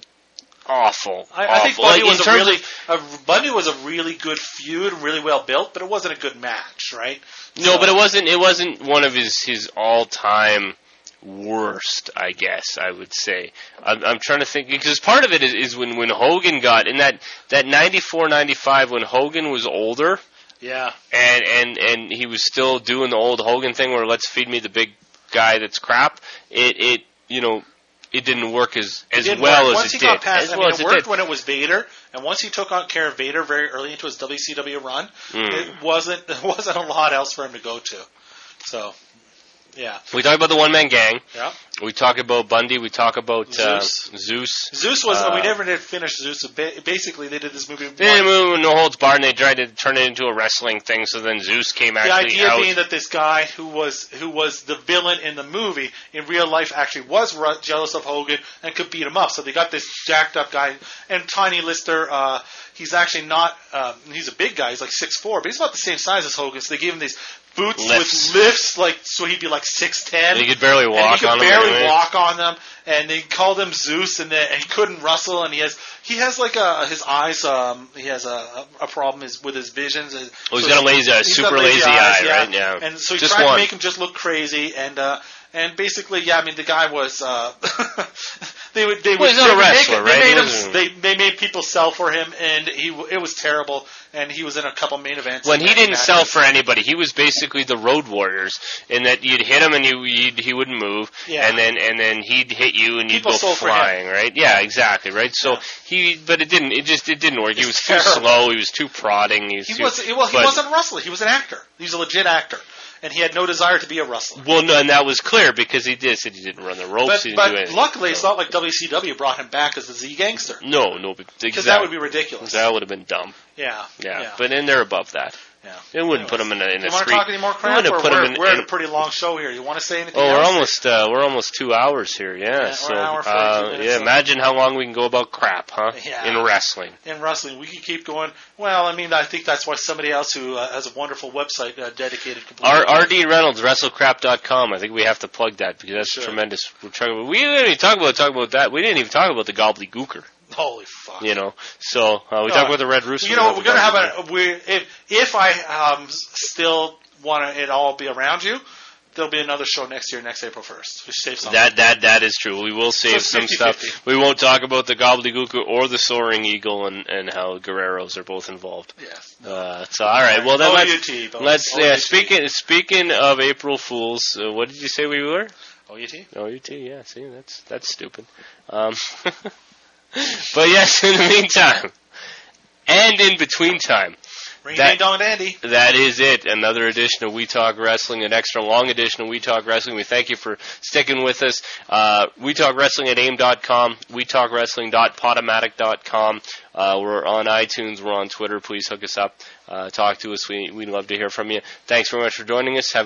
awful. I, I think awful. Bundy Like, in was a terms really of- a, Bundy was a really good feud, really well built, but it wasn't a good match, right? no, So- but it wasn't. It wasn't one of his his all time worst. I guess I would say. I'm, I'm trying to think because part of it is, is when when Hogan got in that that ninety-four ninety-five when Hogan was older. Yeah. and and and he was still doing the old Hogan thing where let's feed me the big guy that's crap. It it you know it didn't work as as It didn't well work. as once it he did. got past, as I well mean, as it it worked did. when it was Vader, and once he took on care of Vader very early into his W C W run, Mm. it wasn't there wasn't a lot else for him to go to. So, yeah, We talk about the one man gang. yeah. We talk about Bundy. We talk about uh, Zeus. Zeus. Zeus was. Uh, we never did finish Zeus. Ba- Basically, they did this movie. They didn't move No Holds Barred, and they tried to turn it into a wrestling thing. So then Zeus came The actually idea out. being that this guy who was who was the villain in the movie in real life actually was ru- jealous of Hogan and could beat him up. So they got this jacked up guy and Tiny Lister. Uh, he's actually not. Um, he's a big guy. He's like six four, but he's about the same size as Hogan. So they gave him these boots Lifts. with lifts, like so he'd be like six ten. he could barely And walk he could on them. barely anyway. walk on them, and they called him Zeus, and, they, and he couldn't wrestle, and he has he has like a his eyes, um, he has a, a problem is with his visions. Oh, he's So got a lazy, uh, he's super got lazy, eyes, eye, yeah. right? Yeah. And so he Just tried one. to make him just look crazy, and uh, and basically, yeah, I mean, the guy was. Uh, they would they Well, would he's not they a would make wrestler, it- right? They He made wasn't- him. They they made people sell for him, and he w- it was terrible. And he was in a couple main events. When he and didn't matches. sell for anybody, he was basically the Road Warriors, in that you'd hit him and you you'd, he wouldn't move, Yeah. and then and then he'd hit you and you'd People go sold for him. flying, right? Yeah, exactly, right. So Yeah. he, but it didn't. It just it didn't work. He was It's too terrible. slow. He was too prodding. He was He too, was he, well, he but- wasn't a wrestler. He was an actor. He was a legit actor. and he had no desire to be a wrestler. Well, no, and that was clear because he did said he didn't run the ropes. But, he didn't but do anything. luckily, it's So- not like W C W brought him back as the Z Gangster. No, no, Because because that would be ridiculous. That would have been dumb. Yeah. Yeah, Yeah. but then they're above that. yeah. It wouldn't put him in a in You a want to street. talk any more it crap? wouldn't Or put him we're, in- we're in- at a pretty long show here. You want to say anything Oh, we're else? almost uh, we're almost two hours here. Yeah, Yeah, we're so an hour, forty-two uh, minutes, yeah, so- imagine how long we can go about crap, huh? Yeah. In wrestling. In wrestling, we could keep going. Well, I mean, I think that's why somebody else who uh, has a wonderful website uh, dedicated completely. R R D Reynolds, wrestle crap dot com. I think we have to plug that because that's Sure. tremendous. We're talking about, we didn't even talk about talk about that. We didn't even talk about the gobbledygooker. Holy fuck! You know, so uh, we Uh, talk about the Red Rooster. You know, we we're gonna have gobbledygooker. a. We if if I um, s- still want it all be around you, there'll be another show next year, next April first. We save something. That that that is true. We will save it's some fifty stuff. fifty. We won't talk about the gobbledygooker or the soaring eagle and, and how Guerreros are both involved. Yes. Uh, so all right. Well then O let's U T, boys. let's O U T. yeah. Speaking speaking of April Fools, uh, what did you say we were? O U T. O U T. Yeah. See, that's that's stupid. Um, but yes, in the meantime, and in between time. Ring That- ding dong dandy. That is it. Another edition of We Talk Wrestling, an extra long edition of We Talk Wrestling. We thank you for sticking with us. Uh, We Talk Wrestling at aim dot com, we talk wrestling dot podomatic dot com. Uh, we're on iTunes. We're on Twitter. Please hook us up. Uh, talk to us. We, we'd love to hear from you. Thanks very much for joining us. Have